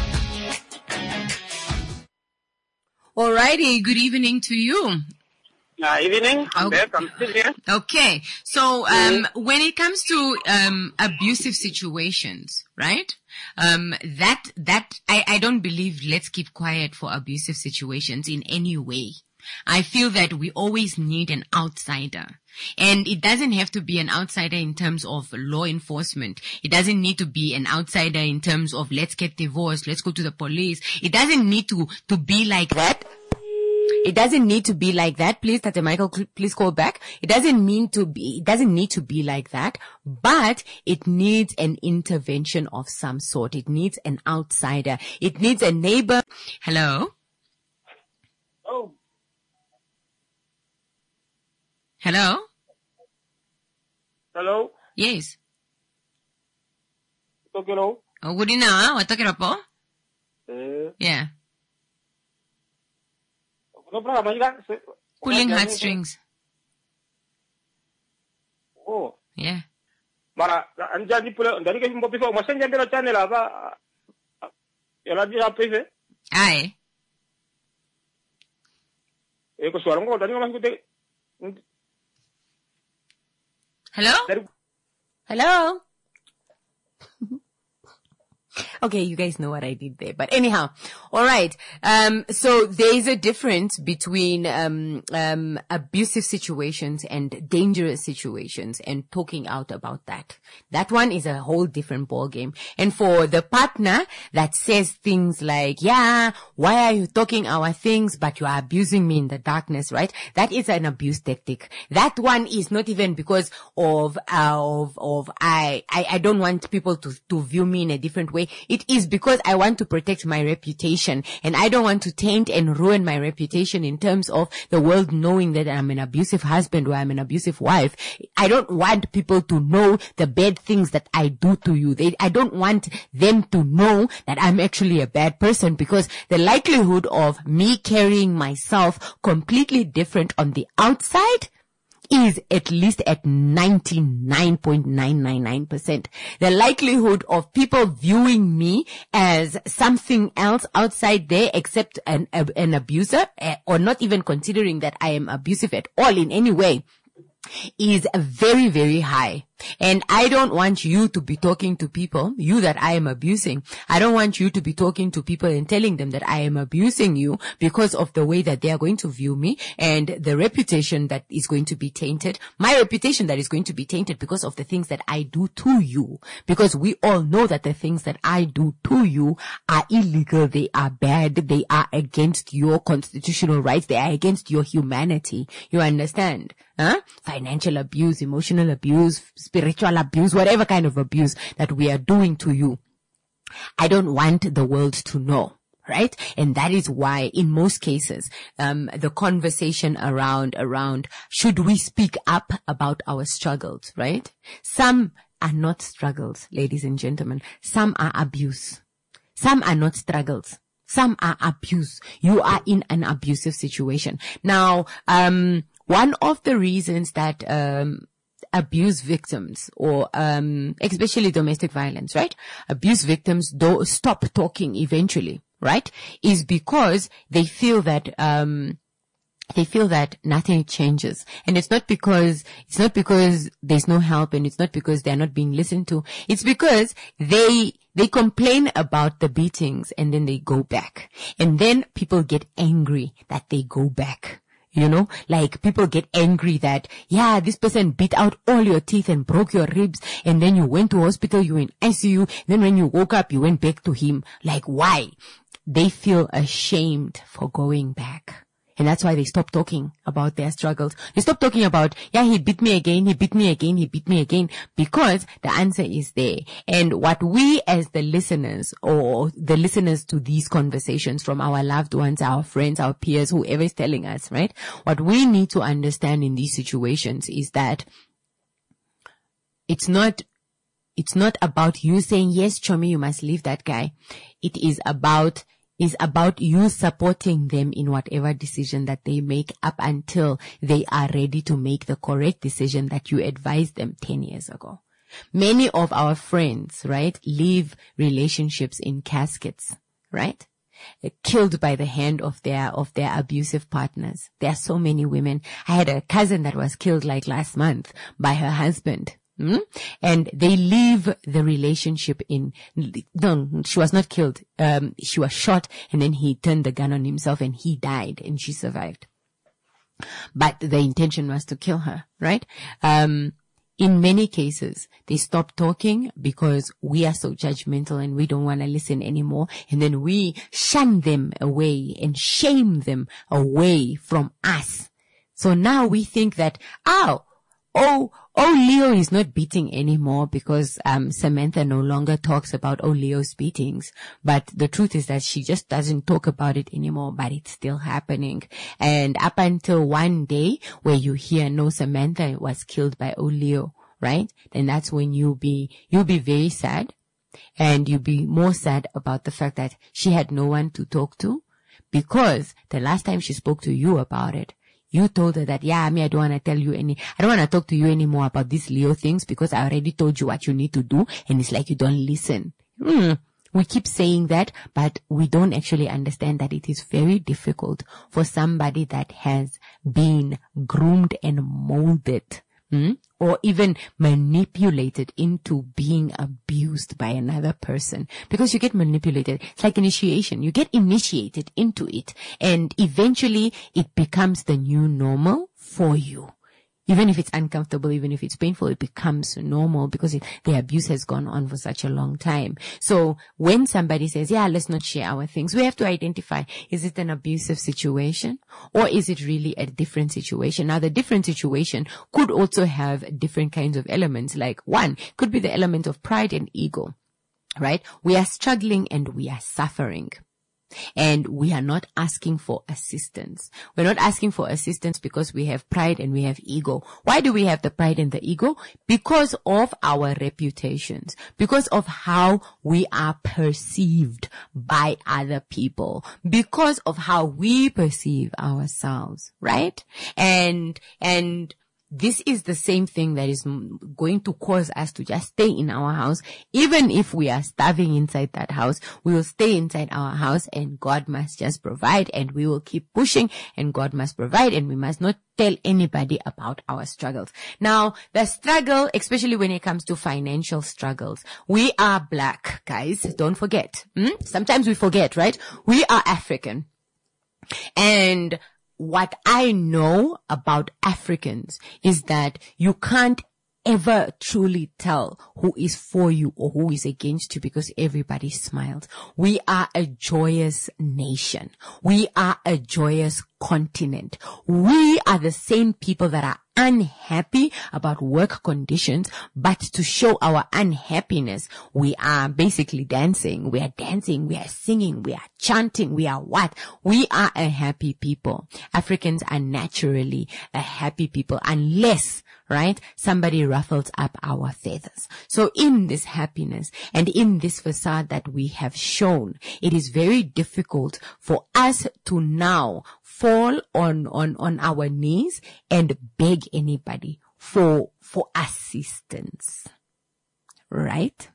Alrighty, good evening to you. Uh, evening, I'm Okay. back, I'm still here. Okay, so um, when it comes to um, abusive situations, right? Um, that that I, I don't believe let's keep quiet for abusive situations in any way. I feel that we always need an outsider. And it doesn't have to be an outsider in terms of law enforcement. It doesn't need to be an outsider in terms of let's get divorced, let's go to the police. It doesn't need to, to be like that. It doesn't need to be like that. Please, Tate Michael, please call back. It doesn't mean to be, it doesn't need to be like that, but it needs an intervention of some sort. It needs an outsider. It needs a neighbor. Hello? Oh, Hello? hello? Yes. Okay, hello? Oh, good enough. What talking about? Eh, Yeah. no problem, you got Pulling heartstrings. Oh, Yeah. mara, anja di pula, dari kasi mo piso, masan dyan pero channel aba, yala di sa piso, Aye. eh, ko suara mo, dari ko mas kute, Hello? dari, Hello? Okay, you guys know what I did there. But anyhow, all right. Um, so there is a difference between um, um, abusive situations and dangerous situations, and talking out about that. That one is a whole different ball game. And for the partner that says things like, "Yeah, why are you talking our things, but you are abusing me in the darkness," right? That is an abuse tactic. That one is not even because of uh, of of I, I I don't want people to to view me in a different way. It is because I want to protect my reputation, and I don't want to taint and ruin my reputation in terms of the world knowing that I'm an abusive husband or I'm an abusive wife. I don't want people to know the bad things that I do to you. They, I don't want them to know that I'm actually a bad person, because the likelihood of me carrying myself completely different on the outside is at least at ninety-nine point nine nine nine percent. The likelihood of people viewing me as something else outside there except an, an abuser, or not even considering that I am abusive at all in any way, is very, very high. And I don't want you to be talking to people, you that I am abusing. I don't want you to be talking to people and telling them that I am abusing you because of the way that they are going to view me and the reputation that is going to be tainted. My reputation that is going to be tainted because of the things that I do to you. Because we all know that the things that I do to you are illegal. They are bad. They are against your constitutional rights. They are against your humanity. You understand? Huh? Financial abuse, emotional abuse, spiritual abuse, whatever kind of abuse that we are doing to you. I don't want the world to know, right? And that is why in most cases, um, the conversation around, around, should we speak up about our struggles, right? Some are not struggles, ladies and gentlemen. Some are abuse. Some are not struggles. Some are abuse. You are in an abusive situation. Now, um, one of the reasons that, um, abuse victims, or um especially domestic violence, right? Abuse victims do stop talking eventually, right? Is because they feel that um they feel that nothing changes. And it's not because it's not because there's no help, and it's not because they're not being listened to. It's because they they complain about the beatings and then they go back. And then people get angry that they go back. You know, like people get angry that, yeah, this person beat out all your teeth and broke your ribs, and then you went to hospital, you were in I C U, then when you woke up, you went back to him. Like, why? They feel ashamed for going back. And that's why they stop talking about their struggles. They stop talking about, yeah, he beat me again, he beat me again, he beat me again, because the answer is there. And what we as the listeners, or the listeners to these conversations from our loved ones, our friends, our peers, whoever is telling us, right? What we need to understand in these situations is that it's not, it's not about you saying, yes, Chomi, you must leave that guy. It is about is about you supporting them in whatever decision that they make up until they are ready to make the correct decision that you advised them ten years ago. Many of our friends, right, leave relationships in caskets, right? Killed by the hand of their, of their abusive partners. There are so many women. I had a cousin that was killed like last month by her husband. Hmm? And they leave the relationship in, no, she was not killed. Um, she was shot and then he turned the gun on himself and he died and she survived. But the intention was to kill her, right? Um, in many cases, they stop talking because we are so judgmental and we don't want to listen anymore. And then we shun them away and shame them away from us. So now we think that, oh, Oh, oh, Leo is not beating anymore because, um, Samantha no longer talks about, oh, Leo's beatings. But the truth is that she just doesn't talk about it anymore, but it's still happening. And up until one day where you hear, no, Samantha was killed by oh, Leo, right? Then that's when you'll be, you'll be very sad. And you'll be more sad about the fact that she had no one to talk to because the last time she spoke to you about it, you told her that, yeah, I mean, I don't want to tell you any, I don't want to talk to you anymore about these Leo things because I already told you what you need to do. And it's like you don't listen. Mm. We keep saying that, but we don't actually understand that it is very difficult for somebody that has been groomed and molded, mm, or even manipulated into being abused by another person. Because you get manipulated. It's like initiation. You get initiated into it. And eventually it becomes the new normal for you. Even if it's uncomfortable, even if it's painful, it becomes normal because it, the abuse has gone on for such a long time. So when somebody says, yeah, let's not share our things, we have to identify, is it an abusive situation or is it really a different situation? Now, the different situation could also have different kinds of elements. Like one could be the element of pride and ego, right? We are struggling and we are suffering. And we are not asking for assistance. We're not asking for assistance because we have pride and we have ego. Why do we have the pride and the ego? Because of our reputations, because of how we are perceived by other people, because of how we perceive ourselves, right? And, and, this is the same thing that is going to cause us to just stay in our house. Even if we are starving inside that house, we will stay inside our house and God must just provide and we will keep pushing and God must provide and we must not tell anybody about our struggles. Now, the struggle, especially when it comes to financial struggles, we are black, guys. Don't forget. Hmm? Sometimes we forget, right? We are African. And what I know about Africans is that you can't ever truly tell who is for you or who is against you because everybody smiles. We are a joyous nation. We are a joyous continent. We are the same people that are unhappy about work conditions, but to show our unhappiness, we are basically dancing. We are dancing. We are singing. We are chanting. We are what? We are a happy people. Africans are naturally a happy people unless, right, somebody ruffles up our feathers. So in this happiness and in this facade that we have shown, it is very difficult for us to now fall on, on, on our knees and beg anybody for, for assistance. Right?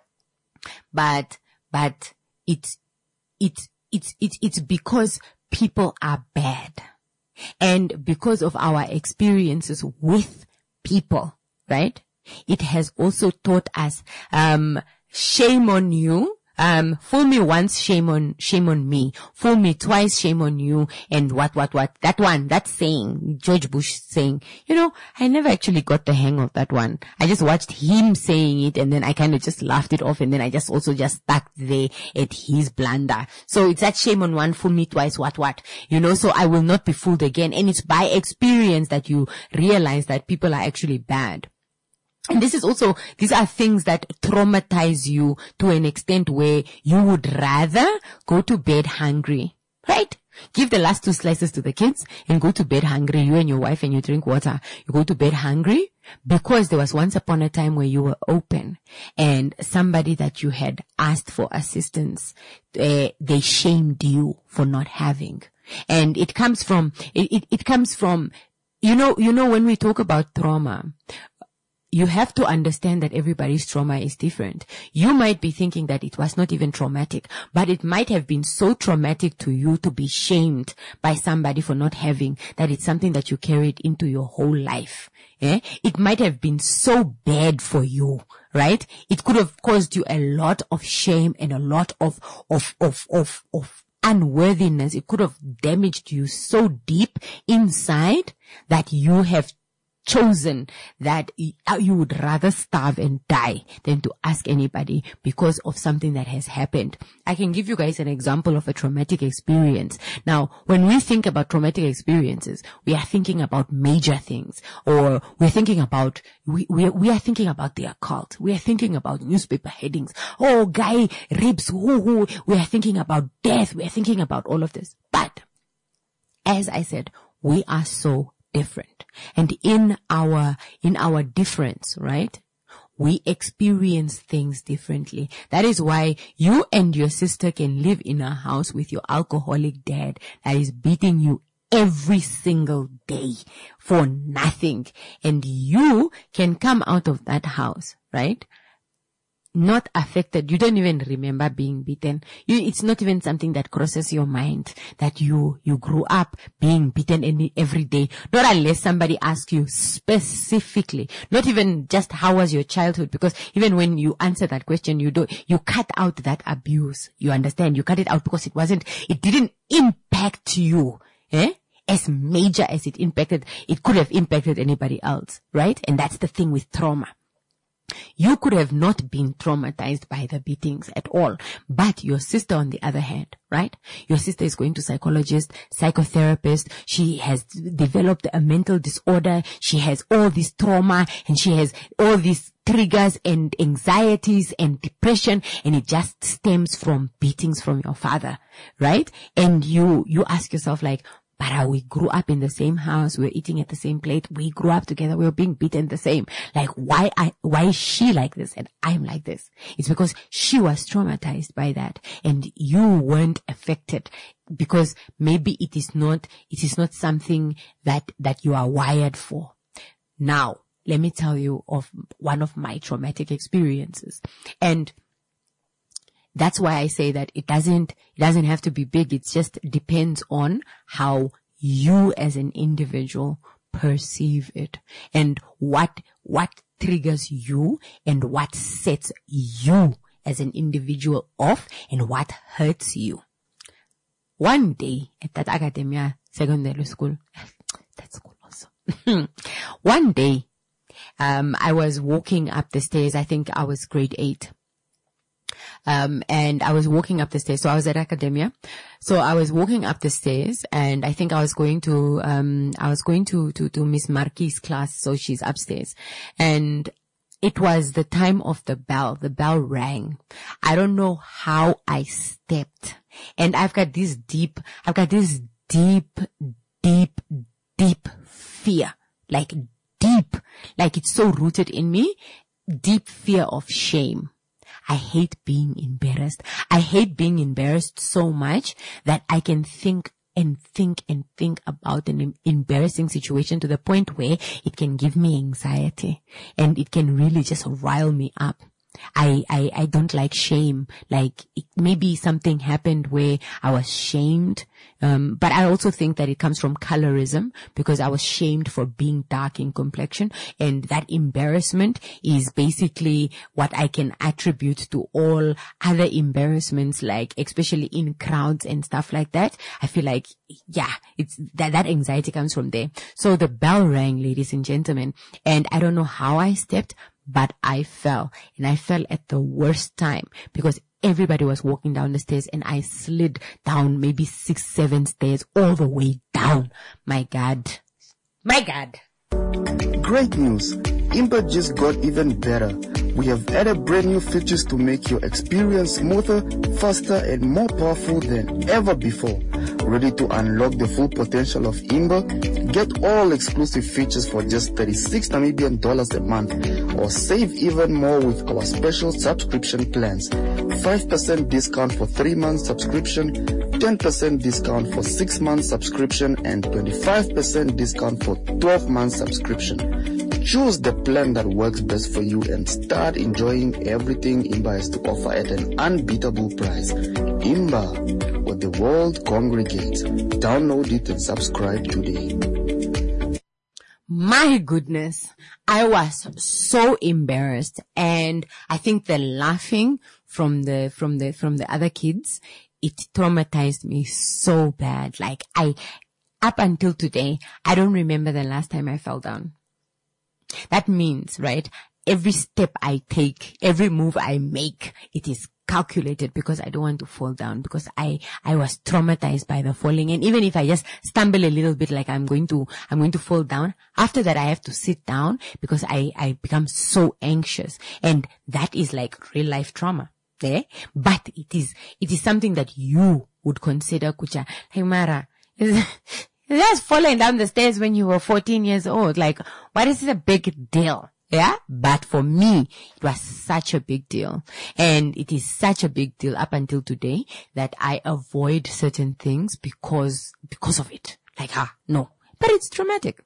But, but it's, it's, it's, it's, it's because people are bad. And because of our experiences with people, right? It has also taught us, um, shame on you. Um, fool me once, shame on, shame on me. Fool me twice, shame on you. And what, what, what? That one, that saying, George Bush saying, you know, I never actually got the hang of that one. I just watched him saying it and then I kind of just laughed it off and then I just also just stuck there at his blunder. So it's that shame on one, fool me twice, what, what? You know, so I will not be fooled again. And it's by experience that you realize that people are actually bad. And this is also, these are things that traumatize you to an extent where you would rather go to bed hungry, right? Give the last two slices to the kids and go to bed hungry. You and your wife, and you drink water. You go to bed hungry because there was once upon a time where you were open and somebody that you had asked for assistance, uh, they shamed you for not having. And it comes from, it, it, it comes from, you know, you know, when we talk about trauma, you have to understand that everybody's trauma is different. You might be thinking that it was not even traumatic, but it might have been so traumatic to you to be shamed by somebody for not having that it's something that you carried into your whole life. Eh? It might have been so bad for you, right? It could have caused you a lot of shame and a lot of, of, of, of, of unworthiness. It could have damaged you so deep inside that you have chosen that you would rather starve and die than to ask anybody because of something that has happened. I can give you guys an example of a traumatic experience. Now, when we think about traumatic experiences, we are thinking about major things, or we're thinking about, we, we, we are thinking about the occult. We are thinking about newspaper headings. Oh, guy ribs, whoo, whoo. We are thinking about death. We are thinking about all of this. But, as I said, we are so different. And in our, in our difference, right? We experience things differently. That is why you and your sister can live in a house with your alcoholic dad that is beating you every single day for nothing. And you can come out of that house, right? Not affected. You don't even remember being beaten. You, it's not even something that crosses your mind that you, you grew up being beaten any, every day. Not unless somebody asks you specifically, not even just how was your childhood, because even when you answer that question, you do, you cut out that abuse. You understand? You cut it out because it wasn't, it didn't impact you, eh? As major as it impacted, it could have impacted anybody else, right? And that's the thing with trauma. You could have not been traumatized by the beatings at all. But your sister, on the other hand, right? Your sister is going to psychologist, psychotherapist. She has developed a mental disorder. She has all this trauma and she has all these triggers and anxieties and depression, and it just stems from beatings from your father, right? And you, you ask yourself like, but we grew up in the same house. We were eating at the same plate. We grew up together. We were being beaten the same. Like, why I, why is she like this and I'm like this? It's because she was traumatized by that and you weren't affected because maybe it is not, it is not something that, that you are wired for. Now, let me tell you of one of my traumatic experiences. And that's why I say that it doesn't, it doesn't have to be big. It just depends on how you as an individual perceive it and what, what triggers you and what sets you as an individual off and what hurts you. One day at that academia secondary school, that school also, one day, um, I was walking up the stairs. I think I was grade eight. Um, and I was walking up the stairs. So I was at academia. So I was walking up the stairs and I think I was going to, um, I was going to, to, to Miss Marquis' class. So she's upstairs and it was the time of the bell. The bell rang. I don't know how I stepped and I've got this deep, I've got this deep, deep, deep fear, like deep, like it's so rooted in me, deep fear of shame. I hate being embarrassed. I hate being embarrassed so much that I can think and think and think about an embarrassing situation to the point where it can give me anxiety and it can really just rile me up. I, I, I don't like shame. Like it, maybe something happened where I was shamed. Um, but I also think that it comes from colorism because I was shamed for being dark in complexion. And that embarrassment is basically what I can attribute to all other embarrassments, like especially in crowds and stuff like that. I feel like, yeah, it's that, that anxiety comes from there. So the bell rang, ladies and gentlemen, and I don't know how I stepped, but I fell, and I fell at the worst time because everybody was walking down the stairs and I slid down maybe six, seven stairs all the way down. My God. My God. Great news. Impact just got even better. We have added brand new features to make your experience smoother, faster, and more powerful than ever before. Ready to unlock the full potential of Imba? Get all exclusive features for just thirty-six Namibian dollars a month, or save even more with our special subscription plans. five percent discount for three months subscription, ten percent discount for six months subscription, and twenty-five percent discount for twelve months subscription. Choose the plan that works best for you and start enjoying everything Imba has to offer at an unbeatable price. Imba, where the world congregates. Download it and subscribe today. My goodness, I was so embarrassed, and I think the laughing from the from the from the other kids, it traumatized me so bad. Like I, up until today, I don't remember the last time I fell down. That means, right, every step I take, every move I make, it is calculated because I don't want to fall down, because I, I was traumatized by the falling. And even if I just stumble a little bit, like I'm going to, I'm going to fall down, after that I have to sit down because I, I become so anxious. And that is like real life trauma. Eh? But it is, it is something that you would consider, Kucha. Hey, Mara, just falling down the stairs when you were fourteen years old. Like, what is a big deal? Yeah. But for me, it was such a big deal. And it is such a big deal up until today that I avoid certain things because, because of it. Like, ah, no. But it's traumatic.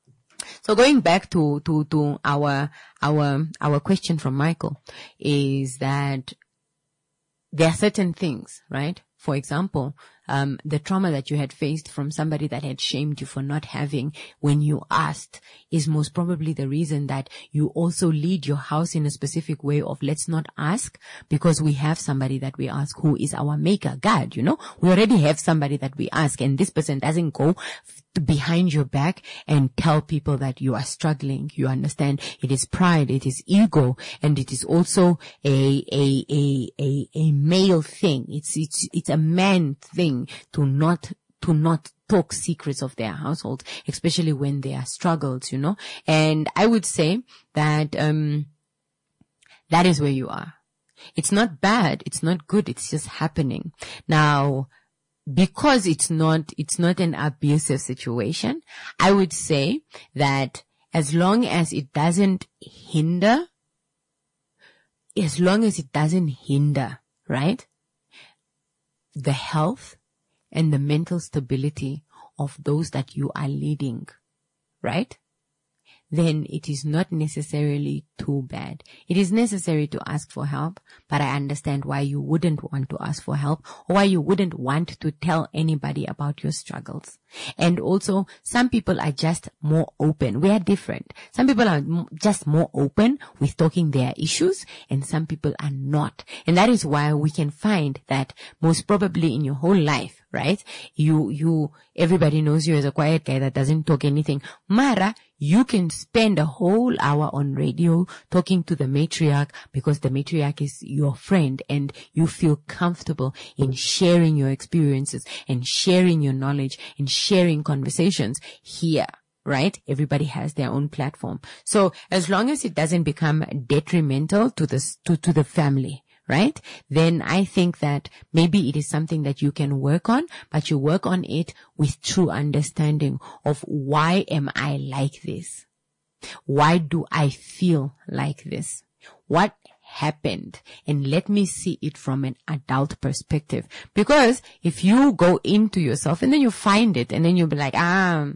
So going back to, to, to our, our, our question from Michael is that there are certain things, right? For example, um, the trauma that you had faced from somebody that had shamed you for not having when you asked is most probably the reason that you also lead your house in a specific way of let's not ask, because we have somebody that we ask who is our maker, God, you know, we already have somebody that we ask, and this person doesn't go behind your back and tell people that you are struggling. You understand? It is pride, it is ego, and it is also a, a, a, a, a male thing. It's, it's, it's a man thing to not, to not talk secrets of their household, especially when there are struggles, you know. And I would say that, um, that is where you are. It's not bad. It's not good. It's just happening. Now, because it's not, it's not an abusive situation, I would say that as long as it doesn't hinder, as long as it doesn't hinder, right, the health and the mental stability of those that you are leading, right, then it is not necessarily too bad. It is necessary to ask for help, but I understand why you wouldn't want to ask for help, or why you wouldn't want to tell anybody about your struggles. And also, some people are just more open. We are different. Some people are m- just more open with talking their issues, and some people are not. And that is why we can find that most probably in your whole life, right, you, you, everybody knows you as a quiet guy that doesn't talk anything. Mara, you can spend a whole hour on radio talking to the matriarch because the matriarch is your friend, and you feel comfortable in sharing your experiences and sharing your knowledge and sharing conversations here, right? Everybody has their own platform. So as long as it doesn't become detrimental to the, to, to the family, right, then I think that maybe it is something that you can work on, but you work on it with true understanding of why am I like this? Why do I feel like this? What happened? And let me see it from an adult perspective. Because if you go into yourself and then you find it and then you'll be like, ah,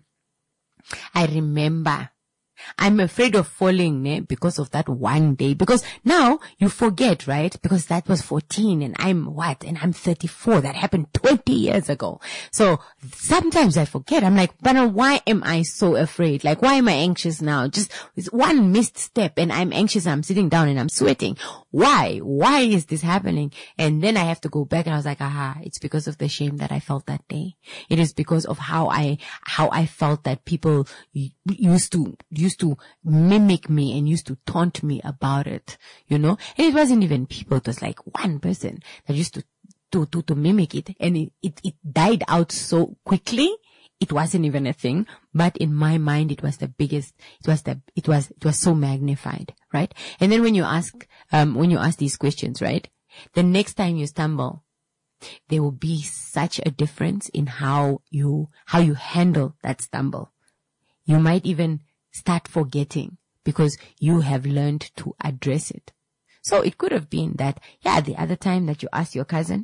I remember. I'm afraid of falling ne, because of that one day. Because now you forget, right? Because that was fourteen and I'm what? And I'm thirty-four. That happened twenty years ago. So sometimes I forget. I'm like, but why am I so afraid? Like, why am I anxious now? Just it's one missed step and I'm anxious. I'm sitting down and I'm sweating. Why? Why is this happening? And then I have to go back and I was like, aha, it's because of the shame that I felt that day. It is because of how I, how I felt that people used to, used to mimic me and used to taunt me about it, you know? And it wasn't even people. It was like one person that used to, to, to, to mimic it. And it, it, it died out so quickly. It wasn't even a thing, but in my mind, it was the biggest, it was the, it was, it was so magnified, right? And then when you ask, um, when you ask these questions, right? The next time you stumble, there will be such a difference in how you, how you handle that stumble. You might even start forgetting because you have learned to address it. So it could have been that, yeah, the other time that you asked your cousin,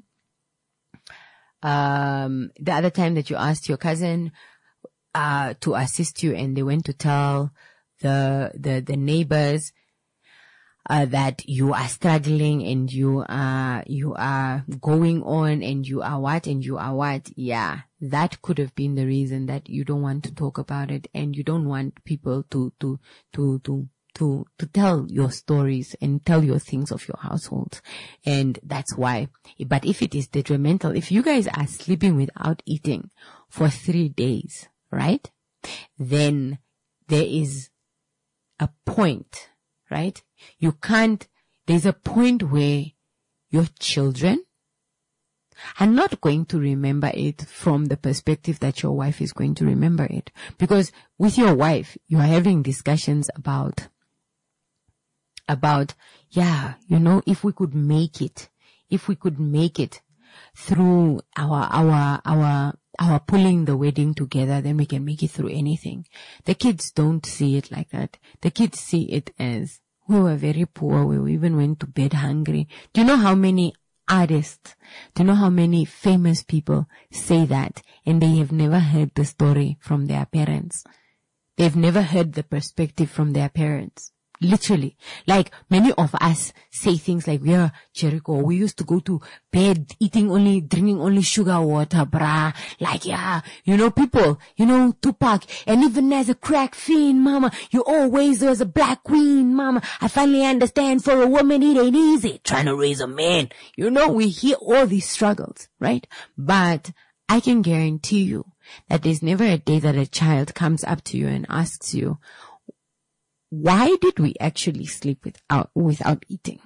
um, the other time that you asked your cousin, uh, to assist you and they went to tell the, the, the neighbors, uh, that you are struggling and you are, you are going on and you are what and you are what. Yeah, that could have been the reason that you don't want to talk about it and you don't want people to, to, to, to, to, to tell your stories and tell your things of your household. And that's why. But if it is detrimental, if you guys are sleeping without eating for three days, right? Then there is a point, right? You can't, there's a point where your children are not going to remember it from the perspective that your wife is going to remember it. Because with your wife, you are having discussions about, about, yeah, you know, if we could make it, if we could make it through our, our, our, our pulling the wedding together, then we can make it through anything. The kids don't see it like that. The kids see it as, we were very poor. We even went to bed hungry. Do you know how many artists, do you know how many famous people say that and they have never heard the story from their parents? They've never heard the perspective from their parents. Literally. Like many of us say things like, yeah, Jericho, we used to go to bed eating only, drinking only sugar water, brah. Like, yeah, you know, people, you know, Tupac, and even as a crack fiend, mama, you always was a black queen, mama. I finally understand for a woman it ain't easy trying to raise a man. You know, we hear all these struggles, right? But I can guarantee you that there's never a day that a child comes up to you and asks you, why did we actually sleep without, without eating?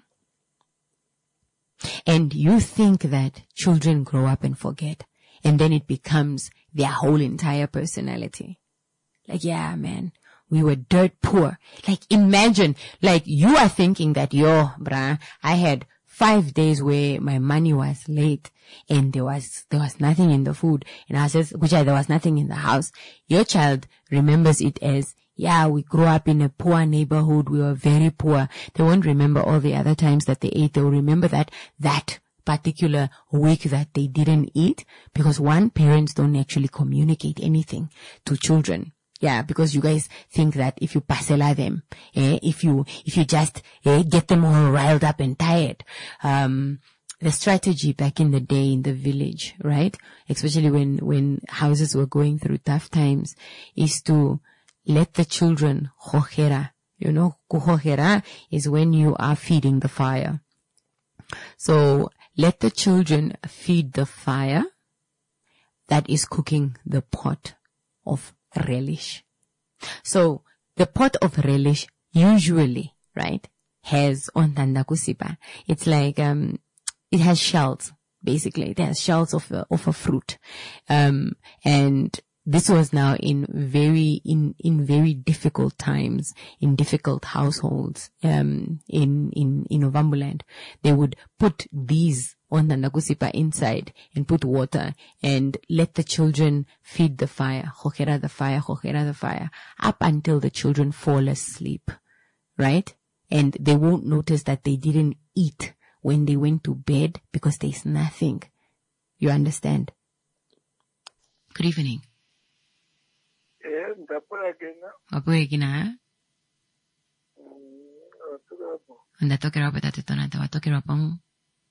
And you think that children grow up and forget, and then it becomes their whole entire personality. Like, yeah, man, we were dirt poor. Like, imagine, like, you are thinking that, yo, bruh, I had five days where my money was late and there was, there was nothing in the food. And I says, which I, there was nothing in the house. Your child remembers it as, yeah, we grew up in a poor neighborhood. We were very poor. They won't remember all the other times that they ate. They'll remember that, that particular week that they didn't eat, because one, parents don't actually communicate anything to children. Yeah, because you guys think that if you parcela them, eh, if you, if you just, eh, get them all riled up and tired, um, the strategy back in the day in the village, right? Especially when, when houses were going through tough times, is to let the children hohera. You know, kuhohera is when you are feeding the fire. So let the children feed the fire that is cooking the pot of relish. So the pot of relish usually, right, has ontanda kusipa. It's like, um, it has shells, basically. It has shells of a, of a fruit. Um, and this was now in very, in, in very difficult times, in difficult households, um, in, in, in Ovambuland. They would put these on the nagusipa inside and put water and let the children feed the fire, hokera the fire, hokera the fire, up until the children fall asleep, right? And they won't notice that they didn't eat when they went to bed because there's nothing. You understand? Good evening. Apa kina? Ndatokera apa tatu tona ta watokera apa?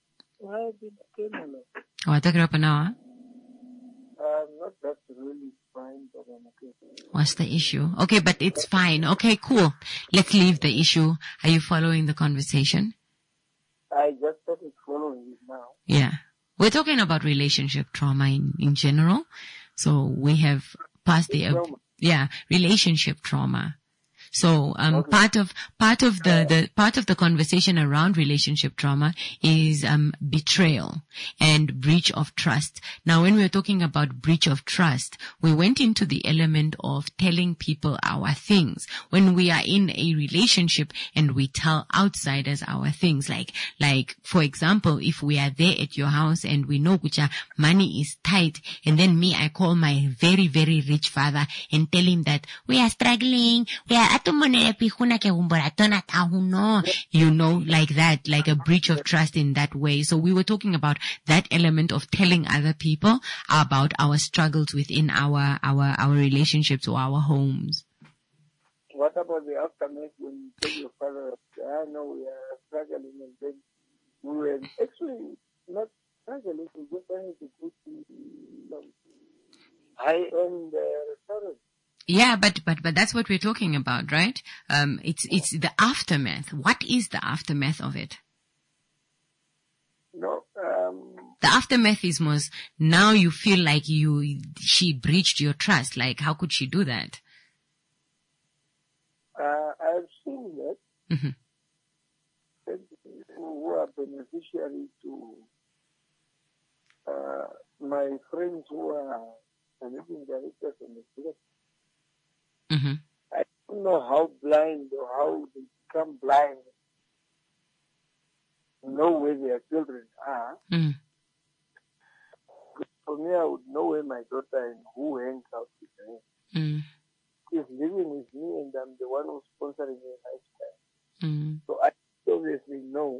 Watokera apa na? Not that really fine, but I'm okay. What's the issue? Okay, but it's fine. Okay, cool. Let's leave the issue. Are you following the conversation? I just started following it now. Yeah. We're talking about relationship trauma in, in general. So we have passed the, uh, yeah, relationship trauma. So, um, Okay. part of, part of the, the, part of the conversation around relationship trauma is, um, betrayal and breach of trust. Now, when we were talking about breach of trust, we went into the element of telling people our things. When we are in a relationship and we tell outsiders our things, like, like, for example, if we are there at your house and we know which money is tight, and then me, I call my very, very rich father and tell him that we are struggling, we are you know, like that, like a breach of trust in that way. So we were talking about that element of telling other people about our struggles within our, our, our relationships or our homes. What about the aftermath when you tell your father, I know we are struggling, and then we were actually not struggling, we just wanted to go to um, high-end uh, restaurants. Yeah, but, but, but that's what we're talking about, right? Um, it's, it's the aftermath. What is the aftermath of it? No, um, The aftermath is most, now you feel like you, she breached your trust. Like, how could she do that? uh, I've seen that, Mm-hmm. that who are beneficiary to uh, my friends who are managing directors in the club. Mm-hmm. I don't know how blind or how they become blind, know where their children are. Mm-hmm. For me, I would know where my daughter and who hangs out with her. Mm-hmm. She's living with me, and I'm the one who's sponsoring her lifestyle. Mm-hmm. So I obviously know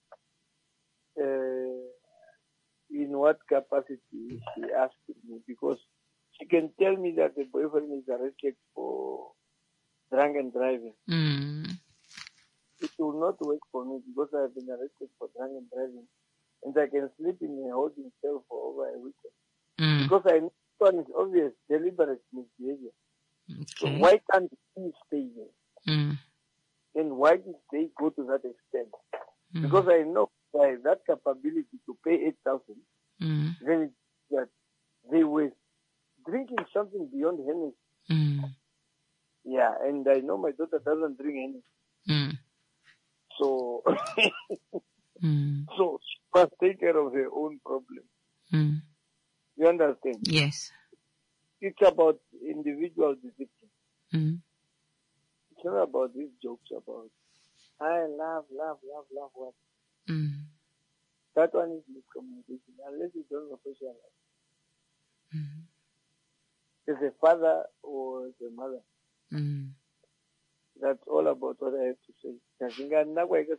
uh, in what capacity she asked me, because she can tell me that the boyfriend is arrested for drunk and driving. Mm-hmm. It will not work for me because I have been arrested for drunk and driving, and I can sleep in a holding cell for over a weekend. Mm-hmm. Because I know one is obvious, deliberate misbehavior. So Okay. why can't he stay there? Mm-hmm. And why did they go to that extent? Mm-hmm. Because I know I have that capability to pay eight thousand. Mm-hmm. Then it's that they were drinking something beyond Hennessy. Mm-hmm. Yeah, and I know my daughter doesn't drink Hennessy. Mm-hmm. So, Mm-hmm. so she must take care of her own problem. Mm-hmm. You understand? Yes. It's about individual discipline. Mm-hmm. It's not about these jokes about, I love, love, love, love what. Mm-hmm. That one is miscommunication, unless you don't know social life. Mm-hmm. As a father or as a mother, Mm-hmm. that's all about what I have to say.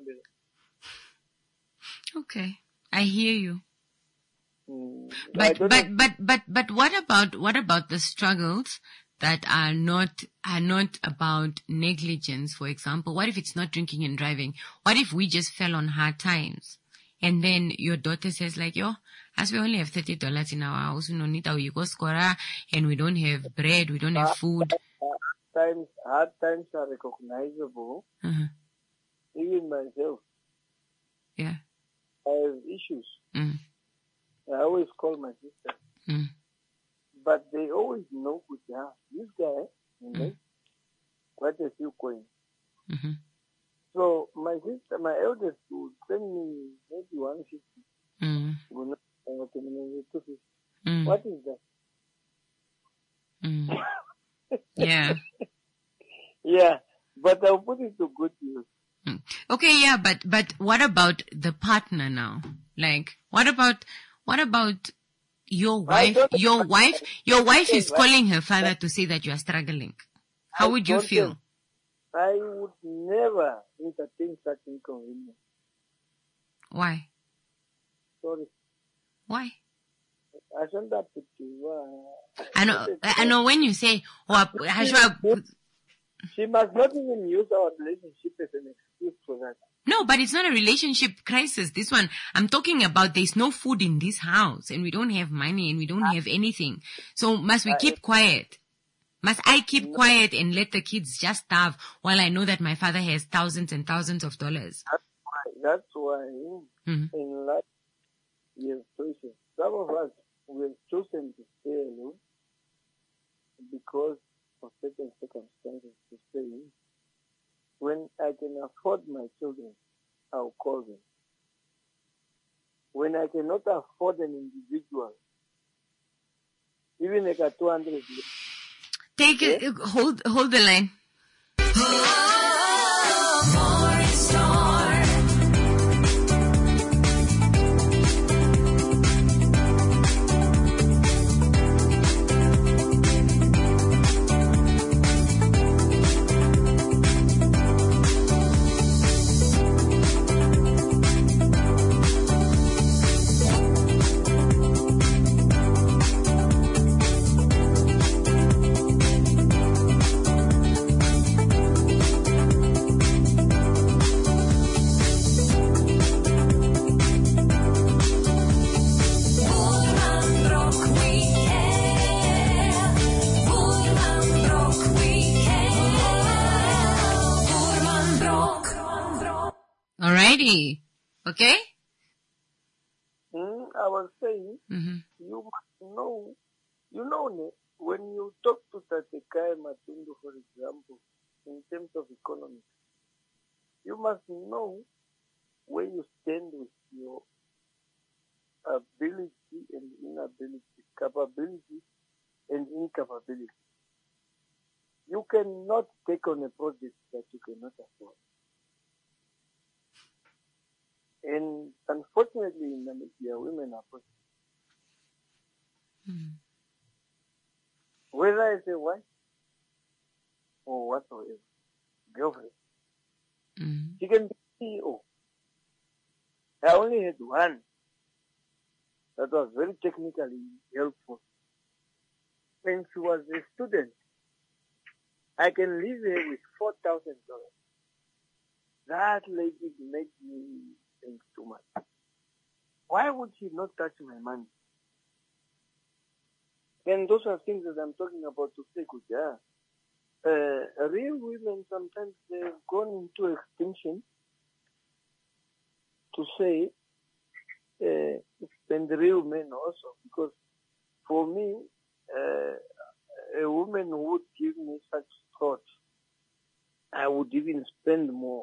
Okay. I hear you. Mm, I But, don't but, know. but, but, but what about, what about the struggles that are not, are not about negligence, for example? What if it's not drinking and driving? What if we just fell on hard times? And then your daughter says like, yo, as we only have thirty dollars in our house, we don't need our Yugo Scora, and we don't have bread, we don't have food. Times, hard times are recognizable. Uh-huh. Even myself, Yeah. I have issues. Mm. I always call my sister. Mm. But they always know who they are. This guy, you know, quite a few coins. Mm-hmm. So my sister, my eldest would send me maybe one fifty. Mm. Mm. What is that? Mm. Yeah. Yeah, but I'll put it to good use. Mm. Okay, yeah, but, but what about the partner now? Like, what about, what about your wife? don't- Your wife, your wife is Right. calling her father to say that you are struggling. How I would you don't feel? think- I would never entertain such inconvenience. Why? Sorry. Why? I shouldn't have put you. Uh, I know, I know when you say, oh, Hashwa, She must not even use our relationship as an excuse for that. no, but it's not a relationship crisis. This one, I'm talking about there's no food in this house and we don't have money and we don't have anything. So must we keep quiet? Must I keep quiet and let the kids just starve while I know that my father has thousands and thousands of dollars? That's why, that's why Mhm. in life we have choices. Some of us, we have chosen to stay alone because or certain circumstances to say, when I can afford my children, I'll call them. When I cannot afford an individual, even like a two hundred. Take it, yeah? hold, hold the line. Alrighty. Okay? Mm, I was saying, mm-hmm. you must know, you know, when you talk to Tatekai Matundu, for example, in terms of economics, you must know where you stand with your ability and inability, capability and incapability. You cannot take on a project that you cannot afford. And unfortunately, in Namibia, women are pushed. Mm. Whether it's a wife or whatsoever, girlfriend, mm. she can be C E O. I only had one that was very technically helpful. When she was a student, I can leave her with four thousand dollars. That lady made me think too much. Why would she not touch my money? And those are things that I'm talking about to say, Kuja. Uh, real women, sometimes they've gone into extinction to say, uh, and the real men also, because for me, uh, a woman who would give me such thought, I would even spend more.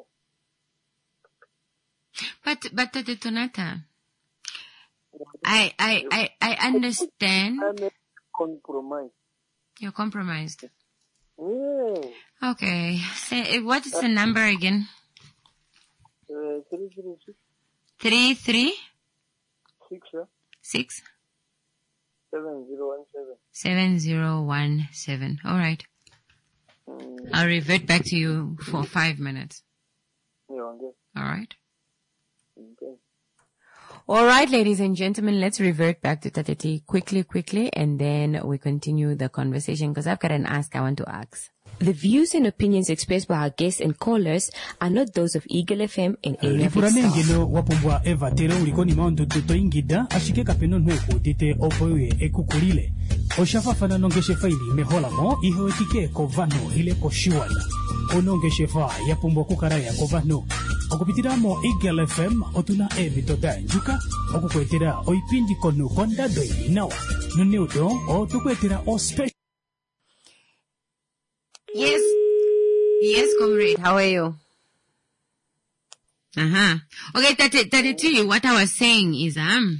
But, but, Tate Tonata, I, I, I, I understand. I'm a compromise. You're compromised. Yeah. Okay. Say, what is the number again? Uh, three, three, six. Three, three? Six, huh? Six? Seven, zero, one, seven. Seven, zero, one, seven. All right. Mm. I'll revert back to you for five minutes. Yeah, okay. All right. Okay. All right, ladies and gentlemen, let's revert back to Tateti quickly, quickly, and then we continue the conversation because I've got an ask I want to ask. The views and opinions expressed by our guests and callers are not those of Eagle F M and any of its staff. Wapombwa Eva Tere ulikoni maondo tuto ingida ashike kapeno nweko tite opoye ekukulile oshafa fana nongeshe faili mehola mo iho etike kovano ile koshiwala onongeshe fa yapombwa kukaraya kovano okupitiramo Eagle F M otuna evitoda njuka okukwetera oipindi kono konda doi nawa nuneudo otukwetera o special. Yes. Yes, comrade. How are you? Uh-huh. Okay, that, that, to you, what I was saying is, um,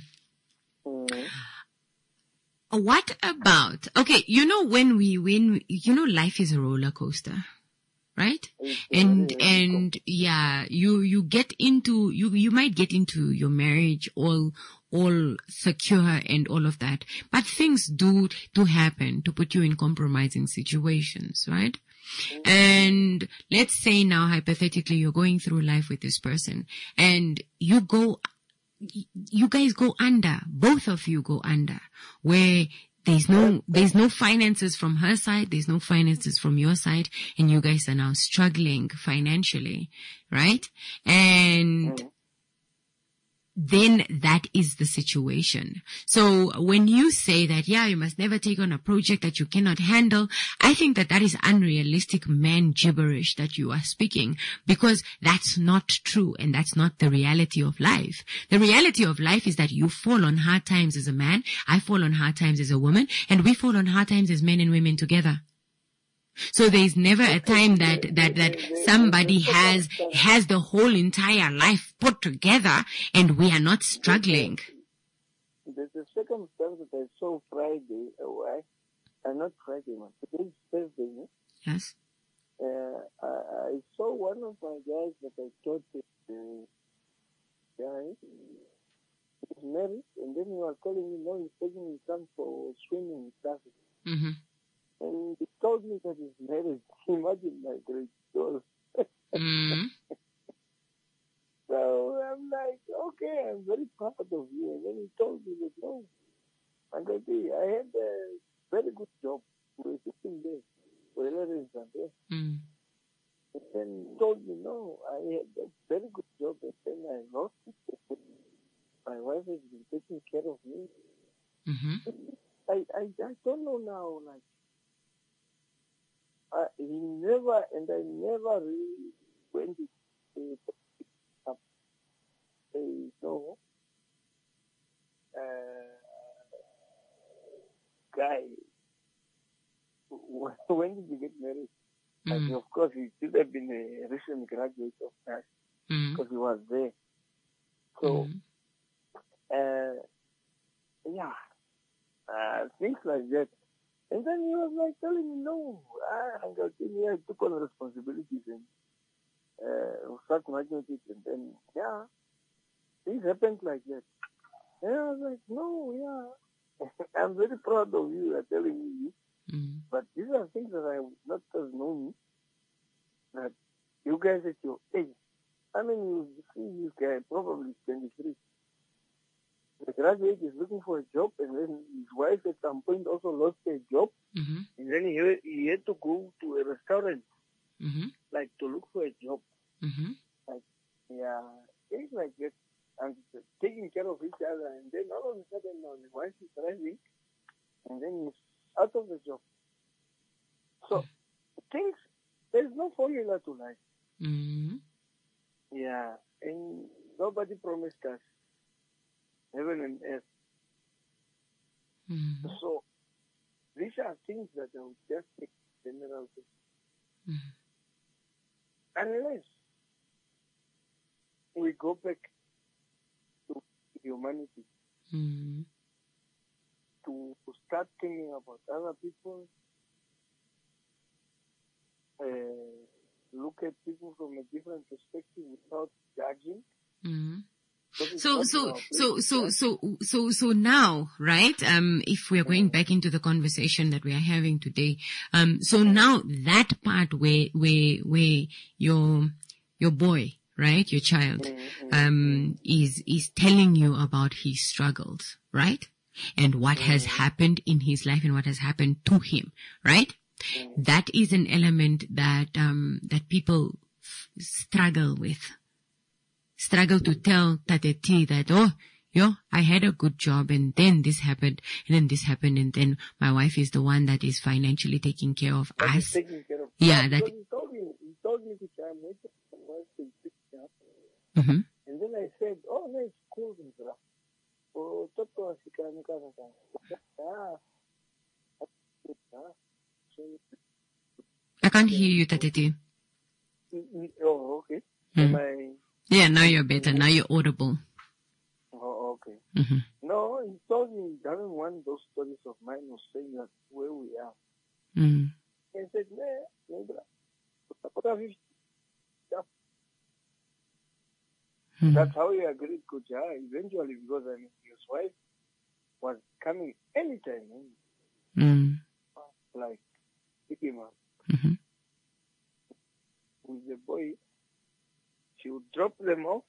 what about, okay, you know, when we win, you know, life is a roller coaster, right? And, and yeah, you, you get into, you, you might get into your marriage all, all secure and all of that. But things do, do happen to put you in compromising situations, right? And let's say now, hypothetically, you're going through life with this person and you go, you guys go under, both of you go under, where there's no, there's no finances from her side, there's no finances from your side, and you guys are now struggling financially, right? And then that is the situation. So when you say that, yeah, you must never take on a project that you cannot handle, I think that that is unrealistic man gibberish that you are speaking, because that's not true and that's not the reality of life. The reality of life is that you fall on hard times as a man, I fall on hard times as a woman, and we fall on hard times as men and women together. So there's never a time that, that, that somebody has, has the whole entire life put together and we are not struggling. There's a circumstance that I saw Friday, oh, I, uh, not Friday, man, today's Thursday, no? Yes. Uh, I, I saw one of my guys that I taught uh, guy, he was married, and then he was calling me, no, he's taking his son for swimming and stuff. Mm-hmm. And he told me that he's married. Imagine my great soul. Mm-hmm. So I'm like, okay, I'm very proud of you. And then he told me that, no, Uncle D, I had a very good job. We were sitting there. We were there. Mm. And then he told me, no, I had a very good job. And then I lost it. My wife has been taking care of me. Mm-hmm. I, I, I don't know now, like, Uh, he never, and I never really went to up. Say, no, uh, guy, when did you get married? Mm. And of course, he should have been a recent graduate of that Mm. because he was there. So, Mm. uh, yeah, uh, things like that. And then he was like telling me, no, I, I took on responsibilities and uh, start managing it. And then, yeah, things happened like that. And I was like, no, yeah, I'm very proud of you. You're telling me this. Mm. But these are things that I would not have known that you guys at your age. I mean, you see this guy probably twenty-three. The graduate is looking for a job, and then his wife at some point also lost a job, Mm-hmm. and then he, he had to go to a restaurant, Mm-hmm. like to look for a job. Mm-hmm. Like, yeah, things like that, and taking care of each other, and then all of a sudden now the wife is driving, and then he's out of the job. So, things, there's no formula to life. Mm-hmm. Yeah, and nobody promised us heaven and earth. Mm-hmm. So, these are things that I would just take general things. Mm-hmm. Unless we go back to humanity, Mm-hmm. to start thinking about other people, uh, look at people from a different perspective without judging. Mm-hmm. That is So, not so, our so, place. so, so, so, so now, right? Um, if we are going back into the conversation that we are having today, um, so now that part where, where, where your, your boy, right, your child, um, is, is telling you about his struggles, right? And what has happened in his life and what has happened to him, right? That is an element that, um, that people f- struggle with. Struggle to tell Tate T that, oh, yo, I had a good job and then this happened and then this happened and then my wife is the one that is financially taking care of That is us. taking care of Yeah, that, Because he told me, he told me that I'm waiting for my wife to pick me up. mm-hmm. And then I said, oh, no, it's cool, Zindra. Oh, Toto Asikani Kazaka. Ah. I can't hear you, Tate T. Oh, okay. Mm. Am I... Yeah, now you're better. Now you're audible. Oh, okay. Mm-hmm. No, he told me he doesn't want those stories of mine of saying that where we are. Mm. I said, nah, neighbor, what have you? Mm. That's how we agreed, Kucha. Eventually, because I mean, his wife was coming anytime, Mm. like, pick him up Mm-hmm. with the boy. She would drop them off,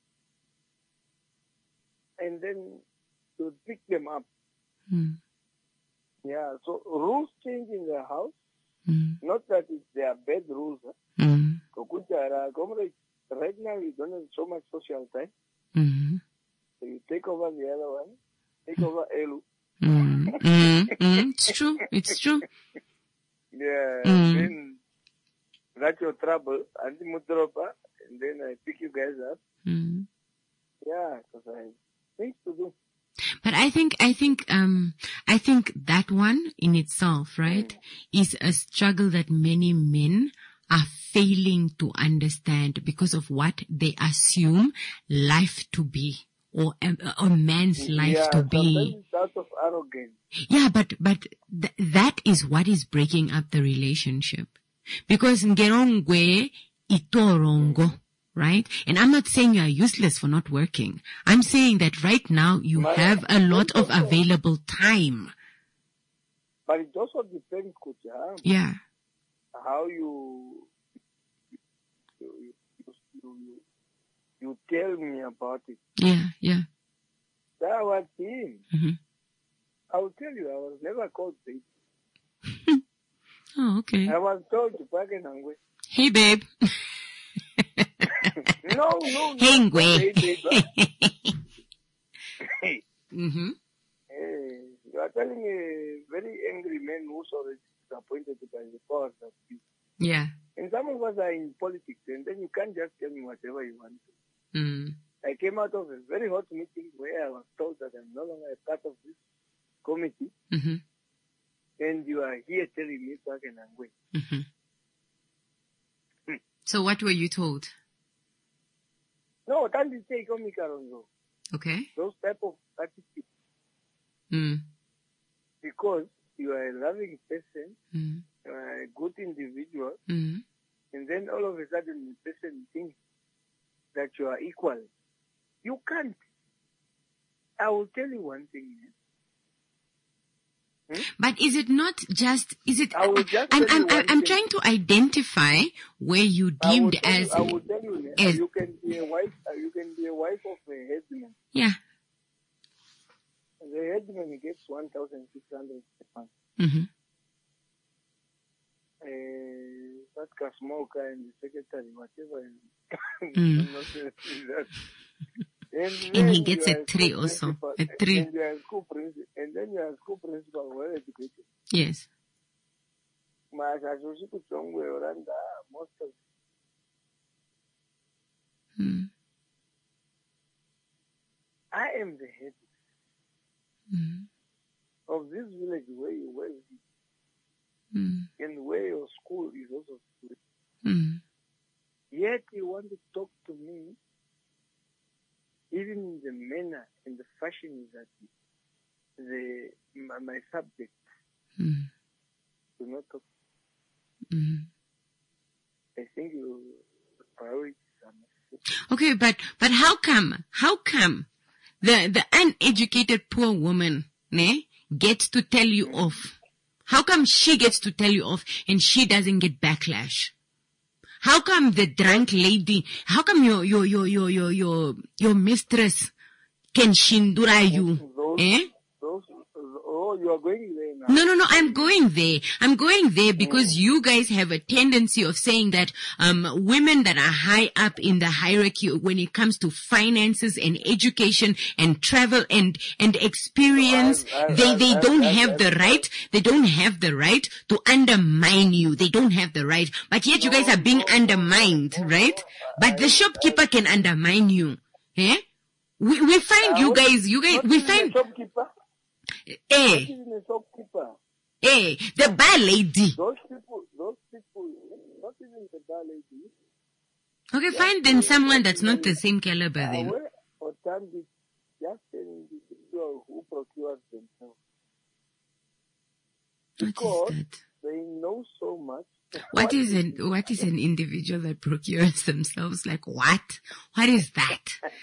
and then she would pick them up. Mm. Yeah, so rules change in the house. Mm. Not that it's their bad rules. Huh? Mm. Comrade, right now you don't have so much social time. Mm-hmm. So you take over the other one, take over Elu. Mm. Mm. Mm. It's true. It's true. Yeah, Mm. then that's your trouble. Anti Mudropa, and then I pick you guys up. Mm. Yeah, because I have things to do. But I think, I think, um, I think that one in itself, right, mm. is a struggle that many men are failing to understand because of what they assume life to be, or a, a man's life yeah, to be. It's out of arrogance. Yeah, but, but th- that is what is breaking up the relationship. Because ngerongwe itorongo, right? And I'm not saying you are useless for not working. I'm saying that right now you My, have a lot of available time. But it also depends, Kucha. Yeah. How you you, you, you, you tell me about it. Yeah, yeah. That was him. Mm-hmm. I will tell you, I was never called babe. Oh, okay. I was told to pack an angwe. Hey, babe. no, no, no. Hey, ngwe. mm-hmm. Hey, you are telling a very angry man who's already disappointed by the powers that be. Yeah. And some of us are in politics, and then you can't just tell me whatever you want to. Mm. I came out of a very hot meeting where I was told that I'm no longer a part of this committee. Mm-hmm. And you are here telling me back and I'm going. Mm-hmm. Hmm. So what were you told? No, can't say Komikarongo. Okay. Those type of attitudes. Mm. Because you are a loving person, mm. you are a good individual, mm. and then all of a sudden the person thinks that you are equal. You can't. I will tell you one thing. Hmm? But is it not just, is it, I will just I'm, tell I'm, you I'm, I'm thing. trying to identify where you deemed I as, you, I will tell you, as, you can be a wife, you can be a wife of a headman. Yeah. The headman gets one thousand six hundred a month. Mm-hmm. Uh, that Kasmoka and the secretary, whatever. Mm. and, and he gets a three also. A three. And, you are school principal, and then you are school principal, well educated. Yes. Most of mm. I am the head mm. of this village where you were, mm. and where your school is also school. Mm. Yet you want to talk to me, even in the manner and the fashion that the my, my subject mm. do not talk. Mm. I think you priority. Okay, but but how come? How come the the uneducated poor woman, ne, gets to tell you mm. off? How come she gets to tell you off and she doesn't get backlash? How come the drunk lady? How come your your your your your your, your mistress can shindura you? Those, eh? Those, oh, you are going there now. No, no, no. I'm going there. I'm going there because mm. you guys have a tendency of saying that um women that are high up in the hierarchy when it comes to finances and education and travel and and experience, no, I, I, they I, they I, don't I, have I, the right. They don't have the right to undermine you. They don't have the right. But yet you no, guys are being no, undermined, no, no, right? no, But the shopkeeper can undermine you. Eh? We we find uh, you what, guys. You guys. We find. Shopkeeper? Eh. Shopkeeper? Eh, the bar lady. Those people, those people, not even the bar lady. Okay, find then someone that's not the same caliber then. Or just an individual who procures themselves. Because they know so much. What is an what is an individual that procures themselves? Like what? What is that?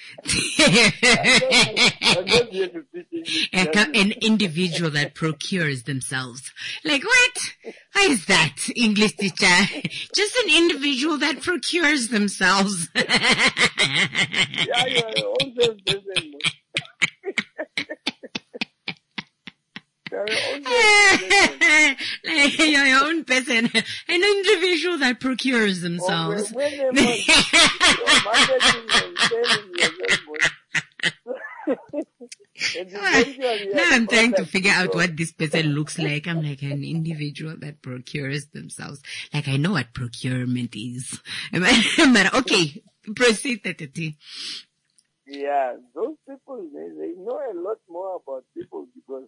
An individual that procures themselves. Like what? What is that, English teacher? Just an individual that procures themselves. Yeah, yeah, also like your own person, an individual that procures themselves. Now I'm trying to figure out what this person looks like. I'm like an individual that procures themselves. Like I know what procurement is. But okay, proceed, Tatati. Yeah, yeah, those people, they, they know a lot more about people because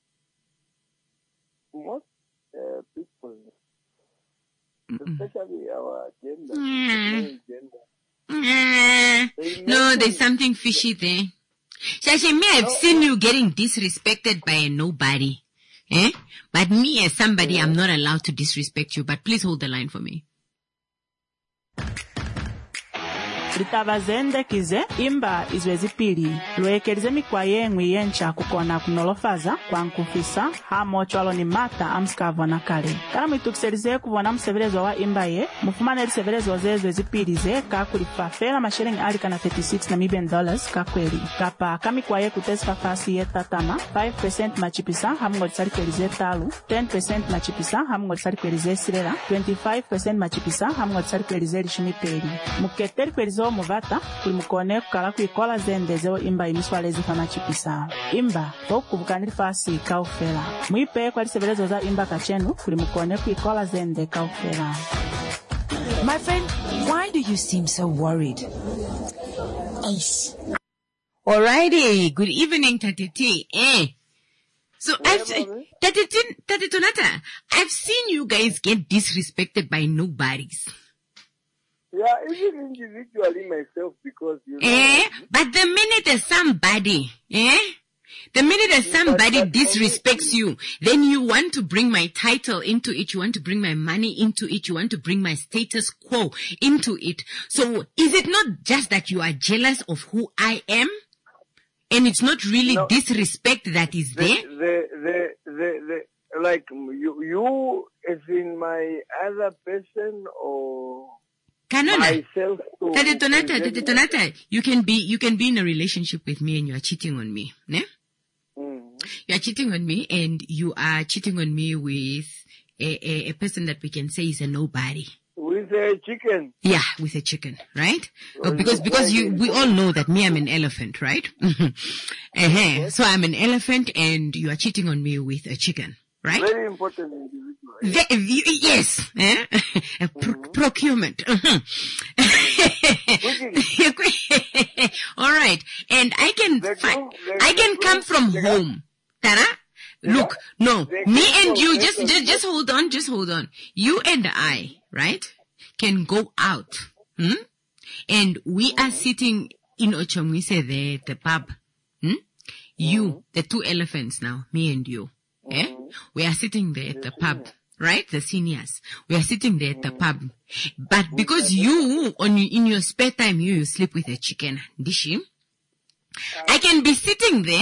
most uh, people, especially our gender, Mm. gender Mm. they No, mention- there's something fishy there. Shashi, me, I've seen you getting disrespected by a nobody. Eh? But me as somebody, I'm not allowed to disrespect you. But please hold the line for me. litabazendekize imba izwe zipili lwekelize mikwa yengwi yencha kukona kunolofaza kwankufisa hamo chwalo ni mata amskavo na kale kana mwitukiselize kuvona msevelezo wa imba ye mufumana lisevelezo zezwe zipili ze kakulifafela mashilingi ali kana thirty-six Namibian dollars kakweli kapa kamikwa ye kutesifa fasi ye tatama five percent machipisa hamungo lisalikwelize talu ten percent machipisa hamungo lisalikwelize silela twenty-five percent machipisa hamungo lisalikwelize lishumi peli muketeli kwelizo muvata kuli mukone kukala kuikola zendezeo imba imiswala ezifa machipisa imba tokubukanili fasi kaufela mwipe kwa lisevelezo za imba kachenu kuli mukone kuikola zende kaufela. My friend, why do you seem so worried? Ace. Alrighty. Good evening, Tatiti. Eh. So I've, Tatiti, Tatitonata, I've seen you guys get disrespected by nobodies. Yeah, even individually myself because you know. Eh? But the minute there's somebody, eh? The minute that somebody disrespects you, then you want to bring my title into it, you want to bring my money into it, you want to bring my status quo into it. So is it not just that you are jealous of who I am? And it's not really No. disrespect that is The, there? the, the, the, the, like you, you as in my other person or Kanona, myself to Tati Tonata, present Tati Tonata, you can be, you can be in a relationship with me and you are cheating on me, ne? You are cheating on me and you are cheating on me with a, a, a person that we can say is a nobody. with a chicken. Yeah, with a chicken, right? Uh, because, because you, we all know that me, I'm an elephant, right? uh-huh. So I'm an elephant and you are cheating on me with a chicken, right? Very important individual. The, the, yes, eh? Pro- procurement. All right, and I can, fi- I can come from home, Tara. Look, no, me and you, just, just, just hold on, just hold on. You and I, right, can go out, hmm? And we are sitting in Ochomwise there, the pub, hmm? You, the two elephants now, me and you, eh? We are sitting there at the pub. Right? The seniors. We are sitting there at the pub. But because you, on in your spare time, you, you sleep with a chicken, dishi, I can be sitting there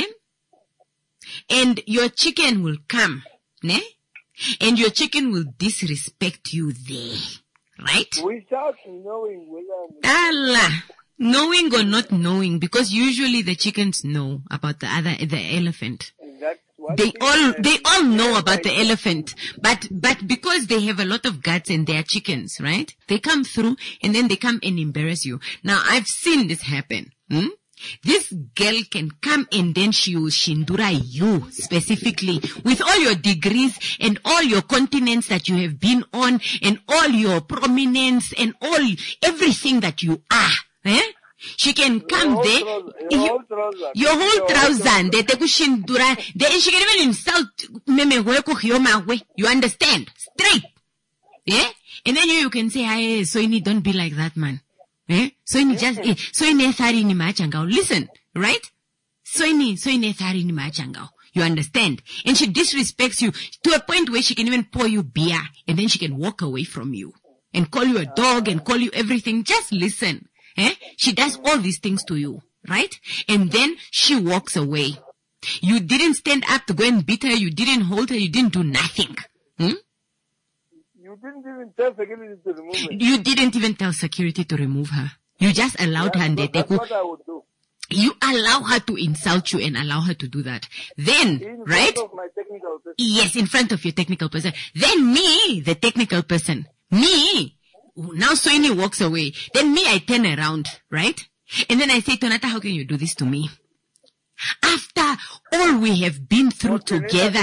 and your chicken will come, ne? And your chicken will disrespect you there. Right? Without knowing whether Allah. Knowing or not knowing, because usually the chickens know about the other, the elephant. that's what They all, they all know about the elephant, but, but because they have a lot of guts and they are chickens, right? They come through and then they come and embarrass you. Now I've seen this happen. Hmm? This girl can come and then she will shindura you specifically with all your degrees and all your continents that you have been on and all your prominence and all, everything that you are. Eh? She can come there, your whole trouser, your whole trouser, and they take shindura, then she can even insult meme we. You understand? Straight. Yeah? And then you, you can say, hey, Soini, don't be like that, man. Eh? Soini just, eh, Soini thari ni machangao. Listen, right? Soini, Soini thari ni machangao. You understand? And she disrespects you to a point where she can even pour you beer and then she can walk away from you and call you a dog and call you everything. Just listen. Eh? She does all these things to you, right? And then she walks away. You didn't stand up to go and beat her. You didn't hold her. You didn't do nothing. Hmm? You didn't even tell security to remove it. You didn't even tell security to remove her. You just allowed That's her. And what- they that's what I would do. You allow her to insult you and allow her to do that. Then, In right? front of my technical person. Yes, in front of your technical person. Then me, the technical person, me, now Soini walks away. Then me, I turn around, right? And then I say, Tonata, how can you do this to me? After all we have been through together,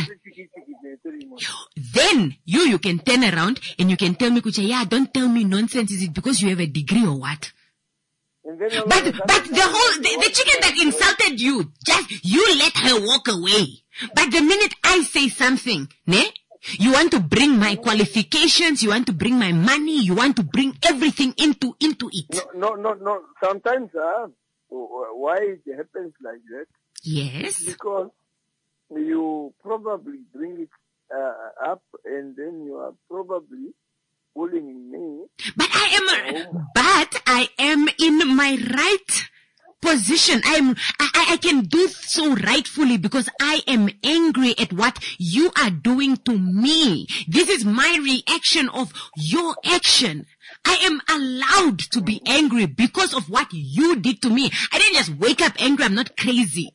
then you, you can turn around and you can tell me, Kucha, yeah, don't tell me nonsense. Is it because you have a degree or what? And then all But of a sudden, but the whole the, the what- chicken that insulted you, just you let her walk away. But the minute I say something, ne? You want to bring my qualifications, you want to bring my money, you want to bring everything into into it. No, no, no, no. Sometimes, uh, why it happens like that? Yes. Because you probably bring it uh, up, and then you are probably bullying me. But I am, a, but I am in my right position. I am, I, I can do so rightfully because I am angry at what you are doing to me. This is my reaction of your action. I am allowed to be angry because of what you did to me. I didn't just wake up angry. I'm not crazy.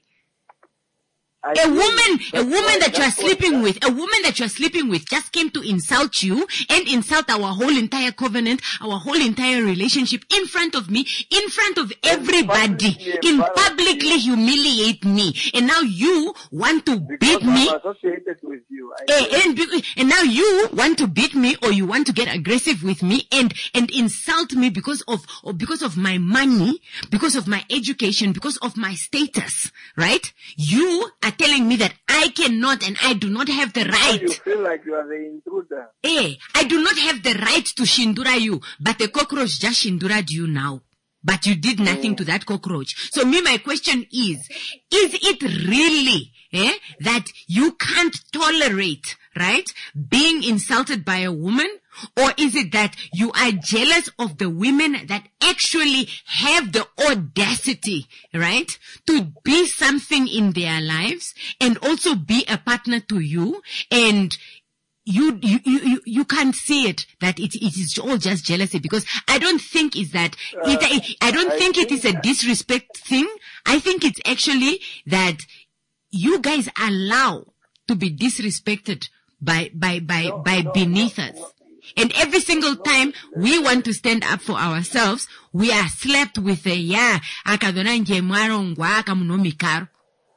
I A think woman, a that's woman why- that you are that's what- sleeping with, a woman that you are sleeping with just came to insult you and insult our whole entire covenant, our whole entire relationship in front of me, in front of everybody, publicly in embarrass publicly you. humiliate me. And now you want to beat Because me. I'm associated with you. I Eh, know. and, be- and now you want to beat me, or you want to get aggressive with me and, and insult me because of, or because of my money, because of my education, because of my status, right? You are telling me that I cannot and I do not have the You right. feel like you are the intruder. Eh, I do not have the right to shindura you, but the cockroach just shinduraed you now. But you did nothing to that cockroach. So me, my question is, is it really, eh, that you can't tolerate, right, being insulted by a woman? Or is it that you are jealous of the women that actually have the audacity, right, to be something in their lives and also be a partner to you, and you, you, you, you can't see it, that it, it is all just jealousy? Because I don't think it's that, it, I don't I think it is a think- disrespect thing. I think it's actually that you guys allow to be disrespected by, by, by, by beneath us. And every single time we want to stand up for ourselves, we are slapped with a, yeah, akadona njemwaro ngwa kamunomikaro.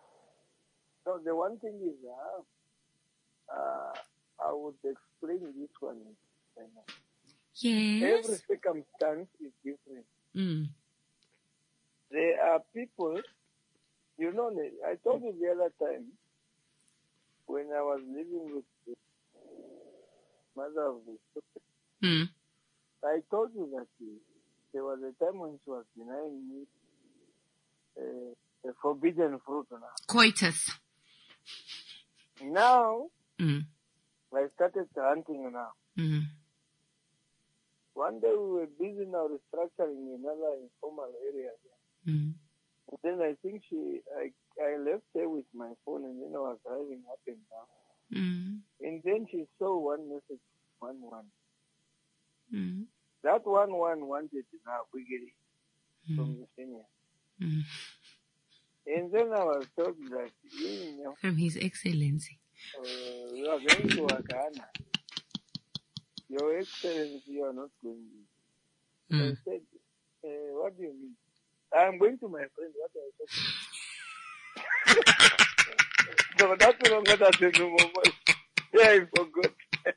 So the one thing is, uh, uh, I would explain this one. Yes. Every circumstance is different. Mm. There are people, you know, I told you the other time when I was living with the mother of the children, Mm. I told you that uh, there was a time when she was denying me uh, a forbidden fruit. Now, Coitus. now Mm. I started hunting now. Mm. One day we were busy now restructuring another informal area. Mm. Then I think she, I, I left her with my phone, and then I was driving up and down. Mm. And then she saw one message, one one. Mm. That one one wanted now quickly Mm. from the senior. Mm. And then I was told that you know, From His Excellency. uh, you are going to Wakana. Your Excellency, you are not going. Mm. I said, uh, what do you mean? I'm going to my friend. What are you talking? So that's what I'm going to say no more. Yeah, I forgot.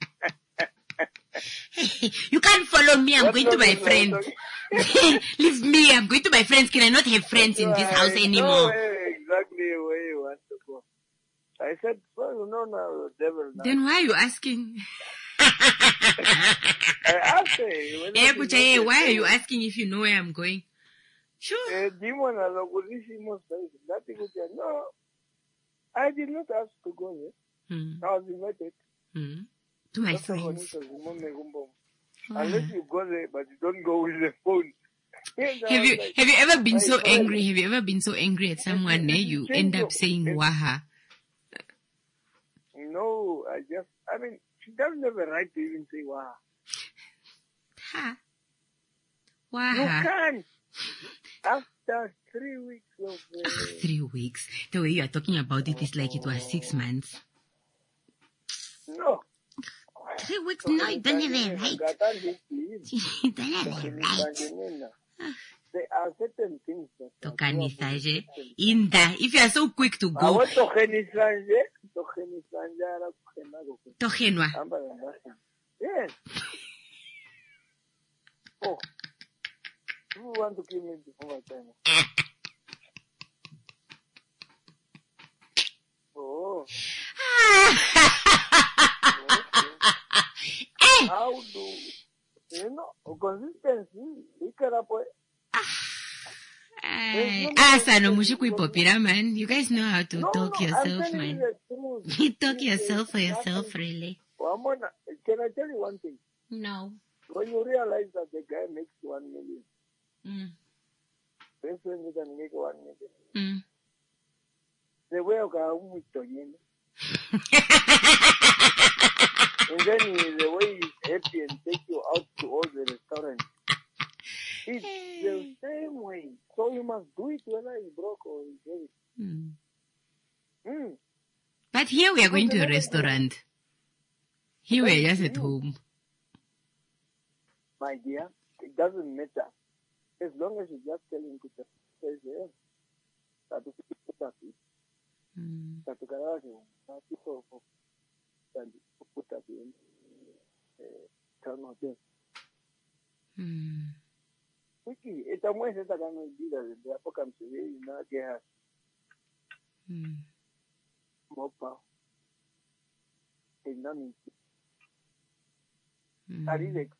You can't follow me. I'm What going to my was I friends. talking? Leave me. I'm going to my friends. Can I not have friends in this house I know anymore? where exactly where you want to go. I said, well, you know now, devil now. Then why are you asking? I asked her. whether Eh, she Kuchaye, knows why are the you devil. asking if you know where I'm going? Sure. Eh, demon alokulisimo sahizi. That thing was, no, I did not ask to go there. Mm. I was invited. Mm. To my That's how friends. it was, Mummy Gumbo. Ah. Unless you go there, but you don't go with the phone. Yes, I Have was you like, have you ever been my so friend. angry? Have you ever been so angry at someone, eh? You end up saying waha. No, I just, I mean, she doesn't have a right to even say wow. Ha. You Waha. can't. After three weeks of uh, Three weeks. The way you are talking about it is like it was six months. no. Three weeks? No, you don't have a right. You don't have a right. There are certain things that Tokanisaje. Inda. If you are so quick to I go, want to Henisanje, to Henisanja, Tohenwa. Yes. Oh. Who want to kill me before my time? Oh. Okay. How do you know consistency? Ah, Sano Mushukui man. You guys know how to no, talk no, yourself, man. You, you talk yourself for yourself, really. Can I tell you one thing? No. When you realize that the guy makes one million, mm. best friend can make one million. Mm. The way of going to him. And then he, the way he's happy and take you out to all the restaurants. It's the same way. So you must do it whether he's broke or he's heavy. Mm. Mm. But here we are going to a restaurant. Here we are just at home. My dear, it doesn't matter. As long as you just tell him to say, yeah, that is put up it. That you can argue. That people can put up in town hotel. Wiki, it's a way that I can do that. The apocalypse is not get more power. It's not me. That is it.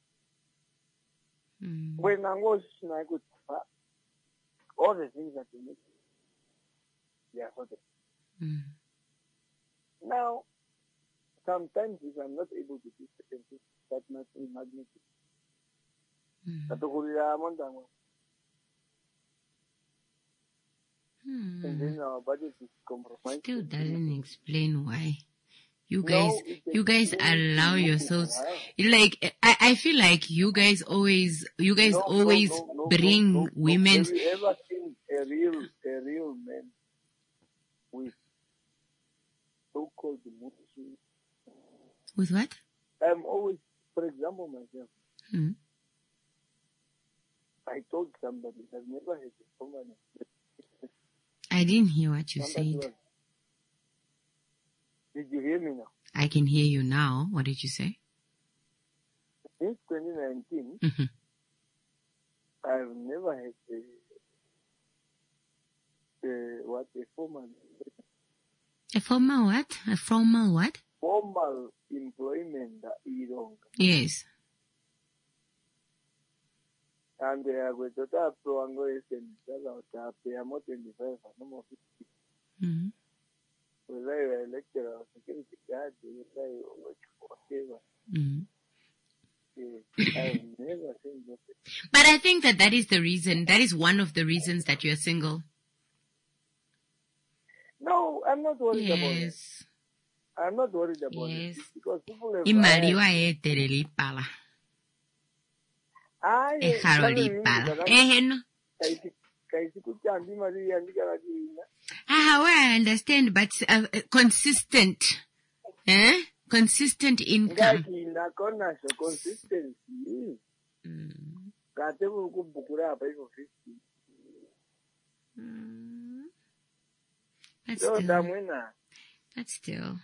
When I was I could all the things that you make, they are sorted. Mm. Now, sometimes if I'm not able to do certain things, that might be magnetic. Mm. And then our budget is compromised. Still doesn't explain why. You No, guys, it's you guys explained allow to you. yourselves, like, I, I feel like you guys always, you guys No, no, always no, no, bring no, no, no. women. Have you ever seen a real, a real man with so-called mood swings? With what? I'm always, for example, myself. Hmm. I told somebody I've never had someone. I didn't hear what you Somebody said. was- Did you hear me now? I can hear you now. What did you say? Since twenty nineteen, Mhm. I've never had a, a what a formal A formal what? A formal what? formal employment that you don't. Yes. And they are going to tap to and go and sell out tap. They are more twenty-five and no more fifty. Mm-hmm. Whether you are a lecturer or security guard, whether you work for whatever. Mm-hmm. Yeah, I've never seen that. But I think that that is the reason. That is one of the reasons that you're single. No, I'm not worried about it. Yes. I'm not worried about Yes. it. Because people have Imali wa e tereli pala. I E haroli pala. Eh no. Ah, well, I understand, but uh, uh, consistent, eh? Consistent income. Consistency. Mm. Mm. But So, still, Damwena. but still,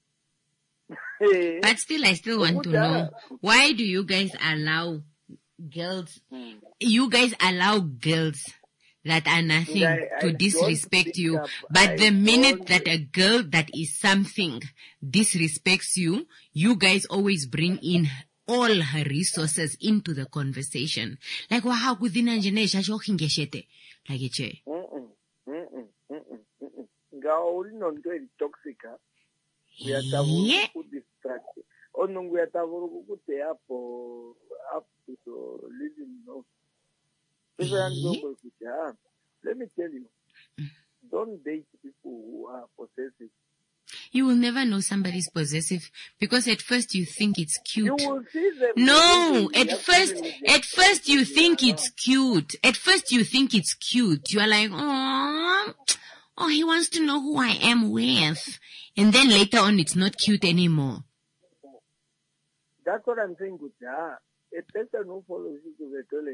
but still, I still want to know, why do you guys allow girls, you guys allow girls that are nothing Yeah, I to don't disrespect pick you, up. but I the minute don't- that a girl that is something disrespects you, you guys always bring in all her resources into the conversation. Like, wow, kudina njene shashoki ngeshete. Like, it's a- Mm-mm, mm-mm, mm-mm, mm-mm. Ngauri nonto eri toxic. Uyatavura Yeah. kukudistract. Onungu uyatavura kukute hapo hapo to living no. People are Yeah. not kuti, ah, let me tell you, don't date people who are possessive. You will never know somebody's possessive because at first you think it's cute. You will see them. No, living at first, with them. at first you think it's cute. At first you think it's cute. You are like, oh, oh, he wants to know who I am with. And then later on it's not cute anymore. That's what I'm saying, kuti, ah, a person who follows you to the toilet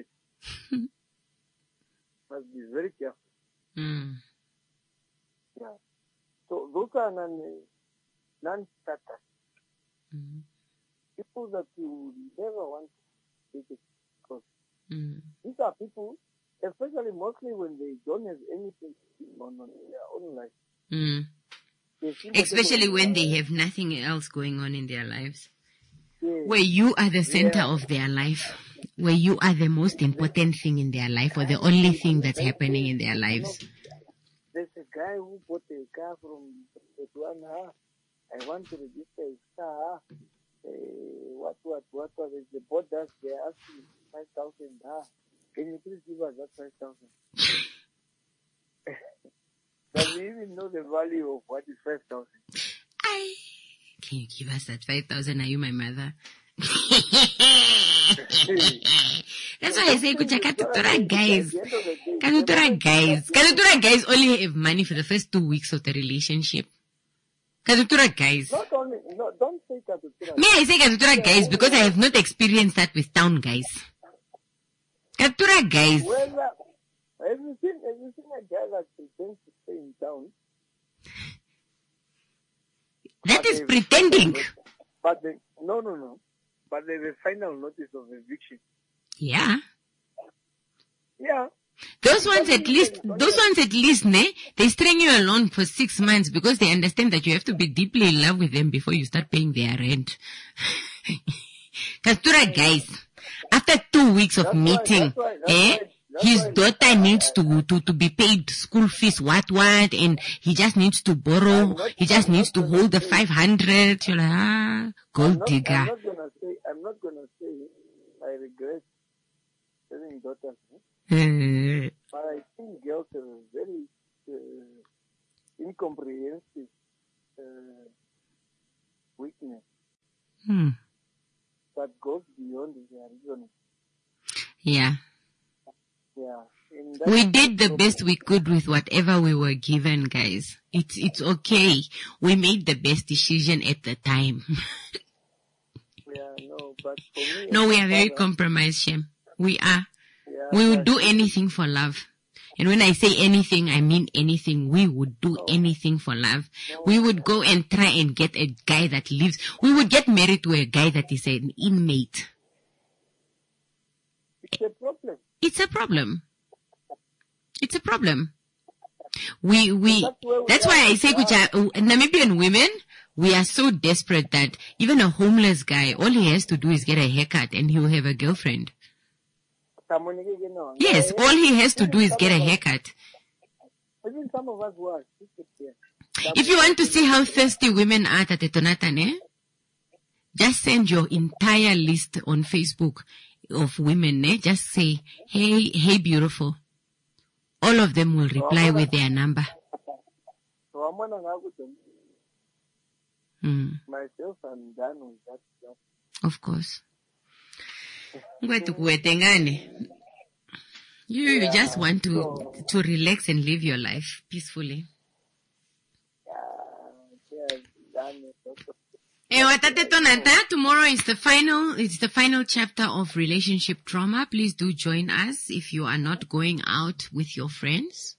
must be very careful. Mm. Yeah. So those are non non-starters. Mm. People that you never want to take it because Mm. these are people especially mostly when they don't have anything on, on their own life. Mm. They seem Especially to- when they have nothing else going on in their lives. Yeah. Where you are the center Yeah. of their life. Where you are the most important thing in their life, or the only thing that's happening in their lives. There's a guy who bought a car from Botswana. I want to register his car. Uh, what, what, what, what? The borders, they're asking five thousand. Ah, can you please give us that five thousand? Does he even know the value of what is five thousand? I Can you give us that five thousand? Are you my mother? That's why I say, Kucha, Katutura guys. Katutura guys. Katutura guys only have money for the first two weeks of the relationship. Katutura guys. Not only, no, don't say Katutura. Me, I say Katutura guys because I have not experienced that with town guys. Katutura guys. Well, uh, have you seen, have you seen a guy that pretends to stay in town? That But is they- pretending. But they, no, no, no. But there's a final notice of eviction. Yeah. Yeah. Those ones at least, those ones at least, ne, they string you along for six months because they understand that you have to be deeply in love with them before you start paying their rent. Kastura guys, after two weeks of That's why- meeting, that's why- that's eh, why- that's his why- daughter needs to, to, to be paid school fees, what, what, and he just needs to borrow, he just needs to hold the five hundred. You're like, ah, gold I'm not, digger. I'm not gonna say, I'm not gonna say I regret having daughters. eh? Uh, But I think girls have a very uh, incomprehensive uh, weakness hmm. that goes beyond their reasoning. Yeah. Yeah. And that We is did the problem. best we could with whatever we were given, guys. It's, it's okay. We made the best decision at the time. Yeah, no, but for me, No, as we a are very father, compromised, Shem. We are. Yeah, We would but- do anything for love. And when I say anything, I mean anything. We would do anything for love. We would go and try and get a guy that lives. We would get married to a guy that is an inmate. It's a problem. It's a problem. It's a problem. We, we, That's where we that's are. why I say, Yeah. Kucha, uh, Namibian women, we are so desperate that even a homeless guy, all he has to do is get a haircut and he will have a girlfriend. Someone, you know, Yes, yeah, all he has to even do is some get a of us- haircut. Even some of us who are sick here. If you want to see how thirsty women are, Tate Tonatan, eh? Just send your entire list on Facebook of women, eh? Just say, hey, hey, beautiful. All of them will reply with their number. So I'm gonna have with them. Hmm, Myself, I'm done with that stuff. of course. Ngwetu kuwetengane. You you just want to, to relax and live your life peacefully. Yeah, done with that. Eh, Watate Tonata, tomorrow is the final, it's the final chapter of relationship trauma. Please do join us if you are not going out with your friends.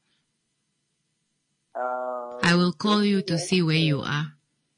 Uh, I will call you to see where you are.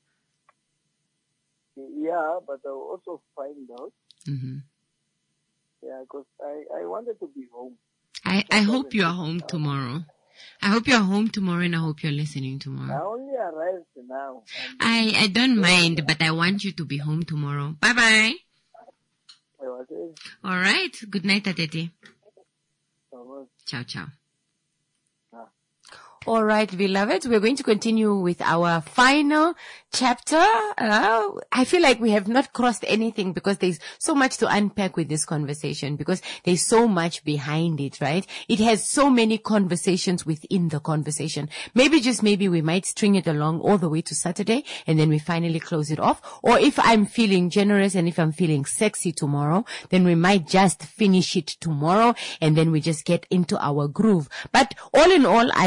Yeah, but I'll also find out. hmm Yeah, because I, I wanted to be home. I, I hope you are home tomorrow. I hope you are home tomorrow and I hope you're listening I tomorrow. only arrived now. I, I don't mind, but I want you to be home tomorrow. Bye bye. I was saying, Alright. Good night, Atete. I was, Ciao, ciao. ah. All right, beloveds, we're going to continue with our final chapter. Uh, I feel like we have not crossed anything because there's so much to unpack with this conversation because there's so much behind it, right? It has so many conversations within the conversation. Maybe just maybe we might string it along all the way to Saturday and then we finally close it off. Or if I'm feeling generous and if I'm feeling sexy tomorrow, then we might just finish it tomorrow and then we just get into our groove. But all in all, I love you.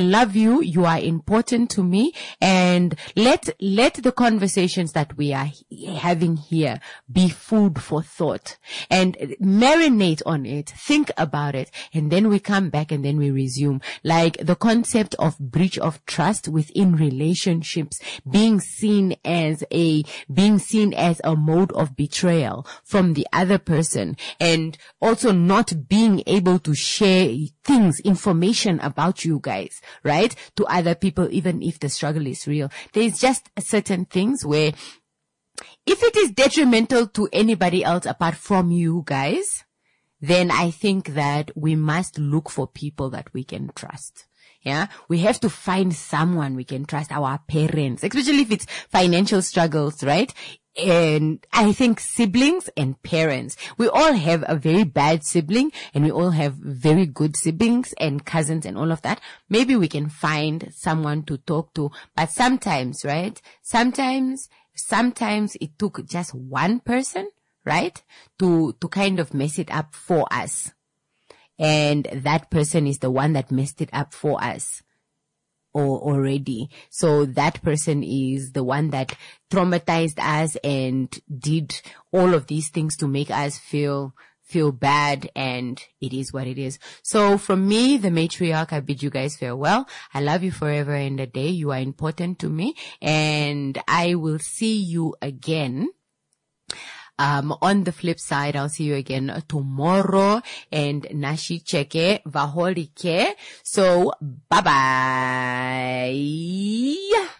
you. You are important to me. And let, let the conversations that we are having here be food for thought, and marinate on it. Think about it. And then we come back and then we resume. Like the concept of breach of trust within relationships being seen as a, being seen as a mode of betrayal from the other person, and also not being able to share things, information about you guys, right, to other people, even if the struggle is real. There's just certain things where if it is detrimental to anybody else apart from you guys, then I think that we must look for people that we can trust. Yeah, we have to find someone we can trust, our parents, especially if it's financial struggles, right? And I think siblings and parents, we all have a very bad sibling and we all have very good siblings and cousins and all of that. Maybe we can find someone to talk to, but sometimes, right? Sometimes, sometimes it took just one person, right? To, to kind of mess it up for us. And that person is the one that messed it up for us or already. So that person is the one that traumatized us and did all of these things to make us feel feel bad, and it is what it is. So from me, the matriarch, I bid you guys farewell. I love you forever and a day. You are important to me, and I will see you again. Um, on the flip side, I'll see you again tomorrow, and Nashi Cheke Vaholike. So, bye bye.